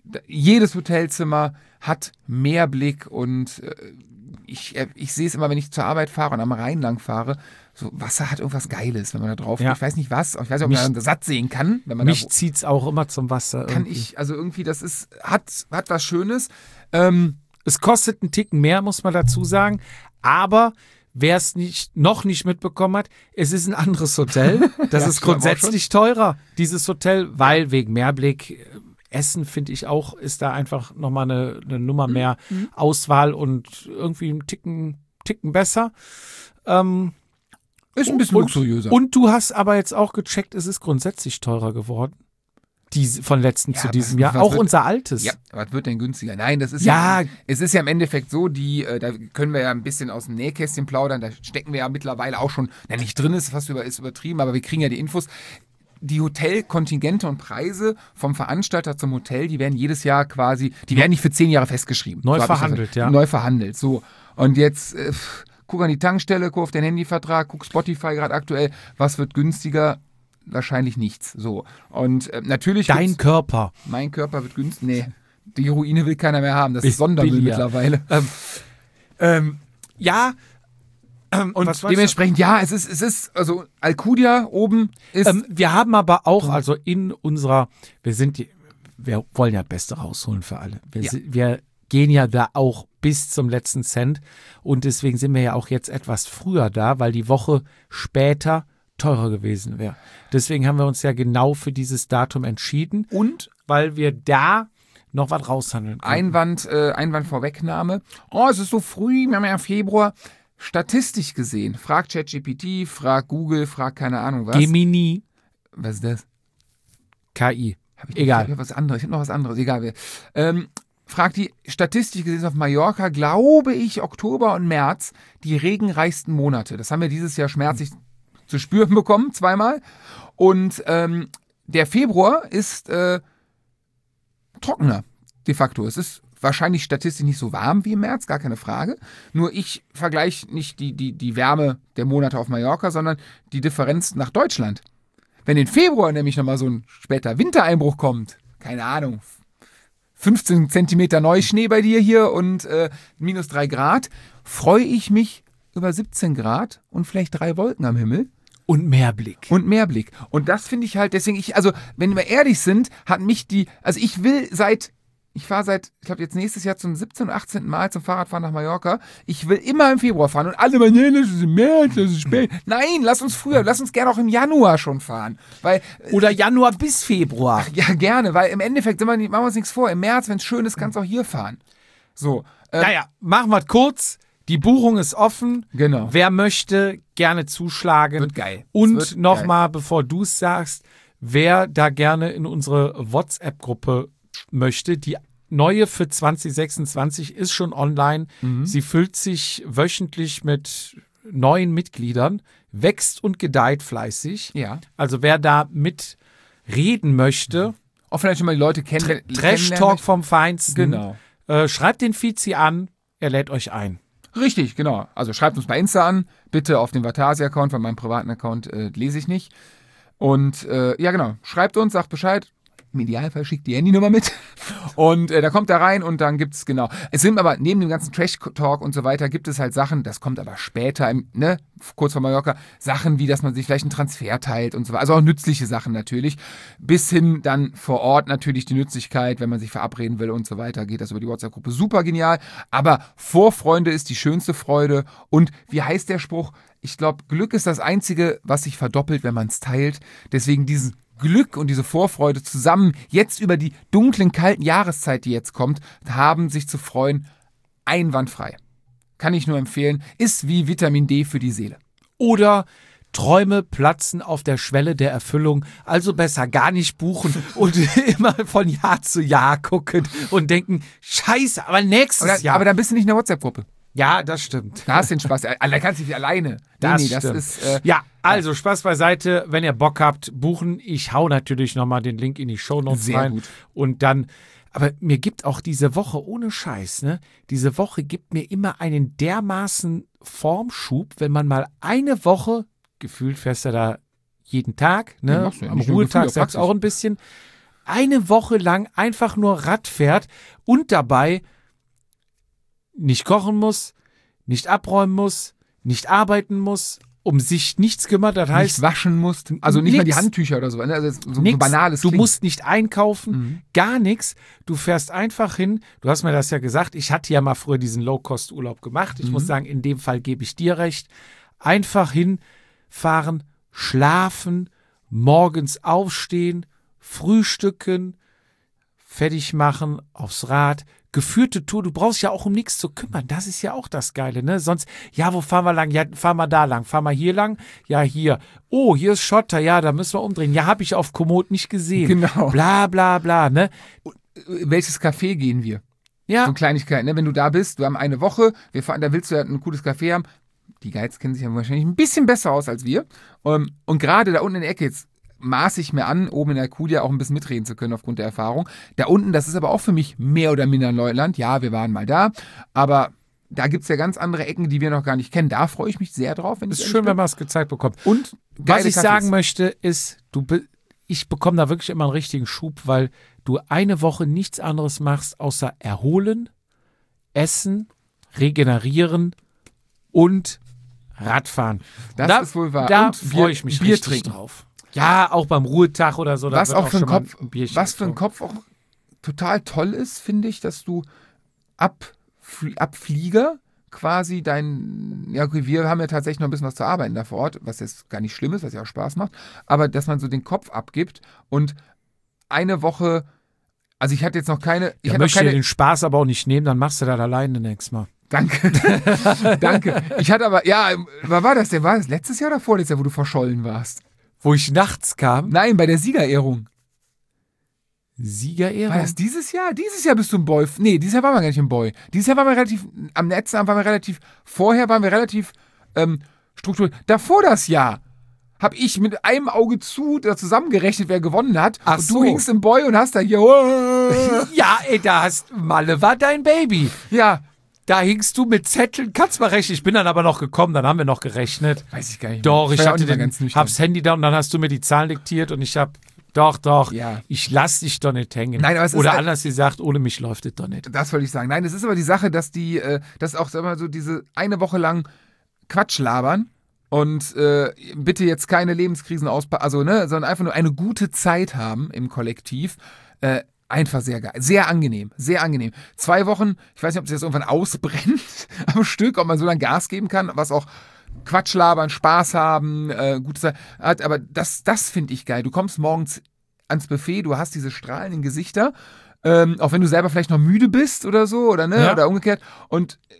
jedes Hotelzimmer hat Meerblick und äh, ich, äh, ich sehe es immer, wenn ich zur Arbeit fahre und am Rhein lang fahre, so Wasser hat irgendwas Geiles, wenn man da drauf geht. Ja. Ich weiß nicht was, ich weiß nicht, ob Mich- man das satt sehen kann. Wenn man Mich da, zieht es auch immer zum Wasser. kann irgendwie. ich, also irgendwie, das ist, hat, hat was Schönes. Ähm, Es kostet einen Ticken mehr, muss man dazu sagen. Aber wer es nicht, noch nicht mitbekommen hat, es ist ein anderes Hotel. Das Ja, ist ich glaub auch grundsätzlich teurer, dieses Hotel, weil wegen Meerblick, äh, Essen finde ich auch, ist da einfach nochmal eine, eine Nummer mehr Auswahl und irgendwie einen Ticken, Ticken besser. Ähm, ist ein bisschen und, luxuriöser. Und du hast aber jetzt auch gecheckt, es ist grundsätzlich teurer geworden. Diese, von letzten Ja, zu was- diesem Jahr. was Auch wird- unser altes. Ja, was wird denn günstiger? Nein, das ist Ja. ja, es ist ja im Endeffekt so, die, äh, da können wir ja ein bisschen aus dem Nähkästchen plaudern, da stecken wir ja mittlerweile auch schon, na nicht drin ist, fast über, ist übertrieben, aber wir kriegen ja die Infos. Die Hotelkontingente und Preise vom Veranstalter zum Hotel, die werden jedes Jahr quasi, die werden nicht für zehn Jahre festgeschrieben. Neu hab ich das verhandelt, ver- ja. Neu verhandelt, so. Und jetzt, äh, guck an die Tankstelle, guck auf den Handyvertrag, guck Spotify gerade aktuell, was wird günstiger? Wahrscheinlich nichts, so. Und äh, natürlich Dein gibt's- Körper. mein Körper wird günstig. Nee, die Ruine will keiner mehr haben. Das ist Ist Sondermüll billiger. mittlerweile. Ähm, ähm, ja. Ähm, Und was wolltest dementsprechend, ja, es ist, es ist, also Alcudia oben ist. du? Ähm, wir haben aber auch, also in unserer, wir sind, die, wir wollen ja das Beste rausholen für alle. Wir, Ja. si- wir gehen ja da auch bis zum letzten Cent und deswegen sind wir ja auch jetzt etwas früher da, weil die Woche später teurer gewesen wäre. Deswegen haben wir uns ja genau für dieses Datum entschieden und weil wir da noch was raushandeln können. Einwand, äh, Einwand Vorwegnahme. Oh, es ist so früh, wir haben ja Februar. Statistisch gesehen, frag ChatGPT, frag Google, frag keine Ahnung was. Gemini Was ist das? K I. Hab ich Egal. Ich hab was anderes. Ich habe noch was anderes. Egal. wer- Ähm, fragt die statistisch gesehen auf Mallorca, glaube ich, Oktober und März die regenreichsten Monate. Das haben wir dieses Jahr schmerzlich zu spüren bekommen, zweimal. Und ähm, der Februar ist äh, trockener, de facto. Es ist wahrscheinlich statistisch nicht so warm wie im März, gar keine Frage. Nur ich vergleiche nicht die, die, die Wärme der Monate auf Mallorca, sondern die Differenz nach Deutschland. Wenn im Februar nämlich nochmal so ein später Wintereinbruch kommt, keine Ahnung, fünfzehn Zentimeter Neuschnee bei dir hier und äh, minus drei Grad, freue ich mich über siebzehn Grad und vielleicht drei Wolken am Himmel Und Meerblick. und Meerblick. Und das finde ich halt, deswegen, ich, also, wenn wir ehrlich sind, hat mich die, also ich will seit, ich fahre seit, ich glaube jetzt nächstes Jahr zum siebzehnten oder achtzehnten Mal zum Fahrradfahren nach Mallorca. Ich will immer im Februar fahren und alle meinen, nee, das ist im März, das ist spät. Nein, lass uns früher, lass uns gerne auch im Januar schon fahren. Weil, Oder Januar bis Februar. ja, gerne, weil im Endeffekt sind wir nicht, machen wir uns nichts vor. Im März, wenn es schön ist, kannst du auch hier fahren. So. Äh, Naja, machen wir kurz. Die Buchung ist offen. Genau. Wer möchte, gerne zuschlagen. Wird geil. Es Und wird nochmal, bevor du es sagst, wer da gerne in unsere WhatsApp-Gruppe möchte, die neue für zwanzig sechsundzwanzig ist schon online. Mhm. Sie füllt sich wöchentlich mit neuen Mitgliedern, wächst und gedeiht fleißig. Ja. Also wer da mitreden möchte, Auch vielleicht schon mal die Leute kennen. Trash-Talk vom Feinsten, Genau. äh, schreibt den Fizi an, er lädt euch ein. Richtig, genau. Also schreibt uns bei Insta an, bitte auf den Vatasi-Account, weil meinen privaten Account äh, lese ich nicht. Und äh, ja, genau, schreibt uns, sagt Bescheid. Im Idealfall schickt die Handynummer mit. Und äh, da kommt er rein und dann gibt es, genau. Es sind aber neben dem ganzen Trash-Talk und so weiter, gibt es halt Sachen, das kommt aber später, im, ne, kurz vor Mallorca, Sachen wie, dass man sich vielleicht einen Transfer teilt und so weiter. Also auch nützliche Sachen natürlich. Bis hin dann vor Ort natürlich die Nützlichkeit, wenn man sich verabreden will und so weiter, geht das über die WhatsApp-Gruppe. Super genial. Aber Vorfreude ist die schönste Freude. Und wie heißt der Spruch? Ich glaube, Glück ist das Einzige, was sich verdoppelt, wenn man es teilt. Deswegen diesen Glück und diese Vorfreude zusammen jetzt über die dunklen, kalten Jahreszeit, die jetzt kommt, haben, sich zu freuen, einwandfrei. Kann ich nur empfehlen. Ist wie Vitamin D für die Seele. Oder Träume platzen auf der Schwelle der Erfüllung, also besser gar nicht buchen und immer von Jahr zu Jahr gucken und denken, scheiße, aber nächstes Aber, Jahr. aber dann bist du nicht in der WhatsApp-Gruppe. ja, das stimmt. Da hast du den Spaß. Da kannst du nicht alleine. Nee, Das nee, das stimmt. ist. Äh, Ja, also Spaß beiseite, wenn ihr Bock habt, buchen. Ich hau natürlich nochmal den Link in die Shownotes Sehr rein. gut. Und dann, aber mir gibt auch diese Woche, ohne Scheiß, ne, diese Woche gibt mir immer einen dermaßen Formschub, wenn man mal eine Woche, gefühlt fährst du da jeden Tag, Ja, ne, machst du ja. am Nicht nur Ruhetag Gefühl, sagst du Praxis. auch ein bisschen, eine Woche lang einfach nur Rad fährt und dabei nicht kochen muss, nicht abräumen muss, nicht arbeiten muss, um sich nichts kümmert. Das heißt, nicht waschen musst, also nicht mal die nix. Handtücher oder so. Ne? Also so, so Nix. banales Du klingt. musst nicht einkaufen, Mhm. gar nichts. Du fährst einfach hin. Du hast mir das ja gesagt. Ich hatte ja mal früher diesen Low-Cost-Urlaub gemacht. Ich Mhm. muss sagen, in dem Fall gebe ich dir recht. Einfach hinfahren, schlafen, morgens aufstehen, frühstücken, fertig machen, aufs Rad. Geführte Tour, du brauchst ja auch um nichts zu kümmern. Das ist ja auch das Geile, ne? Sonst, ja, wo fahren wir lang? Ja, fahren wir da lang. Fahren wir hier lang? Ja, hier. Oh, hier ist Schotter. Ja, da müssen wir umdrehen. Ja, habe ich auf Komoot nicht gesehen. Genau. Bla, bla, bla, ne? Welches Café gehen wir? Ja. So Kleinigkeiten, ne? Wenn du da bist, wir haben eine Woche, wir fahren, da willst du ja ein cooles Café haben. Die Guides kennen sich ja wahrscheinlich ein bisschen besser aus als wir. Um, und gerade da unten in der Ecke jetzt maße ich mir an, oben in der Alcudia auch ein bisschen mitreden zu können aufgrund der Erfahrung. Da unten, das ist aber auch für mich mehr oder minder Neuland. Ja, wir waren mal da, aber da gibt es ja ganz andere Ecken, die wir noch gar nicht kennen. Da freue ich mich sehr drauf. Wenn Ist ich schön, ehrlich wenn bin. man es gezeigt bekommt. Und Was geile ich Cafés. sagen möchte, ist, du be ich bekomme da wirklich immer einen richtigen Schub, weil du eine Woche nichts anderes machst, außer erholen, essen, regenerieren und Radfahren. Das da, ist wohl wahr. Da Und Bier- freue ich mich Bier richtig trinken. drauf. Ja, auch beim Ruhetag oder so. da Was wird auch für schon einen mal Kopf, ein Bierchen was für einen getrunken. Kopf auch total toll ist, finde ich, dass du ab, Fl- ab Flieger quasi dein, ja okay, wir haben ja tatsächlich noch ein bisschen was zu arbeiten da vor Ort, was jetzt gar nicht schlimm ist, was ja auch Spaß macht, aber dass man so den Kopf abgibt und eine Woche, also ich hatte jetzt noch keine, ich Da hatte noch möchte ich dir keine, den Spaß aber auch nicht nehmen, dann machst du das alleine nächstes Mal. danke, danke, ich hatte aber, ja, wann war das denn, war das letztes Jahr oder vorletztes Jahr, wo du verschollen warst? Wo ich nachts kam, Nein, bei der Siegerehrung. Siegerehrung. War das dieses Jahr? Dieses Jahr bist du im Boy. Nee, dieses Jahr waren wir gar nicht im Boy. Dieses Jahr waren wir relativ, am letzten Abend waren wir relativ, vorher waren wir relativ ähm, strukturiert. Davor das Jahr habe ich mit einem Auge zu da zusammengerechnet, wer gewonnen hat. Ach und so. du hingst im Boy und hast da hier, Ja, ey, da hast, Malle war dein Baby. ja, Da hingst du mit Zetteln, kannst mal rechnen. Ich bin dann aber noch gekommen, dann haben wir noch gerechnet. weiß ich gar nicht. Doch, mehr. ich war ja auch hatte nicht mehr den, ganz nüchtern. hab's Handy da und dann hast du mir die Zahlen diktiert und ich hab, doch, doch, Ja. ich lass dich doch nicht hängen. Nein, aber es ist Oder halt- anders gesagt, ohne mich läuft es doch nicht. Das wollte ich sagen. Nein, es ist aber die Sache, dass die, äh, dass auch sag mal, so diese eine Woche lang Quatsch labern und äh, bitte jetzt keine Lebenskrisen auspacken, also ne, sondern einfach nur eine gute Zeit haben im Kollektiv. Äh, einfach sehr geil, sehr angenehm, sehr angenehm. Zwei Wochen, ich weiß nicht, ob es jetzt irgendwann ausbrennt am Stück, ob man so lange Gas geben kann, was auch Quatsch labern, Spaß haben, äh, gute Zeit hat, aber das, das finde ich geil. Du kommst morgens ans Buffet, du hast diese strahlenden Gesichter, ähm, auch wenn du selber vielleicht noch müde bist oder so, oder ne, Ja. oder umgekehrt. Und äh,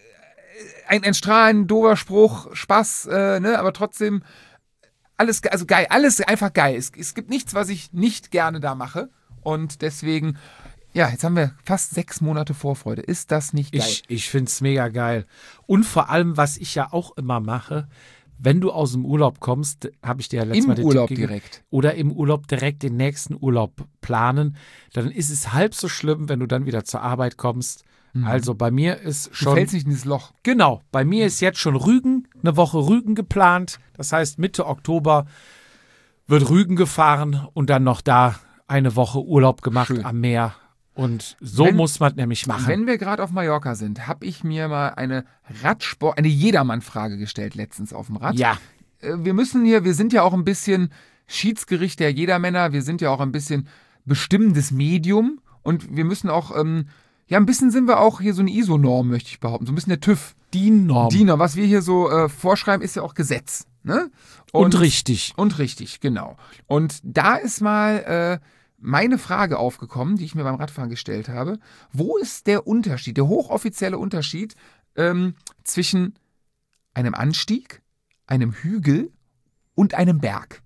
ein, ein strahlend dober Spruch, Spaß, äh, ne, aber trotzdem alles, ge- also geil, alles einfach geil. Es, es gibt nichts, was ich nicht gerne da mache. Und deswegen, ja, jetzt haben wir fast sechs Monate Vorfreude. Ist das nicht geil? Ich, ich finde es mega geil. Und vor allem, was ich ja auch immer mache, wenn du aus dem Urlaub kommst, habe ich dir ja letztes Im Mal den Urlaub Tipp gegeben, direkt. oder im Urlaub direkt den nächsten Urlaub planen, dann ist es halb so schlimm, wenn du dann wieder zur Arbeit kommst. Also bei mir ist Du schon... fällst nicht in dieses Loch. Genau, bei mir ist jetzt schon Rügen, eine Woche Rügen geplant. Das heißt, Mitte Oktober wird Rügen gefahren und dann noch da eine Woche Urlaub gemacht Schön. am Meer. Und so Wenn- muss man nämlich machen. Wenn wir gerade auf Mallorca sind, habe ich mir mal eine Radsport, eine Jedermann-Frage gestellt letztens auf dem Rad. ja, Äh, Wir müssen hier, wir sind ja auch ein bisschen Schiedsgericht der Jedermänner, wir sind ja auch ein bisschen bestimmendes Medium und wir müssen auch, ähm, ja, ein bisschen sind wir auch hier so eine I S O-Norm, möchte ich behaupten, so ein bisschen der TÜV. die Norm. Die Norm, was wir hier so äh, vorschreiben, ist ja auch Gesetz. Ne? und, richtig. Und richtig, genau. Und da ist mal äh, meine Frage aufgekommen, die ich mir beim Radfahren gestellt habe. Wo ist der Unterschied, der hochoffizielle Unterschied ähm, zwischen einem Anstieg, einem Hügel und einem Berg?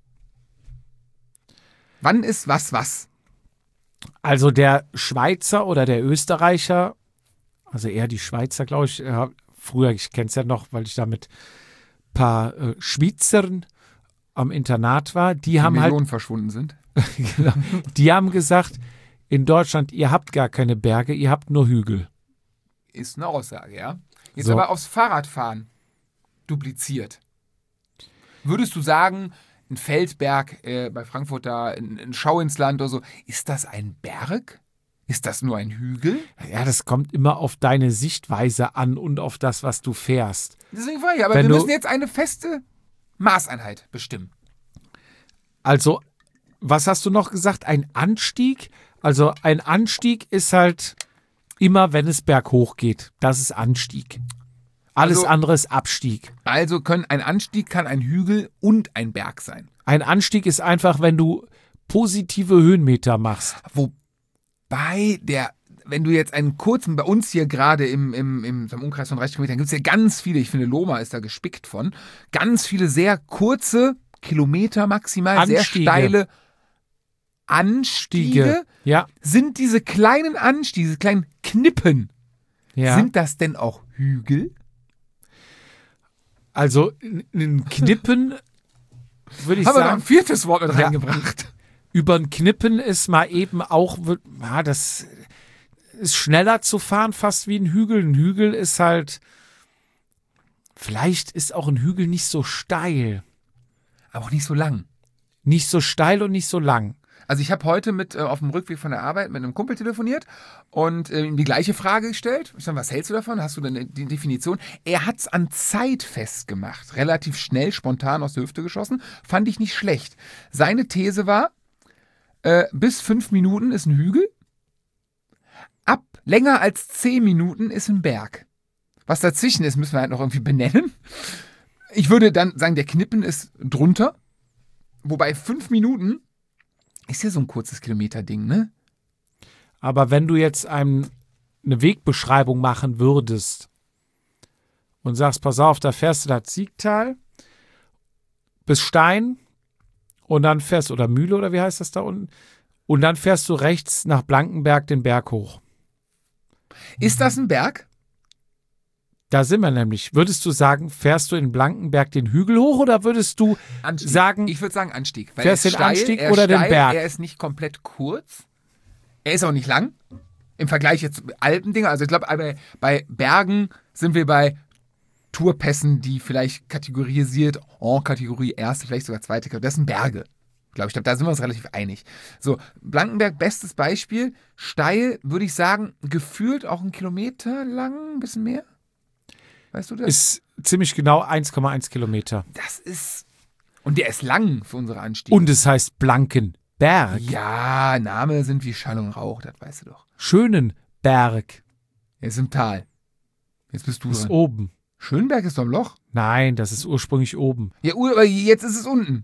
Wann ist was was? Also der Schweizer oder der Österreicher, also eher die Schweizer, glaube ich, äh, früher, ich kenne es ja noch, weil ich da mit ein paar äh, Schweizern am Internat war, die, Die haben Millionen verschwunden sind. halt, genau, die haben gesagt, in Deutschland, ihr habt gar keine Berge, ihr habt nur Hügel. Ist eine Aussage, ja. Jetzt So. aber aufs Fahrradfahren dupliziert. Würdest du sagen, ein Feldberg äh, bei Frankfurt da, ein, ein Schau ins Land oder so. Ist das ein Berg? Ist das nur ein Hügel? Ja, das kommt immer auf deine Sichtweise an und auf das, was du fährst. Deswegen war ich, aber Wenn wir du- müssen jetzt eine feste Maßeinheit bestimmen. Also, was hast du noch gesagt? Ein Anstieg? Also, ein Anstieg ist halt immer, wenn es berghoch geht. Das ist Anstieg. Alles Also- andere ist Abstieg. Also können ein Anstieg kann ein Hügel und ein Berg sein. Ein Anstieg ist einfach, wenn du positive Höhenmeter machst. Wobei der, wenn du jetzt einen kurzen, bei uns hier gerade im, im, im, im Umkreis von dreißig Kilometern, gibt es ja ganz viele, ich finde Loma ist da gespickt von, ganz viele sehr kurze Kilometer maximal, sehr Anstiege. steile Anstiege. Stiege. Ja, Sind diese kleinen Anstiege, diese kleinen Knippen, ja. sind das denn auch Hügel? Also, n- ein Knippen, würde ich Haben wir noch sagen, ein viertes Wort mit Ja. reingebracht? über ein Knippen ist mal eben auch, wird- ja, das ist schneller zu fahren, fast wie ein Hügel. Ein Hügel ist halt, vielleicht ist auch ein Hügel nicht so steil. Aber auch nicht so lang. Nicht so steil und nicht so lang. Also ich habe heute mit äh, auf dem Rückweg von der Arbeit mit einem Kumpel telefoniert und äh, ihm die gleiche Frage gestellt. Ich sage, was hältst du davon? Hast du denn die Definition? Er hat es an Zeit festgemacht. Relativ schnell, spontan aus der Hüfte geschossen. Fand ich nicht schlecht. Seine These war, äh, bis fünf Minuten ist ein Hügel. Ab länger als zehn Minuten ist ein Berg. Was dazwischen ist, müssen wir halt noch irgendwie benennen. Ich würde dann sagen, der Knippen ist drunter. Wobei fünf Minuten ist ja so ein kurzes Kilometer-Ding, ne? Aber wenn du jetzt einem eine Wegbeschreibung machen würdest und sagst, pass auf, da fährst du das Siegtal bis Stein und dann fährst, oder Mühle, oder wie heißt das da unten? Und dann fährst du rechts nach Blankenberg den Berg hoch. Ist das ein Berg? Da sind wir nämlich. Würdest du sagen, fährst du in Blankenberg den Hügel hoch oder würdest du Anstieg. sagen, Ich würde sagen Anstieg. Weil fährst er ist den Anstieg er ist oder den steil, Berg? Er ist nicht komplett kurz. Er ist auch nicht lang. Im Vergleich jetzt zu Alpendinger. Also ich glaube, bei, bei Bergen sind wir bei Tourpässen, die vielleicht kategorisiert, en Kategorie erste, vielleicht sogar zweite Kategorie. Das sind Berge. Glaube ich, glaube, da sind wir uns relativ einig. So, Blankenberg, bestes Beispiel. Steil, würde ich sagen, gefühlt auch einen Kilometer lang, ein bisschen mehr. Weißt du das? ist ziemlich genau eins Komma eins Kilometer. Das ist. Und der ist lang für unsere Anstiege. Und es heißt Blankenberg. Ja, Name sind wie Schall und Rauch, das weißt du doch. Schönenberg Er ist im Tal. Jetzt bist du ist dran. oben. Schönberg ist doch im Loch. Nein, das ist ursprünglich oben. Ja, Ur- aber jetzt ist es unten.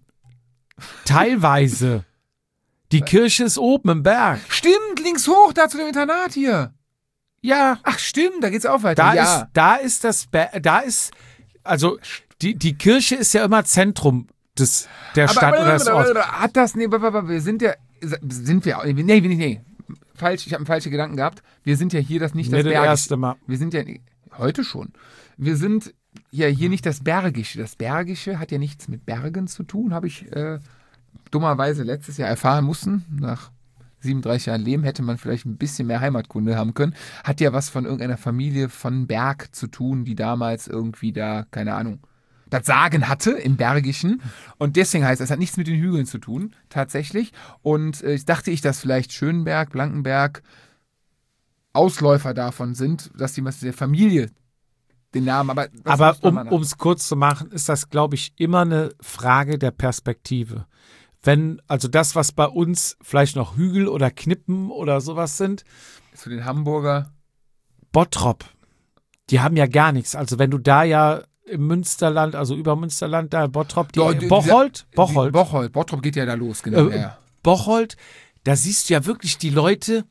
Teilweise. Die Kirche ist oben im Berg. Stimmt, links hoch, da zu dem Internat hier. Ja, Ach, stimmt, da geht's auch weiter. da ja. ist, da ist das, Ber da ist, also die, die Kirche ist ja immer Zentrum des, der Stadt aber, oder des aber, Orts. aber, aber, hat das, nee, aber, aber, wir sind ja, sind wir, nee, nee, nee, falsch, ich habe einen falschen Gedanken gehabt. Wir sind ja hier das nicht das Nicht das Bergische. erste Mal. Wir sind ja, heute schon. Wir sind ja hier nicht das Bergische. Das Bergische hat ja nichts mit Bergen zu tun, habe ich äh, dummerweise letztes Jahr erfahren müssen. Nach siebenunddreißig Jahren Leben hätte man vielleicht ein bisschen mehr Heimatkunde haben können. Hat ja was von irgendeiner Familie von Berg zu tun, die damals irgendwie da, keine Ahnung, das Sagen hatte im Bergischen. Und deswegen heißt es, es hat nichts mit den Hügeln zu tun, tatsächlich. Und äh, ich dachte ich, dass vielleicht Schönberg, Blankenberg Ausläufer davon sind, dass die was der Familie den Namen, aber das Aber muss man um mal nach- es kurz zu machen, ist das, glaube ich, immer eine Frage der Perspektive. Wenn, also das, was bei uns vielleicht noch Hügel oder Knippen oder sowas sind, zu den Hamburger. Bottrop, die haben ja gar nichts. Also wenn du da ja im Münsterland, also über Münsterland, da Bottrop, die, Ja, die- Bocholt, Die- Bocholt, Bocholt. Bottrop geht ja da los, genau. Äh, ja. Bocholt, da siehst du ja wirklich die Leute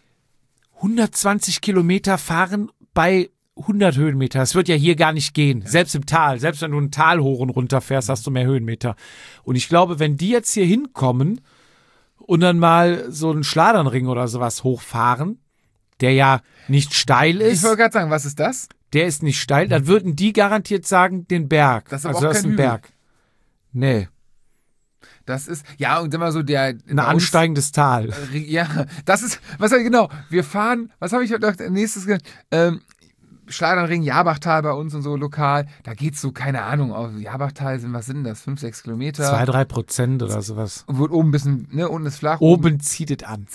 hundertzwanzig Kilometer fahren bei hundert Höhenmeter. Das wird ja hier gar nicht gehen. Selbst im Tal. Selbst wenn du einen Tal hoch und runter fährst, hast du mehr Höhenmeter. Und ich glaube, wenn die jetzt hier hinkommen und dann mal so einen Schladernring oder sowas hochfahren, der ja nicht steil Ich ist, wollte gerade sagen, was ist das? der ist nicht steil, dann würden die garantiert sagen, den Berg. Das ist aber also auch das ist kein ein Hügel. Berg. Nee, Das ist, ja, und immer so der. ein bei uns- ansteigendes Tal. Ja, das ist, was genau, wir fahren, was habe ich gedacht, nächstes, ähm, Schladernring, Jabachtal bei uns und so lokal, da geht's so, keine Ahnung, auf Jabachtal sind, was sind das, fünf, sechs Kilometer. Zwei, drei Prozent oder sowas. Wird oben ein bisschen, ne, unten ist flach. Oben, oben zieht es an.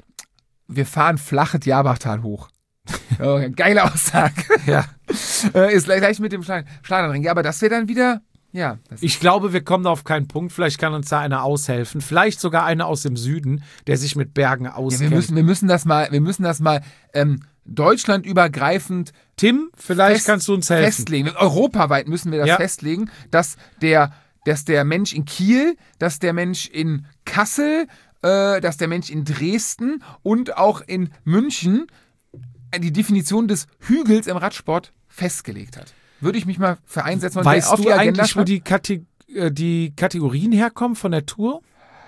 Wir fahren flaches Jabachtal hoch. Oh, geile Aussage. Ja. äh, ist gleich mit dem Schladernring. Ja, aber das wäre dann wieder, ja. Das ich glaube, wir kommen da auf keinen Punkt. Vielleicht kann uns da einer aushelfen. Vielleicht sogar einer aus dem Süden, der sich mit Bergen auskennt. Ja, wir müssen, wir müssen das mal, wir müssen das mal ähm, deutschlandübergreifend Tim, vielleicht fest, kannst du uns helfen. Festlegen. Europaweit müssen wir das ja. festlegen, dass der, dass der Mensch in Kiel, dass der Mensch in Kassel, äh, dass der Mensch in Dresden und auch in München die Definition des Hügels im Radsport festgelegt hat. Würde ich mich mal für einsetzen und weißt auf du die Agenda eigentlich, wo die, Kate- äh, die Kategorien herkommen von der Tour?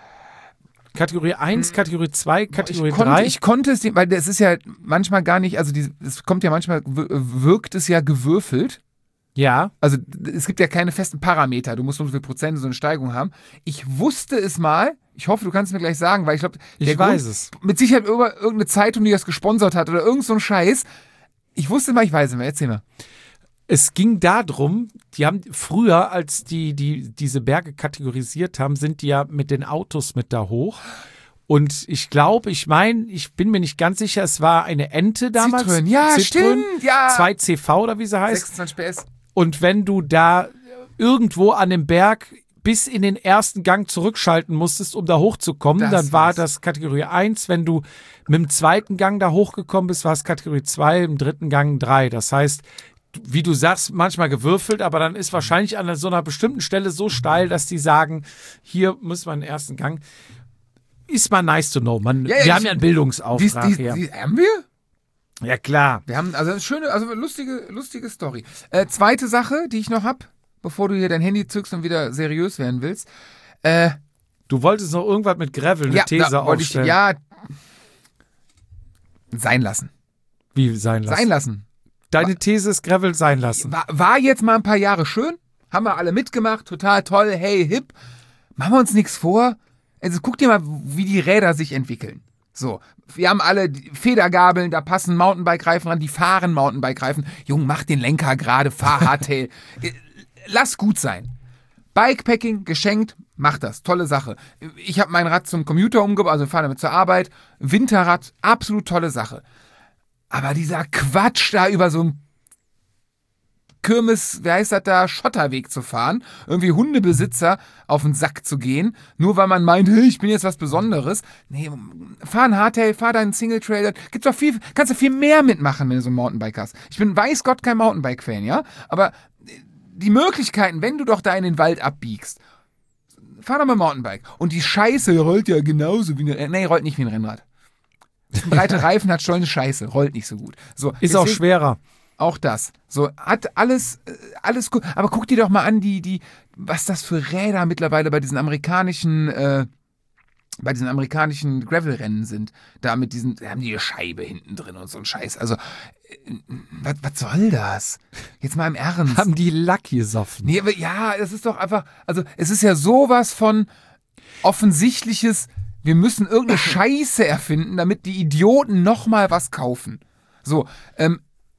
Kategorie eins, hm. Kategorie zwei, Kategorie ich konnte, drei? Ich konnte es, weil das ist ja manchmal gar nicht, also es kommt ja manchmal, wirkt es ja gewürfelt. Ja. Also es gibt ja keine festen Parameter, du musst so viel Prozent so eine Steigung haben. Ich wusste es mal, ich hoffe, du kannst es mir gleich sagen, weil ich glaube, ich weiß es. Mit Sicherheit über irgendeine Zeitung, die das gesponsert hat oder irgend so ein Scheiß. Ich wusste mal, ich weiß es mal, erzähl mal. Es ging darum, die haben früher, als die, die diese Berge kategorisiert haben, sind die ja mit den Autos mit da hoch. Und ich glaube, ich meine, ich bin mir nicht ganz sicher, es war eine Ente damals. Citroën, ja, Citroën, stimmt, ja. zwei C V oder wie sie heißt. sechsundzwanzig P S. Und wenn du da irgendwo an dem Berg bis in den ersten Gang zurückschalten musstest, um da hochzukommen, das dann war was. das Kategorie eins. Wenn du mit dem zweiten Gang da hochgekommen bist, war es Kategorie zwei, im dritten Gang drei. Das heißt, wie du sagst, manchmal gewürfelt, aber dann ist wahrscheinlich an so einer bestimmten Stelle so steil, dass die sagen, hier muss man den ersten Gang. Ist mal nice to know. Man, ja, wir ich, haben ja einen Bildungsauftrag die, die, hier. Die, haben wir? Ja, klar. Wir haben also eine schöne, also lustige, lustige Story. Äh, zweite Sache, die ich noch hab, bevor du hier dein Handy zückst und wieder seriös werden willst. Äh, du wolltest noch irgendwas mit Gravel, eine ja, These da aufstellen. Ich, ja, sein lassen. Wie sein lassen? Sein lassen. Deine These ist Gravel sein lassen. War, war jetzt mal ein paar Jahre schön, haben wir alle mitgemacht, total toll, hey, hip. Machen wir uns nichts vor. Also guck dir mal, wie die Räder sich entwickeln. So, wir haben alle Federgabeln, da passen Mountainbike-Reifen ran, die fahren Mountainbike-Reifen. Jung, mach den Lenker gerade, fahr Hardtail. Lass gut sein. Bikepacking, geschenkt, mach das, tolle Sache. Ich habe mein Rad zum Commuter umgebaut, also fahre damit zur Arbeit. Winterrad, absolut tolle Sache. Aber dieser Quatsch da über so ein Kirmes, wie heißt das da, Schotterweg zu fahren, irgendwie Hundebesitzer auf den Sack zu gehen, nur weil man meint, hey, ich bin jetzt was Besonderes. Nee, fahr ein Hardtail, fahr deinen Single-Trailer, gibt's doch viel, kannst du viel mehr mitmachen, wenn du so ein Mountainbike hast. Ich bin, weiß Gott, kein Mountainbike-Fan, ja, aber die Möglichkeiten, wenn du doch da in den Wald abbiegst, fahr doch mal Mountainbike. Und die Scheiße rollt ja genauso wie ein, nee, rollt nicht wie ein Rennrad. Breite Reifen hat schon eine Scheiße, rollt nicht so gut. So, ist auch schwerer. Auch das. So, hat alles, alles gut. Aber guck dir doch mal an, die, die, was das für Räder mittlerweile bei diesen amerikanischen, äh, bei diesen amerikanischen Gravel-Rennen sind. Da mit diesen, da haben die eine Scheibe hinten drin und so ein Scheiß. Also, äh, was, was soll das? Jetzt mal im Ernst. Haben die Lack gesoffen? Nee, aber ja, es ist doch einfach, also, es ist ja sowas von offensichtliches, wir müssen irgendeine Scheiße erfinden, damit die Idioten nochmal was kaufen. So, ähm,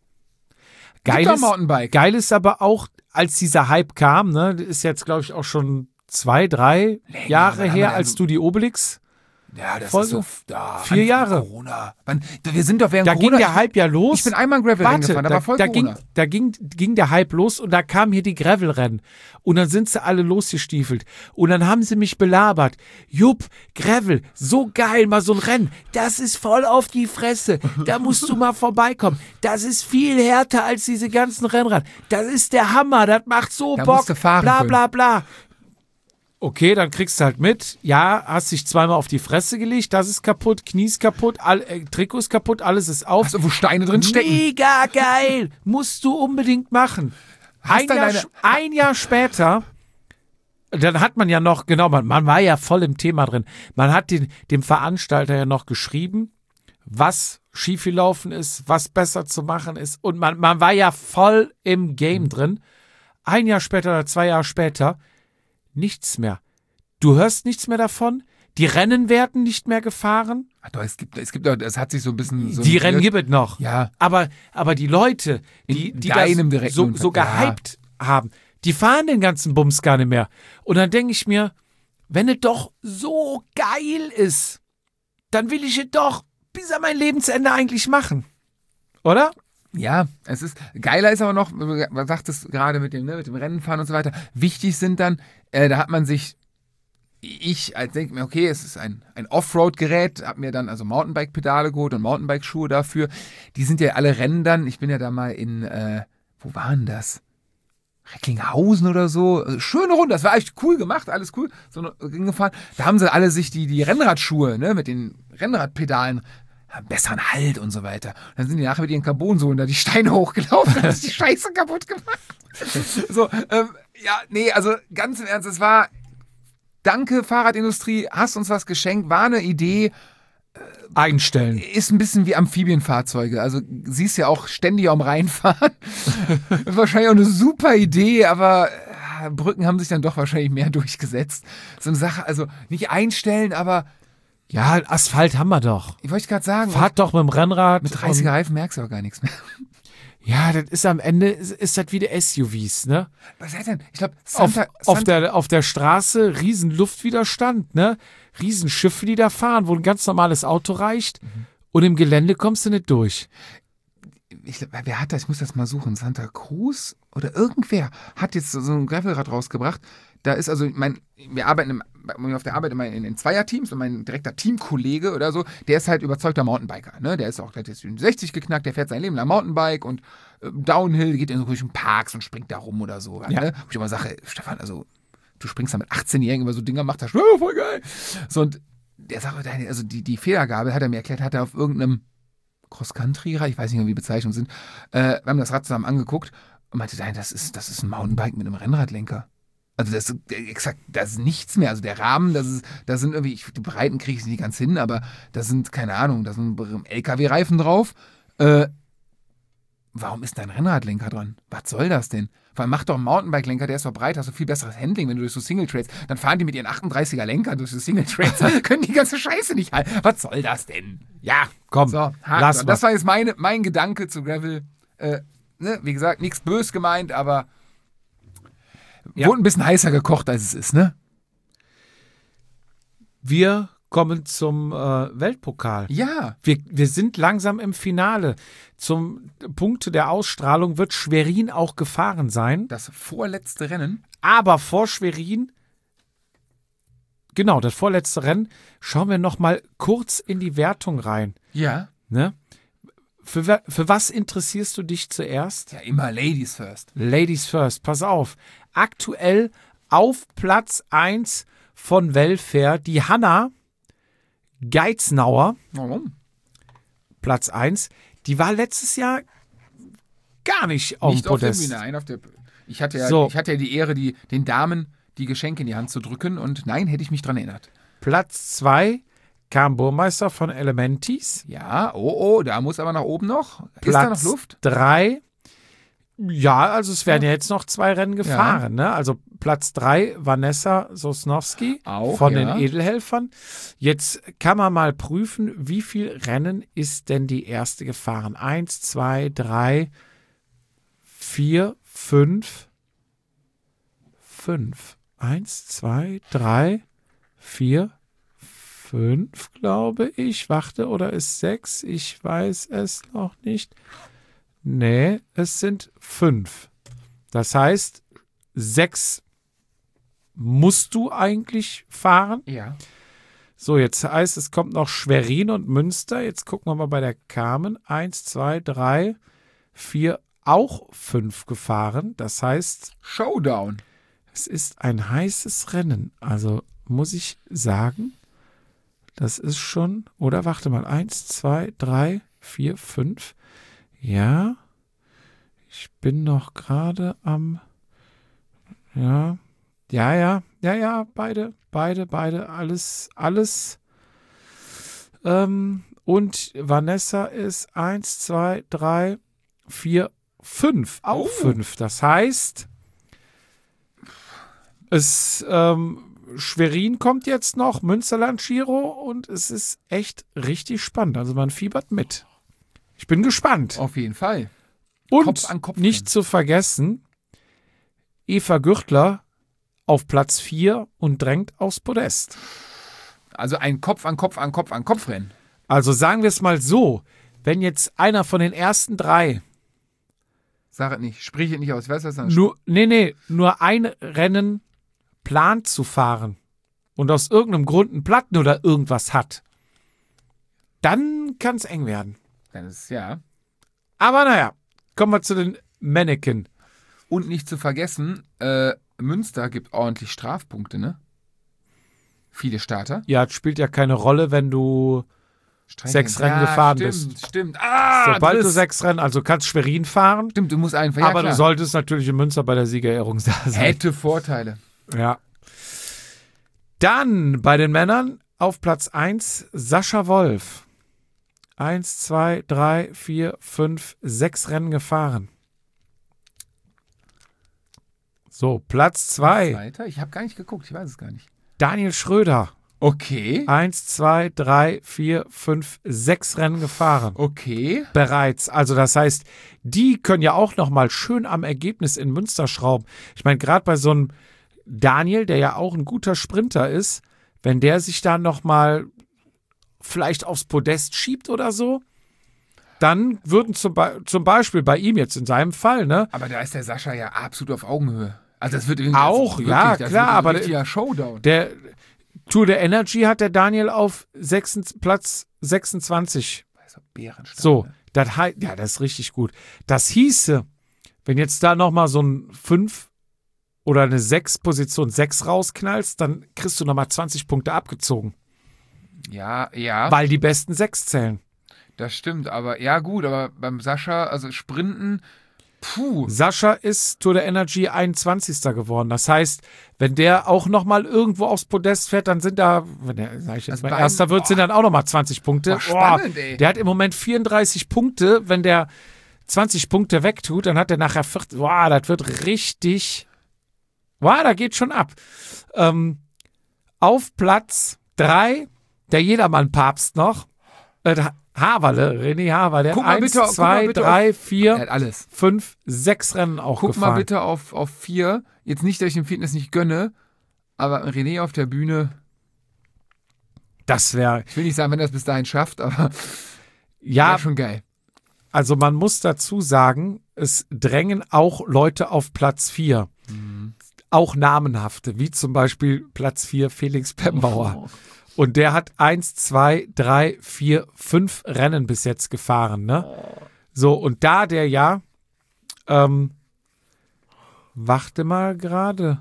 Geil ist, geil ist aber auch, als dieser Hype kam, ne, ist jetzt, glaube ich, auch schon zwei, drei Länger, Jahre her, als also, du die Obelix. Ja, das Folge, ist so da, vier Jahre. Corona. Man, wir sind doch während da Corona. Da ging der Hype ja los. Ich bin einmal ein Gravel-Rennen gefahren, da, da war voll da Corona. Ging, da ging, ging der Hype los und da kamen hier die Gravel-Rennen. Und dann sind sie alle losgestiefelt. Und dann haben sie mich belabert. Jupp, Gravel, so geil, mal so ein Rennen. Das ist voll auf die Fresse. Da musst du mal vorbeikommen. Das ist viel härter als diese ganzen Rennrad. Das ist der Hammer, das macht so da Bock. Musst du fahren bla bla bla. Okay, dann kriegst du halt mit. Ja, hast dich zweimal auf die Fresse gelegt, das ist kaputt, Knie ist kaputt, all, äh, Trikot ist kaputt, alles ist auf. Hast du, wo Steine drin stecken? Mega geil! Musst du unbedingt machen. Ein Jahr, ein Jahr später, dann hat man ja noch, genau, man, man war ja voll im Thema drin. Man hat den, dem Veranstalter ja noch geschrieben, was schiefgelaufen ist, was besser zu machen ist. Und man, man war ja voll im Game drin. Ein Jahr später oder zwei Jahre später, nichts mehr. Du hörst nichts mehr davon. Die Rennen werden nicht mehr gefahren. Ach doch, es gibt, es gibt doch, es hat sich so ein bisschen so. Die Rennen gibt es noch. Ja. Aber, aber die Leute, die, In die deinem das direkten so, Unfall. so gehypt haben, die fahren den ganzen Bums gar nicht mehr. Und dann denke ich mir, wenn es doch so geil ist, dann will ich es doch bis an mein Lebensende eigentlich machen. Oder? Ja, es ist, geiler ist aber noch, man sagt es gerade mit dem, ne, mit dem Rennenfahren und so weiter, wichtig sind dann, äh, da hat man sich, ich als denke mir, okay, es ist ein, ein Offroad-Gerät, habe mir dann also Mountainbike-Pedale geholt und Mountainbike-Schuhe dafür, die sind ja alle Rennen dann, ich bin ja da mal in, äh, wo waren das? Recklinghausen oder so, also schöne Runde, das war echt cool gemacht, alles cool, so gefahren. Da haben sie alle sich die, die Rennradschuhe, ne, mit den Rennradpedalen, haben besseren Halt und so weiter. Und dann sind die nachher mit ihren Carbonsohlen da die Steine hochgelaufen, haben sich die Scheiße kaputt gemacht. So, ähm, ja, nee, also ganz im Ernst, es war, danke Fahrradindustrie, hast uns was geschenkt, war eine Idee, Einstellen. ist ein bisschen wie Amphibienfahrzeuge. Also siehst ja auch ständig am Rhein fahren. Wahrscheinlich auch eine super Idee, aber äh, Brücken haben sich dann doch wahrscheinlich mehr durchgesetzt. So eine Sache, also nicht einstellen, aber Ja, Asphalt haben wir doch. ich wollte gerade sagen, Fahrt doch mit dem Rennrad. mit dreißiger Reifen merkst du auch gar nichts mehr. Ja, das ist am Ende, ist, ist das wie die S U Vs, ne? Was heißt denn? Ich glaube, Auf, Santa, auf, Santa, der, auf der Straße riesen Luftwiderstand, ne? Riesenschiffe, die da fahren, wo ein ganz normales Auto reicht. Mhm. Und im Gelände kommst du nicht durch. ich glaub, wer hat das? Ich muss das mal suchen. Santa Cruz oder irgendwer hat jetzt so ein Gravelrad rausgebracht. Da ist also, mein, wir arbeiten im, auf der Arbeit immer in, in Zweierteams und mein direkter Teamkollege oder so, der ist halt überzeugter Mountainbiker. Ne? Der ist auch, der hat jetzt sechzig geknackt, der fährt sein Leben lang Mountainbike und äh, Downhill, geht in so komischen Parks und springt da rum oder so. Ja. Ne? Wo ich immer sage, Stefan, also du springst da mit achtzehnjährigen über so Dinger, macht das, oh, voll geil. So, und der sagt, also die, die Federgabel, hat er mir erklärt, hat er auf irgendeinem Cross-Country-Rad, ich weiß nicht mehr, wie die Bezeichnungen sind, äh, wir haben das Rad zusammen angeguckt und meinte, nein, das ist, das ist ein Mountainbike mit einem Rennradlenker. Also das ist exakt, das ist nichts mehr. Also der Rahmen, das ist, da sind irgendwie, ich, die Breiten kriege ich nicht ganz hin, aber da sind, keine Ahnung, da sind L K W-Reifen drauf. Äh, warum ist da ein Rennradlenker dran? Was soll das denn? Vor allem mach doch einen Mountainbike-Lenker, der ist doch breit, hast du viel besseres Handling, wenn du durch so Single-Trails, dann fahren die mit ihren achtunddreißiger Lenker durch so Single-Trails, können die ganze Scheiße nicht halten. Was soll das denn? Ja, komm, So, lass so, mal. das war jetzt meine, mein Gedanke zu Gravel. Äh, ne? Wie gesagt, nichts bös gemeint, aber Ja. wurde ein bisschen heißer gekocht, als es ist, ne? Wir kommen zum äh, Weltpokal. Ja. Wir, wir sind langsam im Finale. Zum Punkt der Ausstrahlung wird Schwerin auch gefahren sein. Das vorletzte Rennen. Aber vor Schwerin, genau, das vorletzte Rennen, schauen wir noch mal kurz in die Wertung rein. Ja. Ne? Für, wa- für was interessierst du dich zuerst? Ja, immer Ladies first. Ladies first, pass auf. Aktuell auf Platz eins von Welfare die Hanna Geiznauer, Warum? Platz eins. Die war letztes Jahr gar nicht auf Nicht dem auf dem Podest. nein, auf der. Ich hatte ja, So. ich hatte ja die Ehre, die, den Damen die Geschenke in die Hand zu drücken und nein, hätte ich mich dran erinnert. Platz zwei kam Burmeister von Elementis. Ja, oh, oh, da muss aber nach oben noch. Ist Platz da noch Luft? drei. Ja, also es werden ja jetzt noch zwei Rennen gefahren. Ne? Also Platz drei Vanessa Sosnowski Auch, von ja. den Edelhelfern. Jetzt kann man mal prüfen, wie viel Rennen ist denn die erste gefahren? Eins, zwei, drei, vier, fünf, fünf. Eins, zwei, drei, vier, fünf, glaube ich. Warte, oder ist sechs? Ich weiß es noch nicht. Nee, es sind fünf. Das heißt, sechs musst du eigentlich fahren. Ja. So, jetzt heißt es, kommt noch Schwerin und Münster. Jetzt gucken wir mal bei der Carmen. Eins, zwei, drei, vier, auch fünf gefahren. Das heißt, Showdown. es ist ein heißes Rennen. Also muss ich sagen, das ist schon, oder warte mal, eins, zwei, drei, vier, fünf. Ja, ich bin noch gerade am, ja, ja, ja, ja, ja, beide, beide, beide, alles, alles. Ähm, und Vanessa ist eins, zwei, drei, vier, fünf, auch Oh. fünf. Das heißt, es ähm, Schwerin kommt jetzt noch, Münsterland Giro und es ist echt richtig spannend. Also man fiebert mit. Ich bin gespannt. Auf jeden Fall. Und Kopf an Kopf nicht drin. zu vergessen, Eva Gürtler auf Platz vier und drängt aufs Podest. Also ein Kopf an Kopf an Kopf an Kopf rennen. Also sagen wir es mal so, wenn jetzt einer von den ersten drei Sag es nicht, sprich es nicht aus. Weißt du, was dann nur, nee, nee, nur ein Rennen plant zu fahren und aus irgendeinem Grund einen Platten oder irgendwas hat, dann kann es eng werden. Dann ist es ja. Aber naja, kommen wir zu den Mannequin. Und nicht zu vergessen, äh, Münster gibt ordentlich Strafpunkte, ne? Viele Starter. Ja, es spielt ja keine Rolle, wenn du Streicheln. sechs Rennen ja, gefahren stimmt, bist. Stimmt, Ah, Sobald Driss. du sechs Rennen, also kannst Schwerin fahren, Stimmt, du musst einfach. Ja, aber klar. du solltest natürlich in Münster bei der Siegerehrung da sein. Hätte Vorteile. Ja. Dann bei den Männern auf Platz eins Sascha Wolf. Eins, zwei, drei, vier, fünf, sechs Rennen gefahren. So, Platz zwei Weiter? Ich habe gar nicht geguckt, ich weiß es gar nicht. Daniel Schröder. Okay. Eins, zwei, drei, vier, fünf, sechs Rennen gefahren. Okay. Bereits. Also das heißt, die können ja auch noch mal schön am Ergebnis in Münster schrauben. Ich meine, gerade bei so einem Daniel, der ja auch ein guter Sprinter ist, wenn der sich da noch mal vielleicht aufs Podest schiebt oder so, dann würden zum, Be- zum Beispiel bei ihm jetzt in seinem Fall, ne? Aber da ist der Sascha ja absolut auf Augenhöhe. Also das wird irgendwie Auch, das, ja, das klar, wird aber ein richtiger Showdown. Der Tour de Energy hat der Daniel auf sechs, Platz sechsundzwanzig. Also Bärenstark, So, ne? das hei- ja, das ist richtig gut. Das hieße, wenn jetzt da nochmal so ein fünf oder eine sechs Position sechs rausknallst, dann kriegst du nochmal zwanzig Punkte abgezogen, Ja, ja, weil die besten sechs zählen. das stimmt. Aber ja gut, aber beim Sascha, also Sprinten, puh. Sascha ist Tour de Energy einundzwanzigster geworden. Das heißt, wenn der auch nochmal irgendwo aufs Podest fährt, dann sind da, wenn der, sag ich jetzt Also mal, bei erster einem- wird, sind dann auch nochmal zwanzig Punkte. Boah, spannend, ey. Der hat im Moment vierunddreißig Punkte. Wenn der zwanzig Punkte wegtut, dann hat er nachher vierzig. Boah, das wird richtig. Boah, da geht schon ab. Ähm, auf Platz drei der Jedermann-Papst noch. Äh, Haverle, René Haverle. Guck mal eins, bitte- guck mal zwei, bitte drei, Er vier, hat alles. fünf, sechs Rennen auch Guck gefahren. mal bitte auf, auf vier. Jetzt nicht, dass ich dem Fitness nicht gönne, aber René auf der Bühne, Das wäre, ich will nicht sagen, wenn er es bis dahin schafft, aber ja, wäre schon geil. also man muss dazu sagen, es drängen auch Leute auf Platz vier. Mhm. Auch namenhafte, wie zum Beispiel Platz vier Felix Pembauer. Oh. Und der hat eins, zwei, drei, vier, fünf Rennen bis jetzt gefahren, ne? So, und da der ja, ähm, warte mal gerade,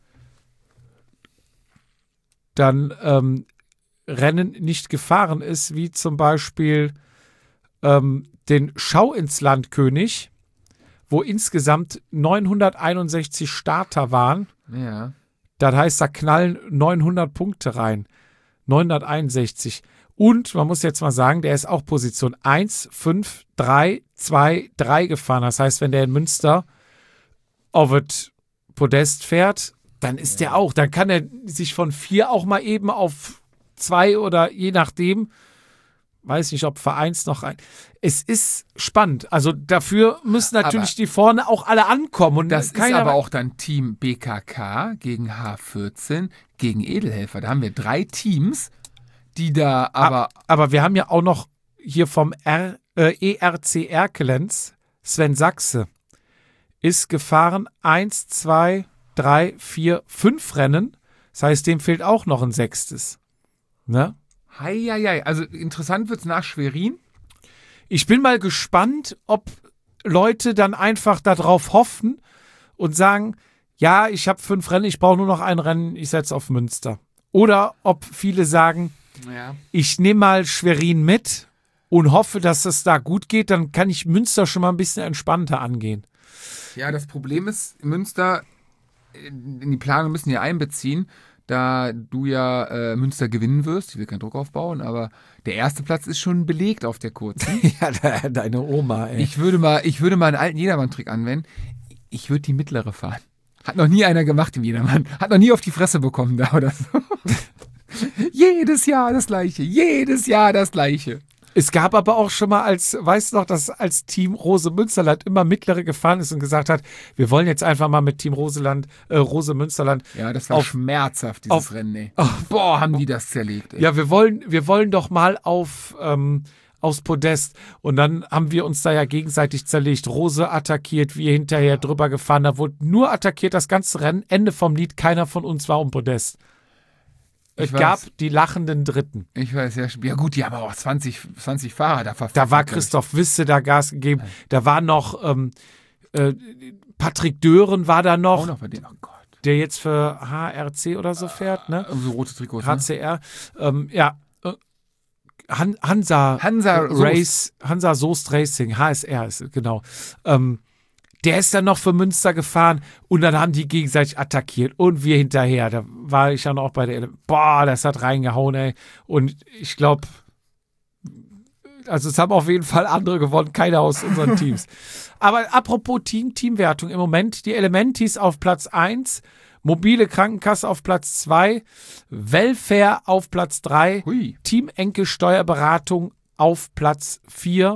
dann ähm, Rennen nicht gefahren ist, wie zum Beispiel ähm, den Schau ins Land König, wo insgesamt neunhunderteinundsechzig Starter waren. Ja. Das heißt, da knallen neunhundert Punkte rein. neunhunderteinundsechzig. Und man muss jetzt mal sagen, der ist auch Position eins, fünf, drei, zwei, drei gefahren. Das heißt, wenn der in Münster auf das Podest fährt, dann ist der auch. Dann kann er sich von vier auch mal eben auf zwei oder je nachdem, weiß nicht, ob Vereins noch ein. Es ist spannend. Also dafür müssen natürlich Aber die vorne auch alle ankommen. Und Das ist keiner- aber auch dann Team B K K gegen H vierzehn gegen Edelhelfer. Da haben wir drei Teams, die da aber. Aber wir haben ja auch noch hier vom R, äh, E R C Erkelenz, Sven Sachse, ist gefahren eins, zwei, drei, vier, fünf Rennen. Das heißt, dem fehlt auch noch ein sechstes. Ne? Heieiei. Also interessant wird es nach Schwerin. Ich bin mal gespannt, ob Leute dann einfach darauf hoffen und sagen, ja, ich habe fünf Rennen, ich brauche nur noch ein Rennen, ich setze auf Münster. Oder ob viele sagen, Ja. ich nehme mal Schwerin mit und hoffe, dass es da gut geht, dann kann ich Münster schon mal ein bisschen entspannter angehen. Ja, das Problem ist, Münster, in die Planung müssen wir einbeziehen, da du ja äh, Münster gewinnen wirst. Ich will keinen Druck aufbauen, aber der erste Platz ist schon belegt auf der kurzen. Ja, de- deine Oma, ey. Ich würde mal, ich würde mal einen alten Jedermann-Trick anwenden. Ich würde die mittlere fahren. Hat noch nie einer gemacht im Jedermann. Hat noch nie auf die Fresse bekommen da oder so. Jedes Jahr das Gleiche. Jedes Jahr das Gleiche. Es gab aber auch schon mal, als, weißt du noch, dass als Team Rose Münsterland immer mittlere gefahren ist und gesagt hat, wir wollen jetzt einfach mal mit Team Roseland, äh, Rose Münsterland. Ja, das war auf, schmerzhaft, dieses auf, Rennen, ey. Auf, Boah, haben die das zerlegt, ey. Ja, wir wollen, wir wollen doch mal auf, ähm, aufs Podest. Und dann haben wir uns da ja gegenseitig zerlegt. Rose attackiert, wir hinterher drüber gefahren. Da wurde nur attackiert, das ganze Rennen. Ende vom Lied, keiner von uns war um Podest. Es gab die lachenden Dritten. Ich weiß, ja. Ja gut, die haben auch zwanzig, zwanzig Fahrer da verfolgt. Da war Christoph Wisse da Gas gegeben. Da war noch ähm, äh, Patrick Dören war da noch. Auch noch bei denen, oh Gott. Der jetzt für H R C oder so fährt, ne? So rote Trikots, H C R. Ne? Ähm, ja. Han Hansa, Hansa Race, Hansa Soest Racing, H S R ist genau. Ähm, der ist dann noch für Münster gefahren und dann haben die gegenseitig attackiert und wir hinterher. Da war ich dann auch bei der, boah, das hat reingehauen, ey. Und ich glaube, also es haben auf jeden Fall andere gewonnen, keiner aus unseren Teams. Aber apropos Team, Teamwertung, im Moment die Elementis auf Platz eins, Mobile Krankenkasse auf Platz zwei, Welfare auf Platz drei, Hui. Team Enke Steuerberatung auf Platz vier,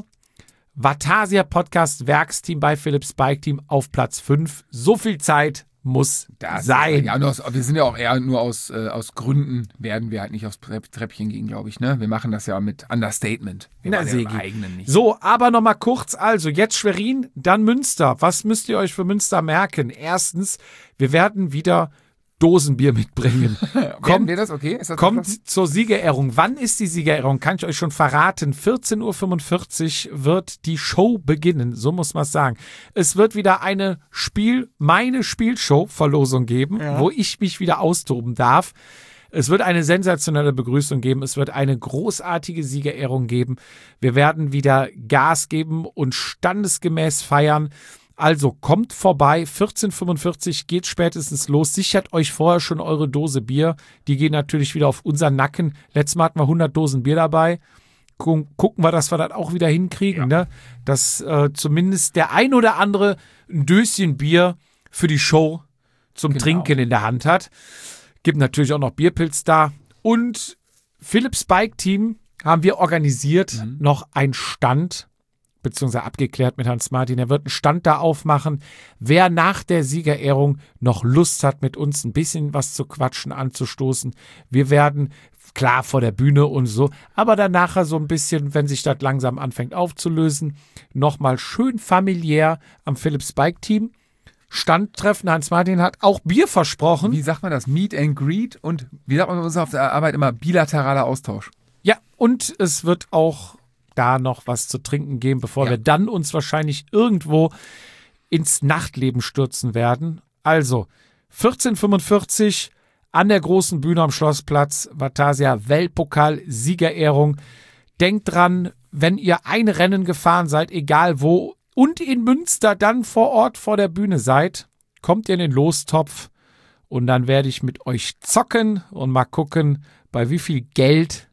Vatasia Podcast Werksteam bei Philips Bike Team auf Platz fünf. So viel Zeit muss das sein. Ja, nur aus, wir sind ja auch eher nur aus, äh, aus Gründen, werden wir halt nicht aufs Treppchen gehen, glaube ich. Ne? Wir machen das ja mit Understatement. Wir Na, waren ja Segi. im eigenen nicht. So, aber nochmal kurz. Also, jetzt Schwerin, dann Münster. Was müsst ihr euch für Münster merken? Erstens, wir werden wieder Dosenbier mitbringen. Kommt wir das? Okay. Ist das kommt zur Siegerehrung. Wann ist die Siegerehrung? Kann ich euch schon verraten. vierzehn Uhr fünfundvierzig wird die Show beginnen. So muss man es sagen. Es wird wieder eine Spiel, meine Spielshow-Verlosung geben, ja, wo ich mich wieder austoben darf. Es wird eine sensationelle Begrüßung geben. Es wird eine großartige Siegerehrung geben. Wir werden wieder Gas geben und standesgemäß feiern. Also kommt vorbei, vierzehn Uhr fünfundvierzig geht spätestens los. Sichert euch vorher schon eure Dose Bier. Die gehen natürlich wieder auf unseren Nacken. Letztes Mal hatten wir hundert Dosen Bier dabei. Gucken wir, dass wir das auch wieder hinkriegen. Ja. Ne? Dass äh, zumindest der ein oder andere ein Döschen Bier für die Show zum genau. Trinken in der Hand hat. Gibt natürlich auch noch Bierpilz da. Und Philips Bike Team haben wir organisiert, mhm. noch einen Stand, beziehungsweise abgeklärt mit Hans Martin. Er wird einen Stand da aufmachen. Wer nach der Siegerehrung noch Lust hat, mit uns ein bisschen was zu quatschen, anzustoßen. Wir werden, klar, vor der Bühne und so, aber dann nachher so ein bisschen, wenn sich das langsam anfängt aufzulösen, nochmal schön familiär am Philips Bike Team Stand treffen. Hans Martin hat auch Bier versprochen. Wie sagt man das? Meet and Greet und wie sagt man bei uns auf der Arbeit immer? Bilateraler Austausch. Ja, und es wird auch da noch was zu trinken geben, bevor ja. wir dann uns wahrscheinlich irgendwo ins Nachtleben stürzen werden. Also, vierzehn Uhr fünfundvierzig an der großen Bühne am Schlossplatz, Vatasia Weltpokal Siegerehrung. Denkt dran, wenn ihr ein Rennen gefahren seid, egal wo, und in Münster dann vor Ort vor der Bühne seid, kommt ihr in den Lostopf und dann werde ich mit euch zocken und mal gucken, bei wie viel Geld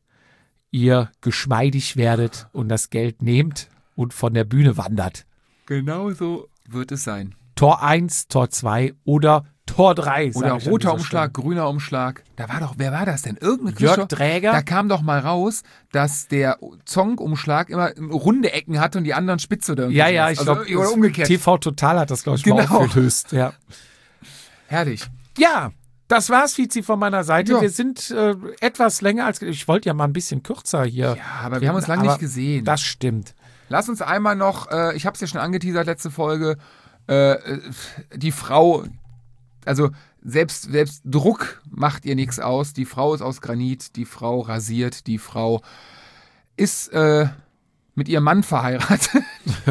ihr geschmeidig werdet und das Geld nehmt und von der Bühne wandert. Genau so wird es sein. Tor eins, Tor zwei oder Tor drei. Oder roter Umschlag, Stelle. Grüner Umschlag. Da war doch, wer war das denn? Irgendein Jörg Dräger. Da kam doch mal raus, dass der Zong-Umschlag immer runde Ecken hatte und die anderen spitze. Oder ja, ja, ich also, glaube, oder umgekehrt. T V Total hat das, glaube ich, genau. mal aufgelöst. Ja. Herrlich. Ja, das war's, Fizi, von meiner Seite. Ja. Wir sind äh, etwas länger als... Ich wollte ja mal ein bisschen kürzer hier. Ja, aber wir haben uns lange nicht gesehen. Das stimmt. Lass uns einmal noch, äh, ich habe es ja schon angeteasert, letzte Folge, äh, die Frau, also selbst, selbst Druck macht ihr nichts aus. Die Frau ist aus Granit, die Frau rasiert, die Frau ist äh, mit ihrem Mann verheiratet.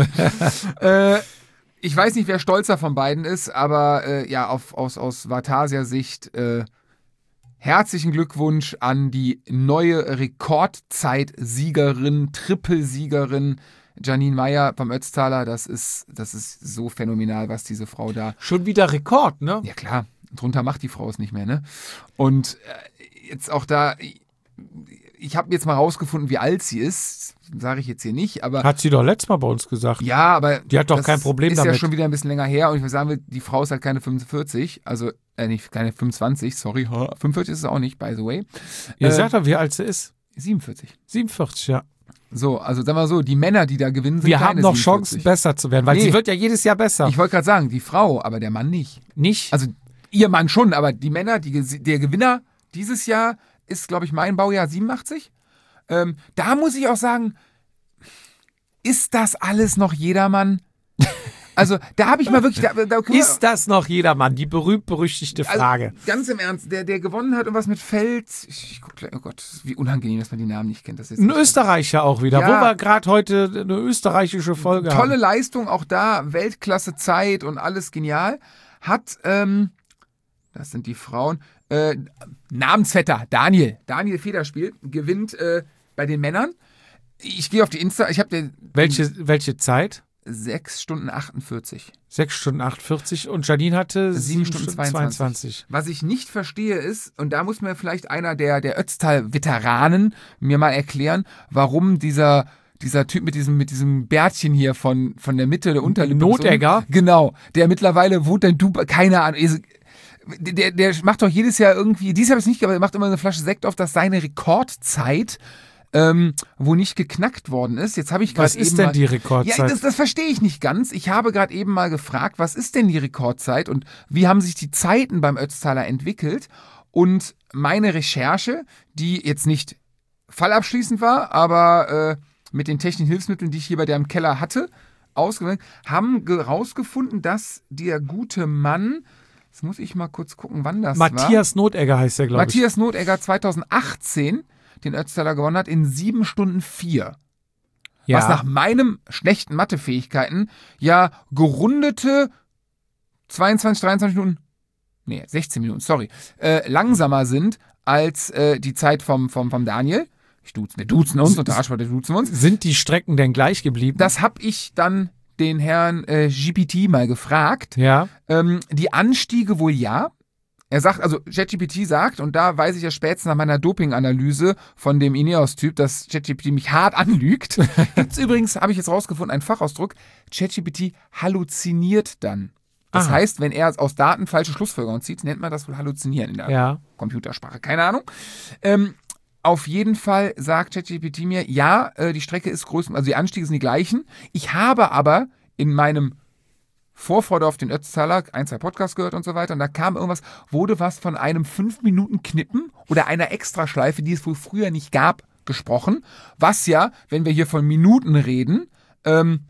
äh, Ich weiß nicht, wer stolzer von beiden ist, aber äh, ja, auf, aus, aus Vatasia-Sicht äh, herzlichen Glückwunsch an die neue Rekordzeit-Siegerin, Trippelsiegerin Janine Meyer vom Ötztaler. Das ist, das ist so phänomenal, was diese Frau da... Schon wieder Rekord, ne? Ja klar, drunter macht die Frau es nicht mehr, ne? Und äh, jetzt auch da... ich habe jetzt mal rausgefunden, wie alt sie ist. Sage ich jetzt hier nicht, aber... Hat sie doch letztes Mal bei uns gesagt. Ja, aber... Die hat doch kein Problem ist damit. Ist ja schon wieder ein bisschen länger her und ich würde sagen, die Frau ist halt keine fünfundvierzig, also äh, nicht keine fünfundzwanzig, sorry. fünfundvierzig ist es auch nicht, by the way. Ihr äh, sagt doch, wie alt sie ist. siebenundvierzig. siebenundvierzig, ja. So, also sagen wir so, die Männer, die da gewinnen, sind Wir keine haben noch siebenundvierzig. Chancen, besser zu werden, weil Nee. sie wird ja jedes Jahr besser. Ich wollte gerade sagen, die Frau, aber der Mann nicht. Nicht? Also ihr Mann schon, aber die Männer, die, der Gewinner dieses Jahr ist, glaube ich, mein Baujahr siebenundachtzig. Ähm, da muss ich auch sagen, ist das alles noch jedermann? Also da habe ich mal wirklich... Da, da Ist das noch jedermann? Die berühmt-berüchtigte Frage. Also, ganz im Ernst, der, der gewonnen hat und was mit Feld... Ich, ich guck, oh Gott, wie unangenehm, dass man die Namen nicht kennt. Das ist Ein Österreicher auch wieder, Ja. wo wir gerade heute eine österreichische Folge Tolle haben. Leistung, auch da, Weltklasse Zeit und alles genial. Hat, ähm, das sind die Frauen, äh, Namensvetter, Daniel, Daniel Federspiel, gewinnt äh, bei den Männern. Ich gehe auf die Insta, ich habe den Welche, welche Zeit? sechs Stunden achtundvierzig. sechs Stunden achtundvierzig und Janine hatte sieben sieben Stunden Stunden zweiundzwanzig. zweiundzwanzig. Was ich nicht verstehe ist, und da muss mir vielleicht einer der, der Ötztal-Veteranen mir mal erklären, warum dieser, dieser Typ mit diesem, mit diesem Bärtchen hier von, von der Mitte der Unterlippe. Notegger? Genau, der mittlerweile wohnt in Dubai, keine Ahnung. Der, der macht doch jedes Jahr irgendwie, dieses Jahr habe ich es nicht, aber er macht immer eine Flasche Sekt auf, dass seine Rekordzeit ähm, wo nicht geknackt worden ist. Jetzt habe ich gerade Was eben ist denn mal, die Rekordzeit? Ja, das, das verstehe ich nicht ganz. Ich habe gerade eben mal gefragt, was ist denn die Rekordzeit und wie haben sich die Zeiten beim Ötztaler entwickelt? Und meine Recherche, die jetzt nicht fallabschließend war, aber äh, mit den technischen Hilfsmitteln, die ich hier bei der im Keller hatte, ausgewählt, haben herausgefunden, dass der gute Mann, jetzt muss ich mal kurz gucken, wann das war. Matthias Notegger heißt er, glaube ich. Matthias Notegger zweitausendachtzehn den Ötztaler gewonnen hat in sieben Stunden vier. Ja. Was nach meinem schlechten Mathefähigkeiten ja gerundete zweiundzwanzig, dreiundzwanzig Minuten, nee, sechzehn Minuten, sorry, äh, langsamer sind als äh, die Zeit vom, vom, vom Daniel. Ich duze, wir duzen uns und der Arschwarte duzen uns. Sind die Strecken denn gleich geblieben? Das habe ich dann den Herrn äh, G P T mal gefragt. ja. Ähm, die Anstiege wohl ja. Er sagt, also ChatGPT sagt, und da weiß ich ja spätestens nach meiner Doping-Analyse von dem Ineos-Typ, dass ChatGPT mich hart anlügt. Gibt's übrigens, habe ich jetzt rausgefunden, einen Fachausdruck, ChatGPT halluziniert dann. Das Aha. heißt, wenn er aus Daten falsche Schlussfolgerungen zieht, nennt man das wohl halluzinieren in der Ja. Computersprache. Keine Ahnung. Ähm, auf jeden Fall sagt ChatGPT mir, ja, äh, die Strecke ist größer, also die Anstiege sind die gleichen. Ich habe aber in meinem Vorfreude auf den Ötztaler, ein, zwei Podcasts gehört und so weiter. Und da kam irgendwas, wurde was von einem fünf Minuten Knippen oder einer Extraschleife, die es wohl früher nicht gab, gesprochen. Was ja, wenn wir hier von Minuten reden, ähm,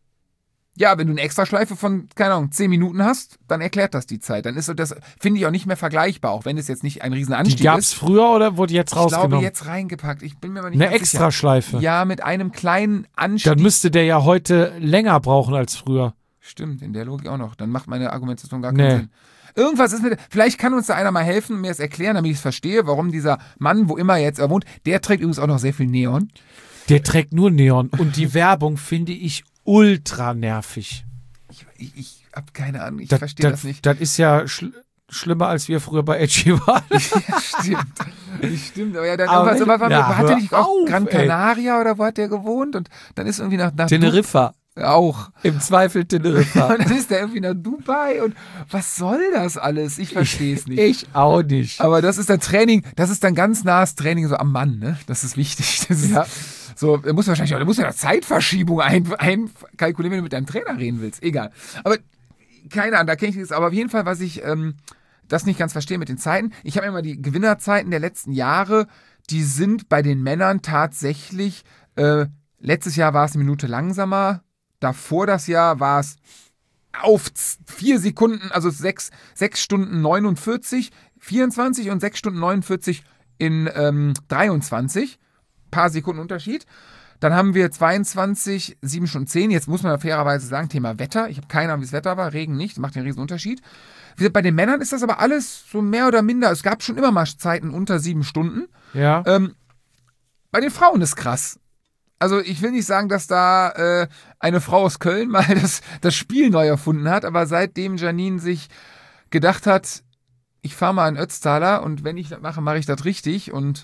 ja, wenn du eine Extraschleife von, keine Ahnung, zehn Minuten hast, dann erklärt das die Zeit. Dann ist so das, finde ich auch nicht mehr vergleichbar, auch wenn es jetzt nicht ein riesen Die Anstieg gab es ist. früher oder wurde jetzt Ich glaube, rausgenommen? jetzt reingepackt. Ich bin mir aber nicht Eine ganz Extraschleife. sicher. Ja, mit einem kleinen Anstieg. Dann müsste der ja heute länger brauchen als früher. Stimmt, in der Logik auch noch. Dann macht meine Argumentation gar Nee. keinen Sinn. Irgendwas ist mit. Vielleicht kann uns da einer mal helfen, mir das erklären, damit ich es verstehe, warum dieser Mann, wo immer jetzt er wohnt, der trägt übrigens auch noch sehr viel Neon. Der trägt nur Neon und die Werbung finde ich ultra nervig. Ich, ich, ich habe keine Ahnung, ich Das, verstehe das, das nicht. Das ist ja schl schlimmer, als wir früher bei Edgy waren. Ja, stimmt. Stimmt, aber ja, dann Aber irgendwas, aber, ja, hat er hör nicht auch auf, Gran ey. Canaria oder wo hat der gewohnt? Und dann ist irgendwie nach, nach Teneriffa. Du- auch. Im Zweifel Teneriffa. Und dann ist der irgendwie nach Dubai und was soll das alles? Ich verstehe es nicht. Ich auch nicht. Aber das ist dann Training, das ist dann ganz nahes Training so am Mann, ne? Das ist wichtig. Das ist, Ja. So, er muss wahrscheinlich auch, er muss ja Zeitverschiebung ein, einkalkulieren, wenn du mit deinem Trainer reden willst. Egal. Aber keine Ahnung, da kenne ich das. Aber auf jeden Fall, was ich ähm, das nicht ganz verstehe mit den Zeiten. Ich habe immer die Gewinnerzeiten der letzten Jahre, die sind bei den Männern tatsächlich, äh, letztes Jahr war es eine Minute langsamer, davor das Jahr war es auf vier Sekunden, also sechs, sechs Stunden neunundvierzig, vierundzwanzig und sechs Stunden neunundvierzig in ähm, dreiundzwanzig. Paar Sekunden Unterschied. Dann haben wir zweiundzwanzig, sieben Stunden zehn. Jetzt muss man fairerweise sagen, Thema Wetter. Ich habe keine Ahnung, wie das Wetter war. Regen nicht, macht den riesen Unterschied. Wie gesagt, bei den Männern ist das aber alles so mehr oder minder. Es gab schon immer mal Zeiten unter sieben Stunden. Ja. Ähm, bei den Frauen ist krass. Also ich will nicht sagen, dass da äh, eine Frau aus Köln mal das, das Spiel neu erfunden hat, aber seitdem Janine sich gedacht hat, ich fahre mal in Ötztaler und wenn ich das mache, mache ich das richtig und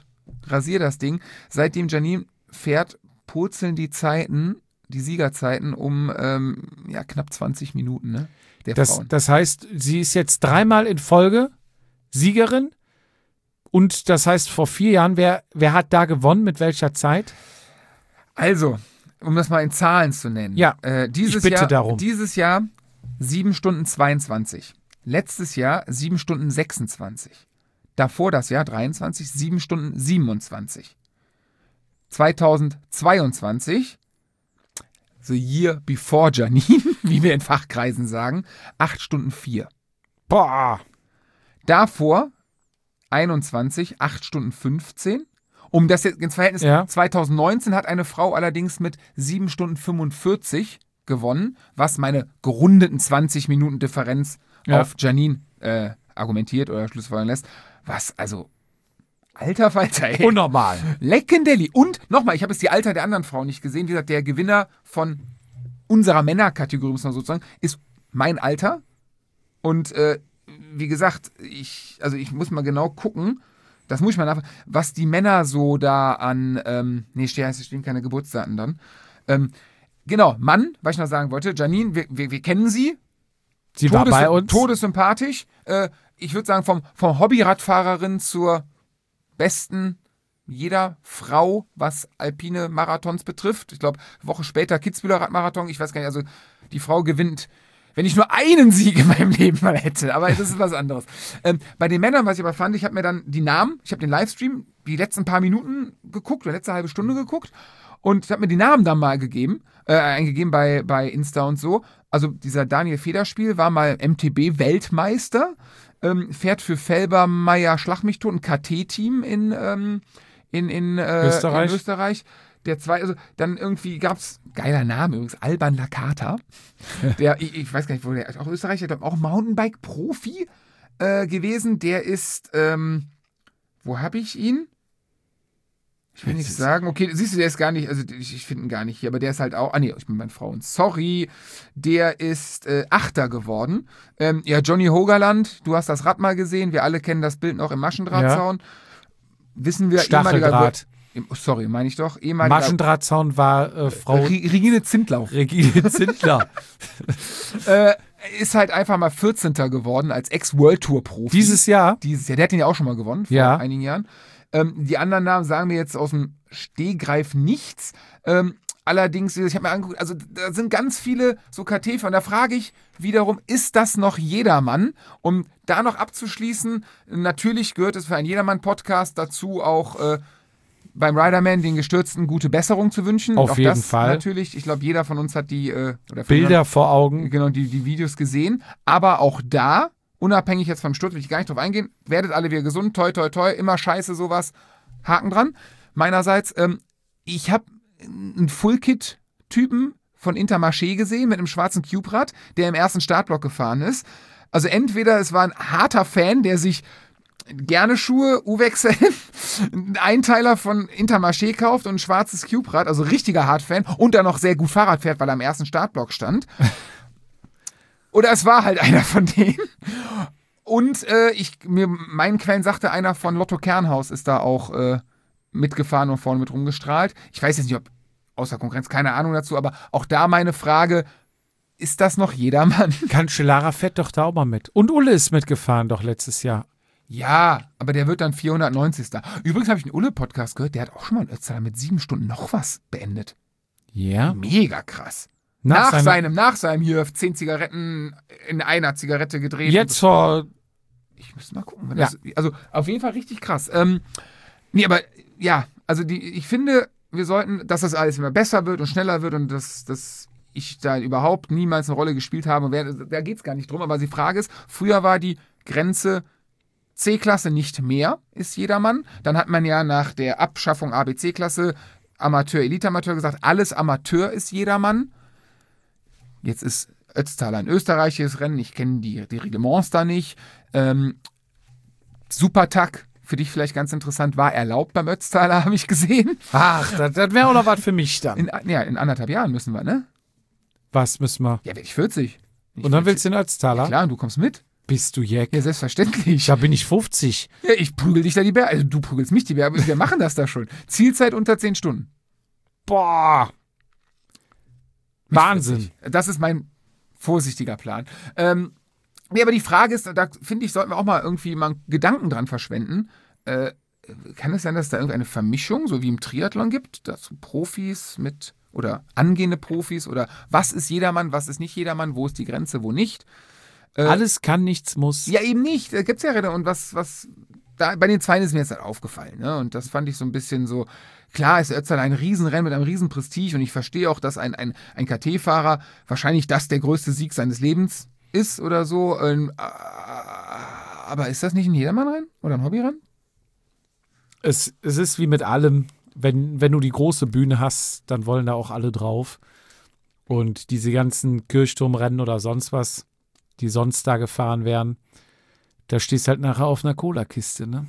rasier das Ding. Seitdem Janine fährt, purzeln die Zeiten, die Siegerzeiten um ähm, ja, knapp zwanzig Minuten, ne? Der Das, Frauen. das heißt, sie ist jetzt dreimal in Folge Siegerin. Und das heißt, vor vier Jahren, wer, wer hat da gewonnen, mit welcher Zeit? Also, um das mal in Zahlen zu nennen. Ja, äh, dieses ich bitte Jahr, darum. Dieses Jahr sieben Stunden zweiundzwanzig. Letztes Jahr sieben Stunden sechsundzwanzig. Davor das Jahr dreiundzwanzig, sieben Stunden siebenundzwanzig. zweitausendzweiundzwanzig, the year before Janine, wie wir in Fachkreisen sagen, acht Stunden vier. Boah. Davor einundzwanzig, acht Stunden fünfzehn. Um das jetzt ins Verhältnis, Ja. zweitausendneunzehn hat eine Frau allerdings mit sieben Stunden fünfundvierzig gewonnen, was meine gerundeten zwanzig Minuten Differenz Ja. auf Janine äh, argumentiert oder schlussfolgern lässt. Was, also, alter Falter, ey. Unnormal. Leckendelli. Und nochmal, ich habe jetzt die Alter der anderen Frauen nicht gesehen. Wie gesagt, der Gewinner von unserer Männerkategorie, muss man sozusagen, ist mein Alter. Und äh, wie gesagt, ich, also ich muss mal genau gucken, das muss ich mal nachfragen, was die Männer so da an, ähm, nee, stehen, stehen keine Geburtsdaten dann. Ähm, genau, Mann, was ich noch sagen wollte, Janine, wir, wir, wir kennen sie. Sie war bei uns. Todessympathisch. Äh, ich würde sagen, vom, vom Hobby-Radfahrerin zur besten jeder Frau, was alpine Marathons betrifft. Ich glaube, eine Woche später Kitzbüheler Radmarathon. Ich weiß gar nicht, also die Frau gewinnt, wenn ich nur einen Sieg in meinem Leben mal hätte. Aber das ist was anderes. Ähm, bei den Männern, was ich aber fand, ich habe mir dann die Namen, ich habe den Livestream die letzten paar Minuten geguckt, oder letzte halbe Stunde geguckt und ich habe mir die Namen dann mal gegeben, äh, eingegeben bei, bei Insta und so. Also dieser Daniel Federspiel war mal M T B-Weltmeister, ähm, fährt für Felbermeier Schlag mich tot, ein K T-Team in, ähm, in, in, äh, Österreich. in Österreich. Der zweite, also dann irgendwie gab es, geiler Name übrigens, Alban Lakata. Der, ich, ich weiß gar nicht, wo der, auch Österreicher, der auch Mountainbike-Profi äh, gewesen. Der ist, ähm, wo habe ich ihn? Ich will nicht sagen, okay, siehst du, der ist gar nicht, also ich, ich finde ihn gar nicht hier, aber der ist halt auch, ah nee, ich bin bei Frauen, sorry, der ist äh, Achter geworden. Ähm, ja, Johnny Hogerland, du hast das Rad mal gesehen, wir alle kennen das Bild noch im Maschendrahtzaun. Ja. Wissen wir, Stacheldraht. Sorry, meine ich doch. Ehemaliger Maschendrahtzaun war äh, Frau Regine Zindlau. Regine Zindler. äh, ist halt einfach mal vierzehnter geworden als Ex-World-Tour-Profi. Dieses Jahr? Dieses Jahr. Der hat ihn ja auch schon mal gewonnen, vor ja. einigen Jahren. Ähm, die anderen Namen sagen mir jetzt aus dem Stehgreif nichts. Ähm, allerdings, ich habe mir angeguckt, also da sind ganz viele so K T-Fahrer. Und da frage ich wiederum, ist das noch jedermann? Um da noch abzuschließen, natürlich gehört es für einen Jedermann-Podcast dazu auch äh, beim Riderman den Gestürzten gute Besserung zu wünschen. Auf auch jeden das Fall. Natürlich. Ich glaube, jeder von uns hat die äh, oder Bilder jemand, vor Augen. Genau, die, die Videos gesehen. Aber auch da, unabhängig jetzt vom Sturz, will ich gar nicht drauf eingehen, werdet alle wieder gesund, toi, toi, toi, immer scheiße, sowas. Haken dran. Meinerseits, ähm, ich habe einen Full-Kit-Typen von Intermarché gesehen mit einem schwarzen Cube-Rad, der im ersten Startblock gefahren ist. Also entweder es war ein harter Fan, der sich gerne Schuhe, U-Wechsel, einen Einteiler von Intermarché kauft und ein schwarzes Cube-Rad, also richtiger Hard-Fan und dann noch sehr gut Fahrrad fährt, weil er am ersten Startblock stand. Oder es war halt einer von denen. Und äh, ich, mir, meinen Quellen sagte, einer von Lotto Kernhaus ist da auch äh, mitgefahren und vorne mit rumgestrahlt. Ich weiß jetzt nicht, ob außer Konkurrenz, keine Ahnung dazu, aber auch da meine Frage, ist das noch jedermann? Cancellara fährt doch da auch mal mit. Und Ulle ist mitgefahren doch letztes Jahr. Ja, aber der wird dann vierhundertneunzig. Übrigens habe ich einen Ulle-Podcast gehört, der hat auch schon mal einen Ötztaler mit sieben Stunden noch was beendet. Ja. Yeah. Mega krass. Nach, nach seinem, seinem, nach seinem hier zehn Zigaretten in einer Zigarette gedreht. Jetzt vor... Ich müsste mal gucken. Ja. Das, also auf jeden Fall richtig krass. Ähm, nee, aber ja, also die, ich finde, wir sollten, dass das alles immer besser wird und schneller wird und dass, dass ich da überhaupt niemals eine Rolle gespielt habe. Und wer, da geht es gar nicht drum. Aber die Frage ist, früher war die Grenze C-Klasse nicht mehr, ist jedermann. Dann hat man ja nach der Abschaffung A B C-Klasse Amateur, Elite-Amateur gesagt, alles Amateur ist jedermann. Jetzt ist Ötztaler ein österreichisches Rennen. Ich kenne die, die Reglements da nicht. Ähm, Supertag, für dich vielleicht ganz interessant, war erlaubt beim Ötztaler, habe ich gesehen. Ach, das, das wäre auch noch was für mich dann. In, ja, in anderthalb Jahren müssen wir, ne? Was müssen wir? Ja, werde ich vierzig. Ich und dann vierzig. willst du den Ötztaler? Ja, klar, und du kommst mit. Bist du Jack? Ja, selbstverständlich. Da bin ich fünfzig. Ja, ich prügel dich da die Berge. Also du prügelst mich die Berge. Wir machen das da schon. Zielzeit unter zehn Stunden. Boah. Wahnsinn. Das ist mein vorsichtiger Plan. Ähm, nee, aber die Frage ist, da finde ich, sollten wir auch mal irgendwie mal Gedanken dran verschwenden. Äh, kann es sein, dass es da irgendeine Vermischung, so wie im Triathlon gibt, dass Profis mit oder angehende Profis oder was ist jedermann, was ist nicht jedermann, wo ist die Grenze, wo nicht? Äh, Alles kann, nichts muss. Ja, eben nicht. Da gibt es ja Rennen. Und was, was da bei den Zweien ist mir jetzt halt aufgefallen. Ne? Und das fand ich so ein bisschen so, klar ist Ötztal ein Riesenrennen mit einem riesen Prestige und ich verstehe auch, dass ein, ein, ein K T-Fahrer wahrscheinlich das der größte Sieg seines Lebens ist oder so. Ähm, aber ist das nicht ein Jedermannrennen oder ein Hobbyrennen? Es, es ist wie mit allem, wenn, wenn du die große Bühne hast, dann wollen da auch alle drauf. Und diese ganzen Kirchturmrennen oder sonst was, die sonst da gefahren werden, da stehst halt nachher auf einer Cola-Kiste, ne?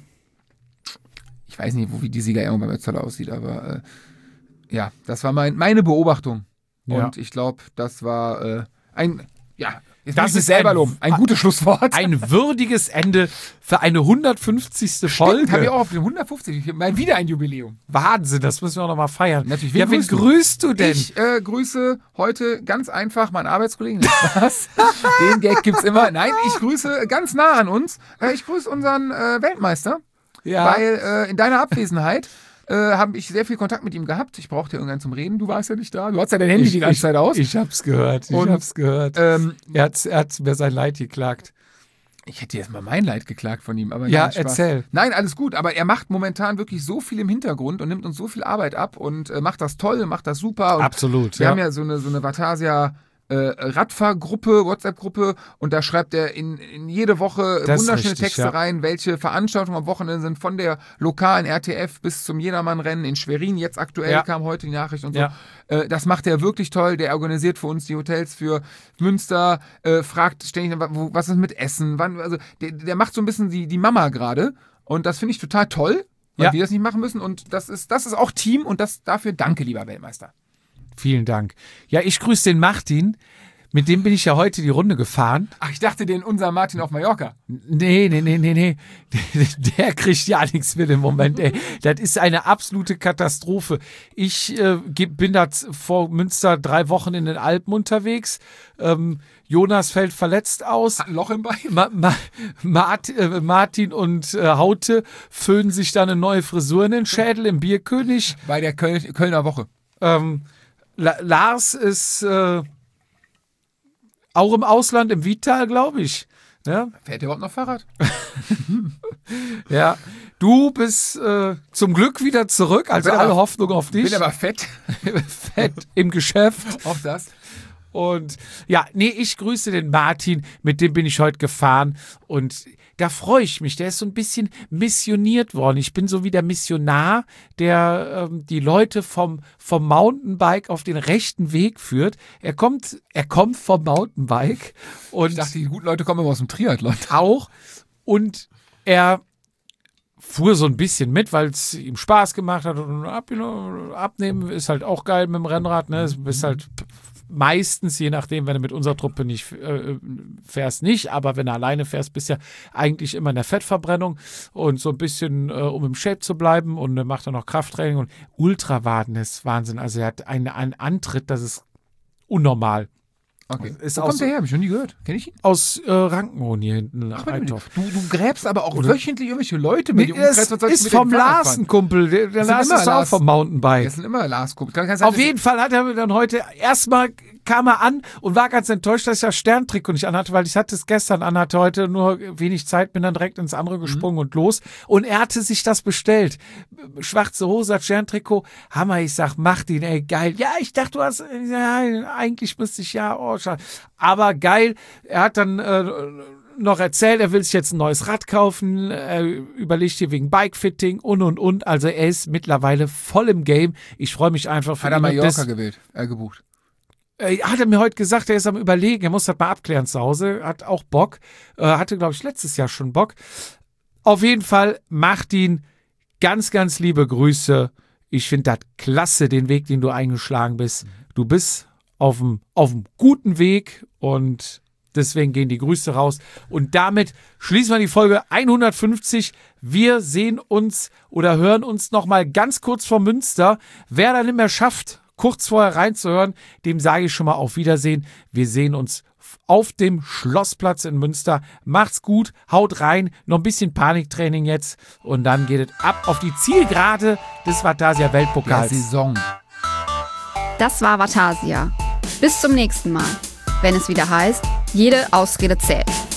Ich weiß nicht, wo wie die Siegerehrung beim Ötztal aussieht, aber äh, ja, das war mein, meine Beobachtung. Ja. Und ich glaube, das war äh, ein, ja, jetzt Das muss ich ist selber ein- loben. Ein gutes Schlusswort. Ein würdiges Ende für eine hundertfünfzigste Stimmt, habe ich Folge. auch auf den hundertfufzig. Ich- Mal wieder ein Jubiläum. Wahnsinn, das müssen wir auch noch mal feiern. Natürlich, wen Ja, wen grüßt du? grüßt du denn? Ich äh, grüße heute ganz einfach meinen Arbeitskollegen. Was? Den Gag gibt's immer. Nein, ich grüße ganz nah an uns. Äh, ich grüße unseren äh, Weltmeister, Ja. weil äh, in deiner Abwesenheit äh, habe ich sehr viel Kontakt mit ihm gehabt. Ich brauchte irgendwann zum Reden. Du warst ja nicht da. Du hast ja dein Handy die ganze Zeit aus. Ich hab's gehört, ich Und, hab's gehört. ähm, er, hat, er hat mir sein Leid geklagt. Ich hätte jetzt mal mein Leid geklagt von ihm, aber Ja, nein, Spaß. erzähl. Nein, alles gut, aber er macht momentan wirklich so viel im Hintergrund und nimmt uns so viel Arbeit ab und äh, macht das toll, macht das super. Und Absolut, Wir ja. haben ja so eine, so eine Vatasia äh, Radfahrgruppe, WhatsApp-Gruppe und da schreibt er in, in jede Woche Das ist wunderschöne richtig, Texte ja. rein, welche Veranstaltungen am Wochenende sind, von der lokalen R T F bis zum Jedermann-Rennen in Schwerin, jetzt aktuell Ja. kam heute die Nachricht und so. Ja. Äh, das macht er wirklich toll, der organisiert für uns die Hotels für Münster, äh, fragt ständig, wo, was ist mit Essen, wann, also der, der macht so ein bisschen die, die Mama gerade und das finde ich total toll, weil Ja. wir das nicht machen müssen und das ist, das ist auch Team und das dafür danke, lieber Weltmeister. Vielen Dank. Ja, ich grüße den Martin. Mit dem bin ich ja heute die Runde gefahren. Ach, ich dachte, den unser Martin auf Mallorca. Nee, nee, nee, nee, nee. Der kriegt ja nichts mit im Moment, ey. Das ist eine absolute Katastrophe. Ich äh, ge- bin da z- vor Münster drei Wochen in den Alpen unterwegs. Ähm, Jonas fällt verletzt aus. Hat ein Loch im Bein. Ma Ma Mart äh, Martin und äh, Haute föhnen sich da eine neue Frisur in den Schädel im Bierkönig. Bei der Köl Kölner Woche. Ähm, La Lars ist äh, auch im Ausland, im Vital, glaube ich. Ja? Fährt der überhaupt noch Fahrrad? Ja, du bist äh, zum Glück wieder zurück, also Bin alle aber- Hoffnung auf dich. Bin aber fett. Fett im Geschäft. Auch das. Und ja, nee, ich grüße den Martin, mit dem bin ich heute gefahren und da freue ich mich. Der ist so ein bisschen missioniert worden. Ich bin so wie der Missionar, der ähm, die Leute vom, vom Mountainbike auf den rechten Weg führt. Er kommt, er kommt vom Mountainbike und Ich dachte, die guten Leute kommen immer aus dem Triathlon. auch und er fuhr so ein bisschen mit, weil es ihm Spaß gemacht hat und ab, abnehmen ist halt auch geil mit dem Rennrad, ne? Es ist halt meistens, je nachdem, wenn du mit unserer Truppe nicht äh, fährst, nicht, aber wenn du alleine fährst, bist du ja eigentlich immer in der Fettverbrennung und so ein bisschen, äh, um im Shape zu bleiben und dann macht er noch Krafttraining und Ultrawaden ist Wahnsinn, also er hat einen, einen Antritt, das ist unnormal. Okay. Ist Wo auch kommt so- der her? Hab ich noch nie gehört. Kenn ich ihn? Aus äh, Rankenhohen hier hinten. Ach, warte mal, Eitorf. du, du gräbst aber auch Oder- wöchentlich irgendwelche Leute mit Nee, dir das was sollst du ist mit dem vom Fahrrad Lars fahren? ein Kumpel. Der, der Das Lars sind ist immer auch Lars. vom Mountainbike. Das sind immer Lars-Kumpel. Kann, kann sein, Auf dass jeden Fall hat er mir dann heute erstmal kam er an und war ganz enttäuscht, dass ich das Sterntrikot nicht anhatte, weil ich hatte es gestern anhatte, heute nur wenig Zeit, bin dann direkt ins andere gesprungen und los. Und er hatte sich das bestellt. Schwarze Hose, Sterntrikot. Hammer, ich sag, mach den, ey, geil. Ja, ich dachte, du hast, ja, eigentlich müsste ich, ja, oh, schade. Aber geil, er hat dann äh, noch erzählt, er will sich jetzt ein neues Rad kaufen, er überlegt hier wegen Bikefitting und und und. Also er ist mittlerweile voll im Game. Ich freue mich einfach für Hat er ihn. Und Mallorca das- gewählt, äh, gebucht. äh, hat er mir heute gesagt, er ist am Überlegen, er muss das mal abklären zu Hause, hat auch Bock, äh, hatte, glaube ich, letztes Jahr schon Bock. Auf jeden Fall, Martin, ganz, ganz liebe Grüße. Ich finde das klasse, den Weg, den du eingeschlagen bist. Du bist auf dem auf dem guten Weg und Deswegen gehen die Grüße raus. Und damit schließen wir die Folge hundertfünfzig. Wir sehen uns oder hören uns nochmal ganz kurz vor Münster. Wer dann nicht mehr schafft, kurz vorher reinzuhören, dem sage ich schon mal auf Wiedersehen. Wir sehen uns auf dem Schlossplatz in Münster. Macht's gut, haut rein, noch ein bisschen Paniktraining jetzt und dann geht es ab auf die Zielgerade des Vatasia Weltpokals. Der Saison. Das war Vatasia. Bis zum nächsten Mal, wenn es wieder heißt, jede Ausrede zählt.